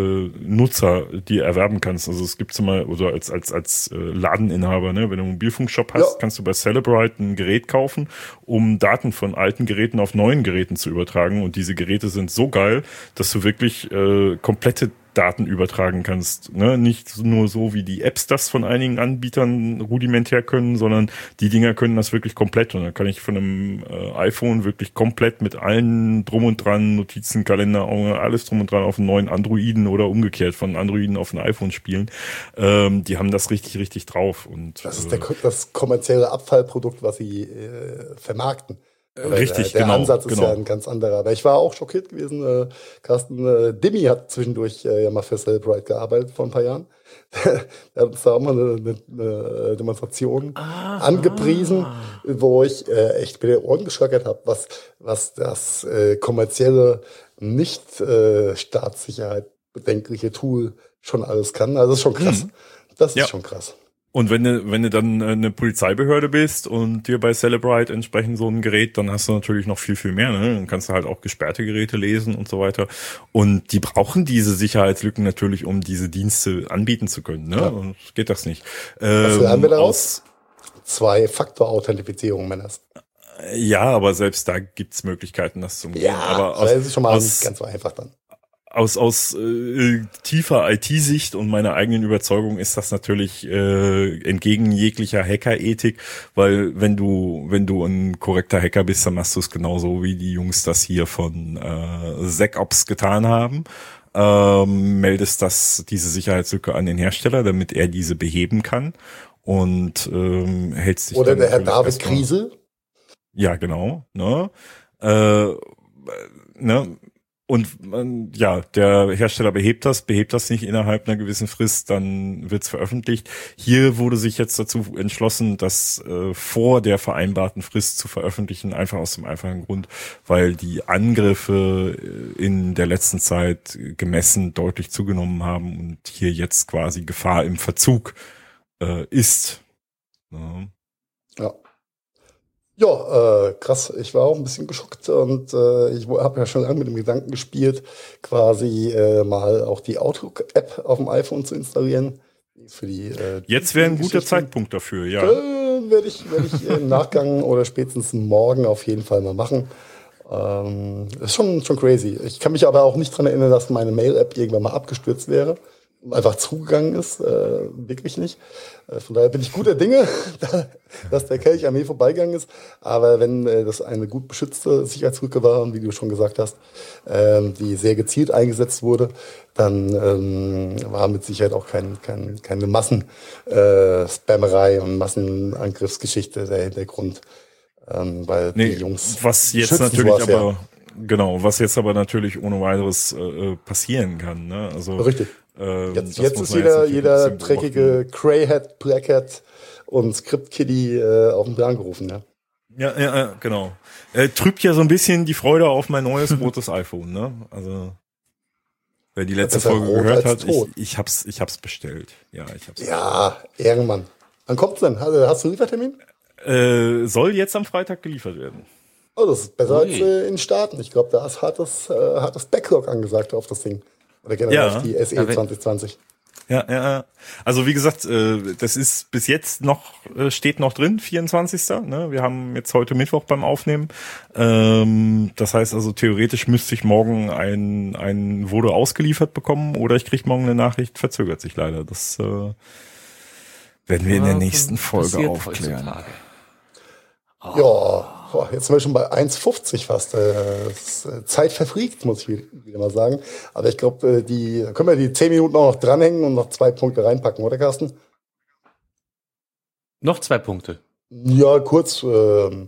Nutzer dir erwerben kannst. Also es gibt mal, oder als Ladeninhaber, ne, wenn du einen Mobilfunkshop hast, kannst du bei Celebrite ein Gerät kaufen, um Daten von alten Geräten auf neuen Geräten zu übertragen. Und diese Geräte sind so geil, dass du wirklich komplette Daten übertragen kannst. Ne? Nicht nur so, wie die Apps das von einigen Anbietern rudimentär können, sondern die Dinger können das wirklich komplett. Und dann kann ich von einem iPhone wirklich komplett mit allen drum und dran, Notizen, Kalender, alles drum und dran auf einen neuen Androiden oder umgekehrt von Androiden auf ein iPhone spielen. Die haben das richtig, richtig drauf. Und das ist das kommerzielle Abfallprodukt, was sie vermarkten. Richtig, der genau. Ansatz ist ja ein ganz anderer. Aber ich war auch schockiert gewesen. Carsten Dimmi hat zwischendurch ja mal für Celebrite gearbeitet vor ein paar Jahren. Er hat uns da auch mal eine Demonstration angepriesen, wo ich echt mit den Ohren geschlackert habe, was das kommerzielle, nicht Staatssicherheit bedenkliche Tool schon alles kann. Also das ist schon krass. Das ist schon krass. Und wenn du dann eine Polizeibehörde bist und dir bei Celebrite entsprechend so ein Gerät, dann hast du natürlich noch viel, viel mehr. Ne? Dann kannst du halt auch gesperrte Geräte lesen und so weiter. Und die brauchen diese Sicherheitslücken natürlich, um diese Dienste anbieten zu können. Ne? Ja. Und geht das nicht. Was lernen wir daraus? 2-Faktor-Authentifizierung, Männers. Ja, aber selbst da gibt's Möglichkeiten, das zu umgehen. Ja, aber das ist schon mal nicht ganz so einfach dann. Aus tiefer IT-Sicht und meiner eigenen Überzeugung ist das natürlich entgegen jeglicher Hackerethik, weil wenn du ein korrekter Hacker bist, dann machst du es genauso, wie die Jungs das hier von SecOps getan haben. Meldest diese Sicherheitslücke an den Hersteller, damit er diese beheben kann und hältst dich oder dann der Herr David Kriesel. Ja, genau. Ne? Und ja, der Hersteller behebt das nicht innerhalb einer gewissen Frist, dann wird's veröffentlicht. Hier wurde sich jetzt dazu entschlossen, das vor der vereinbarten Frist zu veröffentlichen, einfach aus dem einfachen Grund, weil die Angriffe in der letzten Zeit gemessen deutlich zugenommen haben und hier jetzt quasi Gefahr im Verzug ist. Ja. Ja, krass. Ich war auch ein bisschen geschockt und ich habe ja schon lange mit dem Gedanken gespielt, quasi mal auch die Outlook-App auf dem iPhone zu installieren. Für die jetzt wäre ein guter Zeitpunkt dafür, ja. Werde ich im Nachgang oder spätestens morgen auf jeden Fall mal machen. Ist schon crazy. Ich kann mich aber auch nicht dran erinnern, dass meine Mail-App irgendwann mal abgestürzt wäre. Einfach zugegangen ist, wirklich nicht. Von daher bin ich guter Dinge, dass der Kelch an mir vorbeigegangen ist. Aber wenn das eine gut beschützte Sicherheitslücke war, wie du schon gesagt hast, die sehr gezielt eingesetzt wurde, dann war mit Sicherheit auch keine Massenspammerei und Massenangriffsgeschichte der Hintergrund. Weil die Jungs was jetzt natürlich aber genau, was jetzt aber natürlich ohne weiteres passieren kann, ne? Also richtig. Jetzt ist jeder dreckige Greyhat, Blackhat und Script-Kiddie auf den Plan gerufen, ja. Ja, genau. Trübt ja so ein bisschen die Freude auf mein neues rotes iPhone, ne? Also wer die letzte Folge gehört hat, ich hab's bestellt. Ja, Ja, irgendwann. Wann kommt's denn? Hast du einen Liefertermin? Soll jetzt am Freitag geliefert werden. Oh, das ist besser als in Staaten. Ich glaube, da ist hartes Backlog angesagt auf das Ding. Oder generell auf die SE 2020. Ja. Also wie gesagt, das ist bis jetzt steht noch drin, 24. Ne? Wir haben jetzt heute Mittwoch beim Aufnehmen. Das heißt also, theoretisch müsste ich morgen ein wurde ausgeliefert bekommen oder ich kriege morgen eine Nachricht, verzögert sich leider. Das werden wir in der nächsten Folge aufklären. Ja. Jetzt sind wir schon bei 1,50 fast. Zeit verfliegt, muss ich wieder mal sagen. Aber ich glaube, können wir die 10 Minuten auch noch dranhängen und noch 2 Punkte reinpacken, oder Carsten? Noch 2 Punkte? Ja, kurz. Wenn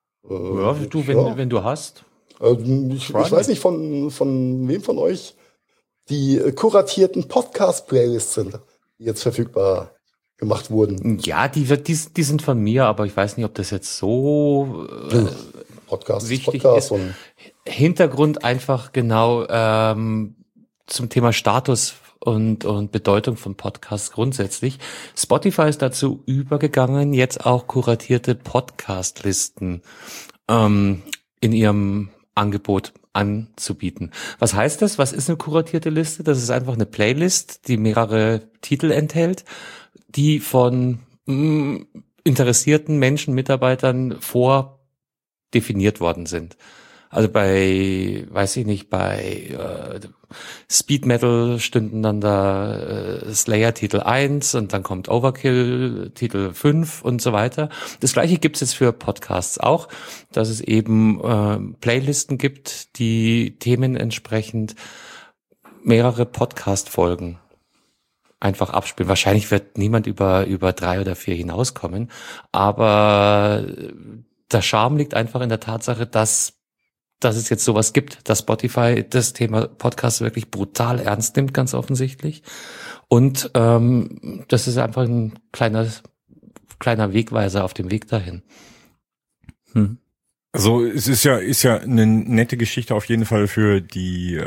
du hast. Ich weiß nicht, von wem von euch die kuratierten Podcast-Playlists sind, die jetzt verfügbar gemacht wurden. Ja, die sind von mir, aber ich weiß nicht, ob das jetzt so wichtig ist. Hintergrund einfach genau zum Thema Status und Bedeutung von Podcasts grundsätzlich. Spotify ist dazu übergegangen, jetzt auch kuratierte Podcast-Listen in ihrem Angebot anzubieten. Was heißt das? Was ist eine kuratierte Liste? Das ist einfach eine Playlist, die mehrere Titel enthält, die von interessierten Menschen, Mitarbeitern vordefiniert worden sind. Also bei, weiß ich nicht, bei Speed Metal stünden dann da Slayer Titel 1 und dann kommt Overkill Titel 5 und so weiter. Das gleiche gibt's jetzt für Podcasts auch, dass es eben Playlisten gibt, die Themen entsprechend mehrere Podcast-Folgen einfach abspielen. Wahrscheinlich wird niemand über 3 oder 4 hinauskommen, aber der Charme liegt einfach in der Tatsache, dass es jetzt sowas gibt, dass Spotify das Thema Podcast wirklich brutal ernst nimmt, ganz offensichtlich. Und das ist einfach ein kleiner Wegweiser auf dem Weg dahin. Also es ist ja eine nette Geschichte auf jeden Fall für die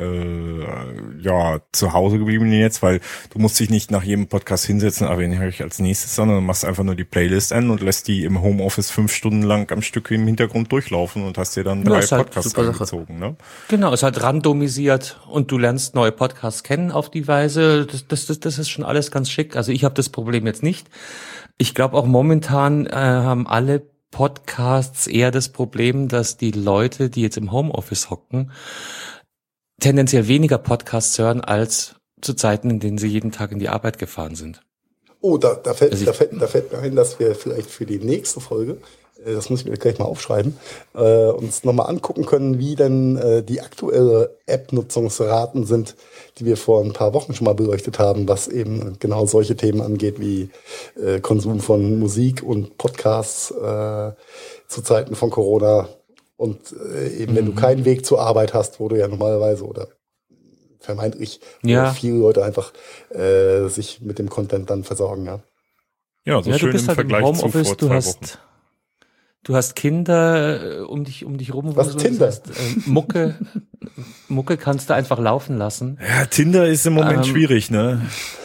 zu Hause gebliebenen jetzt, weil du musst dich nicht nach jedem Podcast hinsetzen, aber den höre ich als nächstes, sondern du machst einfach nur die Playlist an und lässt die im Homeoffice 5 Stunden lang am Stück im Hintergrund durchlaufen und hast dir dann 3 Podcasts reingezogen, ne? Genau, es ist halt randomisiert und du lernst neue Podcasts kennen auf die Weise. Das ist schon alles ganz schick. Also ich habe das Problem jetzt nicht. Ich glaube auch momentan haben alle Podcasts eher das Problem, dass die Leute, die jetzt im Homeoffice hocken, tendenziell weniger Podcasts hören als zu Zeiten, in denen sie jeden Tag in die Arbeit gefahren sind. Oh, da fällt mir ein, dass wir vielleicht für die nächste Folge, das muss ich mir gleich mal aufschreiben, uns nochmal angucken können, wie denn die aktuelle App-Nutzungsraten sind, die wir vor ein paar Wochen schon mal beleuchtet haben, was eben genau solche Themen angeht, wie Konsum von Musik und Podcasts zu Zeiten von Corona. Und eben, wenn du keinen Weg zur Arbeit hast, wo du ja normalerweise oder vermeintlich viele Leute einfach sich mit dem Content dann versorgen, ja. Ja, so ja, schön du bist im halt Vergleich im zu Homeoffice, vor 2 Wochen. Du hast Kinder um dich rum. Was Tinder? Das heißt, Mucke kannst du einfach laufen lassen. Ja, Tinder ist im Moment schwierig, ne?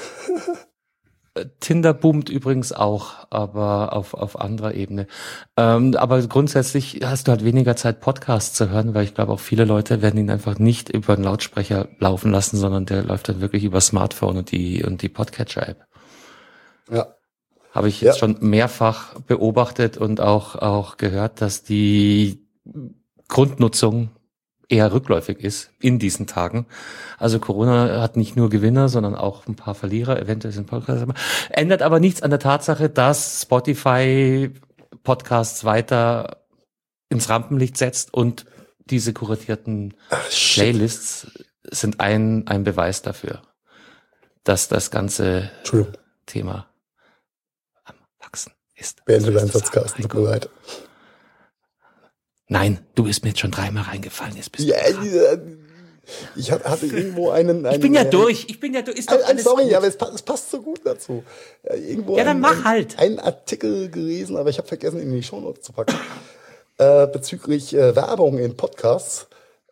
Tinder boomt übrigens auch, aber auf anderer Ebene. Aber grundsätzlich hast du halt weniger Zeit, Podcasts zu hören, weil ich glaube auch viele Leute werden ihn einfach nicht über einen Lautsprecher laufen lassen, sondern der läuft dann wirklich über Smartphone und die Podcatcher-App. Ja. Habe ich jetzt schon mehrfach beobachtet und auch gehört, dass die Grundnutzung eher rückläufig ist in diesen Tagen. Also Corona hat nicht nur Gewinner, sondern auch ein paar Verlierer, eventuell sind Podcasts. Ändert aber nichts an der Tatsache, dass Spotify Podcasts weiter ins Rampenlicht setzt und diese kuratierten Playlists sind ein Beweis dafür, dass das ganze Thema am Wachsen ist. Beende deinen Satz, Carsten, tut mir leid. Nein, du bist mir jetzt schon 3-mal reingefallen. Jetzt bist du ich hatte irgendwo einen Ich bin ja durch. Ist doch alles sorry, gut. aber es passt so gut dazu. Irgendwo dann mach halt. Einen Artikel gelesen, aber ich habe vergessen, ihn in die Shownotes zu packen. Bezüglich Werbung in Podcasts.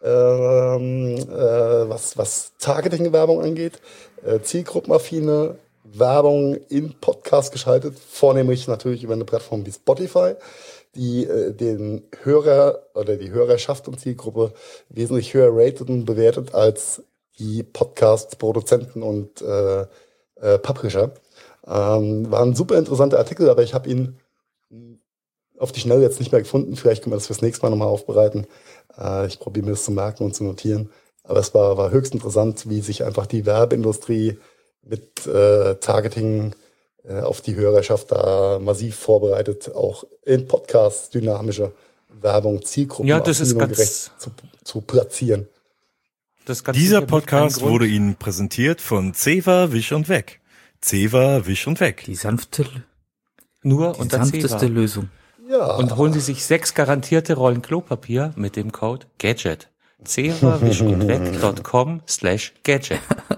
Was Targeting-Werbung angeht. Zielgruppenaffine Werbung in Podcasts geschaltet. Vornehmlich natürlich über eine Plattform wie Spotify, die den Hörer oder die Hörerschaft und Zielgruppe wesentlich höher rated und bewertet als die Podcast-Produzenten und Publisher. War ein super interessanter Artikel, aber ich habe ihn auf die Schnelle jetzt nicht mehr gefunden. Vielleicht können wir das fürs nächste Mal nochmal aufbereiten. Ich probiere mir das zu merken und zu notieren. Aber es war höchst interessant, wie sich einfach die Werbeindustrie mit Targeting auf die Hörerschaft da massiv vorbereitet, auch in Podcasts dynamische Werbung, Zielgruppen gerecht zu platzieren. Dieser Podcast wurde Ihnen präsentiert von Zewa, Wisch und Weg. Zewa, Wisch und Weg. Die sanfteste sanfteste Lösung. Ja. Und holen Sie sich 6 garantierte Rollen Klopapier mit dem Code GADGET. zewawischundweg.com/Gadget.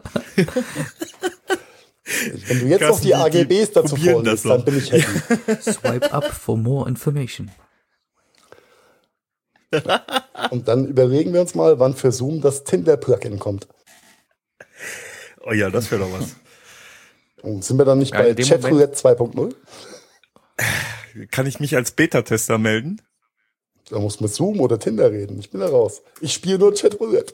Wenn du jetzt noch die AGBs dazu vorliest, dann bin ich happy. Swipe up for more information. Und dann überlegen wir uns mal, wann für Zoom das Tinder-Plugin kommt. Oh ja, das wäre doch was. Und sind wir dann nicht bei Chatroulette 2.0? Kann ich mich als Beta-Tester melden? Da muss mit Zoom oder Tinder reden. Ich bin da raus. Ich spiele nur Chatroulette.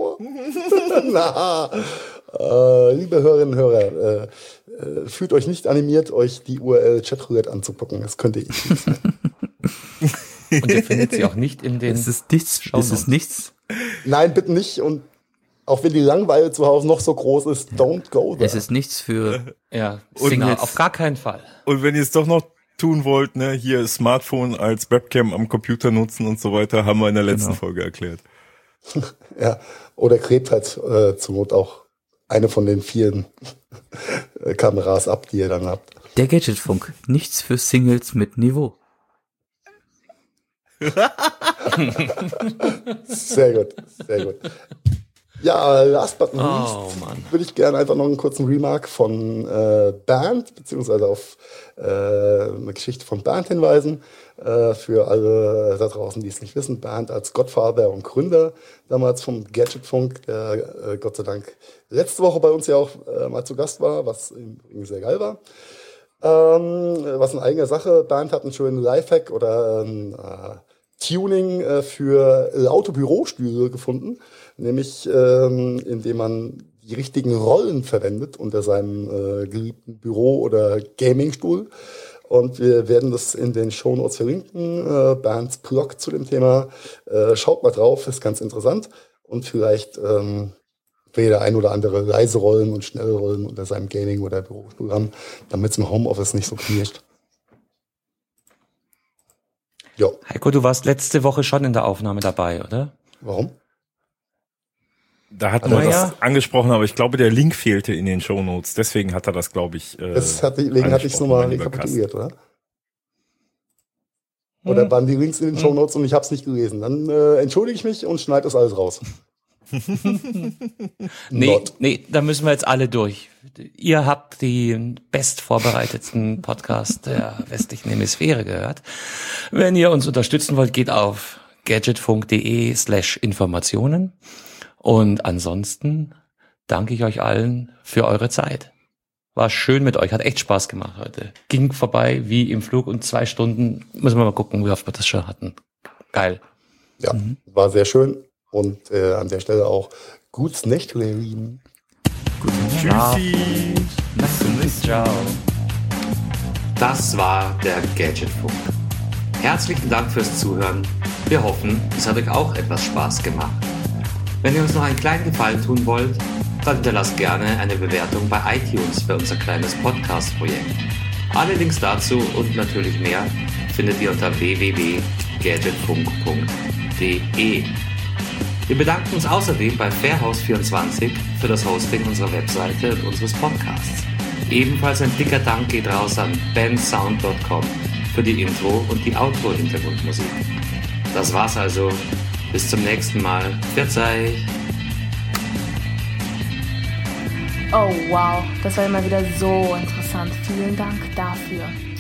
Liebe Hörerinnen und Hörer, fühlt euch nicht animiert, euch die URL Chatroulette anzugucken. Das könnte ich nicht sein. Und ihr findet sie auch nicht in den... Es ist nichts. Nein, bitte nicht. Und auch wenn die Langeweile zu Hause noch so groß ist, don't go there. Es ist nichts für Ja, Singles. auf gar keinen Fall. Und wenn ihr es doch noch tun wollt, ne, hier Smartphone als Webcam am Computer nutzen und so weiter, haben wir in der letzten Folge erklärt. Ja, oder klebt halt zur Not auch eine von den vielen Kameras ab, die ihr dann habt. Der Gadgetfunk. Nichts für Singles mit Niveau. Sehr gut, sehr gut. Ja, last but not least Mann. würde ich gerne einfach noch einen kurzen Remark von Bernd, beziehungsweise auf eine Geschichte von Bernd hinweisen. Für alle da draußen, die es nicht wissen, Bernd als Godfather und Gründer damals vom Gadgetfunk, der Gott sei Dank letzte Woche bei uns ja auch mal zu Gast war, was übrigens sehr geil war. Was in eigener Sache. Bernd hat einen schönen Lifehack oder Tuning für laute Bürostühle gefunden, nämlich indem man die richtigen Rollen verwendet unter seinem geliebten Büro- oder Gamingstuhl. Und wir werden das in den Shownotes verlinken. Bernds Blog zu dem Thema. Schaut mal drauf, ist ganz interessant. Und vielleicht will der ein oder andere leise Rollen und schnelle Rollen unter seinem Gaming- oder Bürostuhl haben, damit es im Homeoffice nicht so knirscht. Ja. Heiko, du warst letzte Woche schon in der Aufnahme dabei, oder? Warum? Da hatten wir das angesprochen, aber ich glaube, der Link fehlte in den Shownotes. Deswegen hat er das, glaube ich, deswegen hatte ich es nochmal rekapituliert, oder? Oder waren die Links in den Shownotes und ich habe es nicht gelesen. Dann entschuldige ich mich und schneide das alles raus. Nee, da müssen wir jetzt alle durch. Ihr habt den best vorbereitetsten Podcast der westlichen Hemisphäre gehört. Wenn ihr uns unterstützen wollt, geht auf gadgetfunk.de/Informationen. Und ansonsten danke ich euch allen für eure Zeit. War schön mit euch, hat echt Spaß gemacht heute. Ging vorbei wie im Flug und 2 Stunden. Müssen wir mal gucken, wie oft wir das schon hatten. Geil. Ja, war sehr schön. Und an der Stelle auch gutes Nächtlein. Tschüssi. Ciao. Das war der Gadgetfunk. Herzlichen Dank fürs Zuhören. Wir hoffen, es hat euch auch etwas Spaß gemacht. Wenn ihr uns noch einen kleinen Gefallen tun wollt, dann hinterlasst gerne eine Bewertung bei iTunes für unser kleines Podcast-Projekt. Alle Links dazu und natürlich mehr findet ihr unter www.gadgetfunk.de. Wir bedanken uns außerdem bei Fairhouse24 für das Hosting unserer Webseite und unseres Podcasts. Ebenfalls ein dicker Dank geht raus an bensound.com für die Intro- und die Outro-Hintergrundmusik. Das war's also. Bis zum nächsten Mal. Verzeih. Oh wow, das war immer wieder so interessant. Vielen Dank dafür.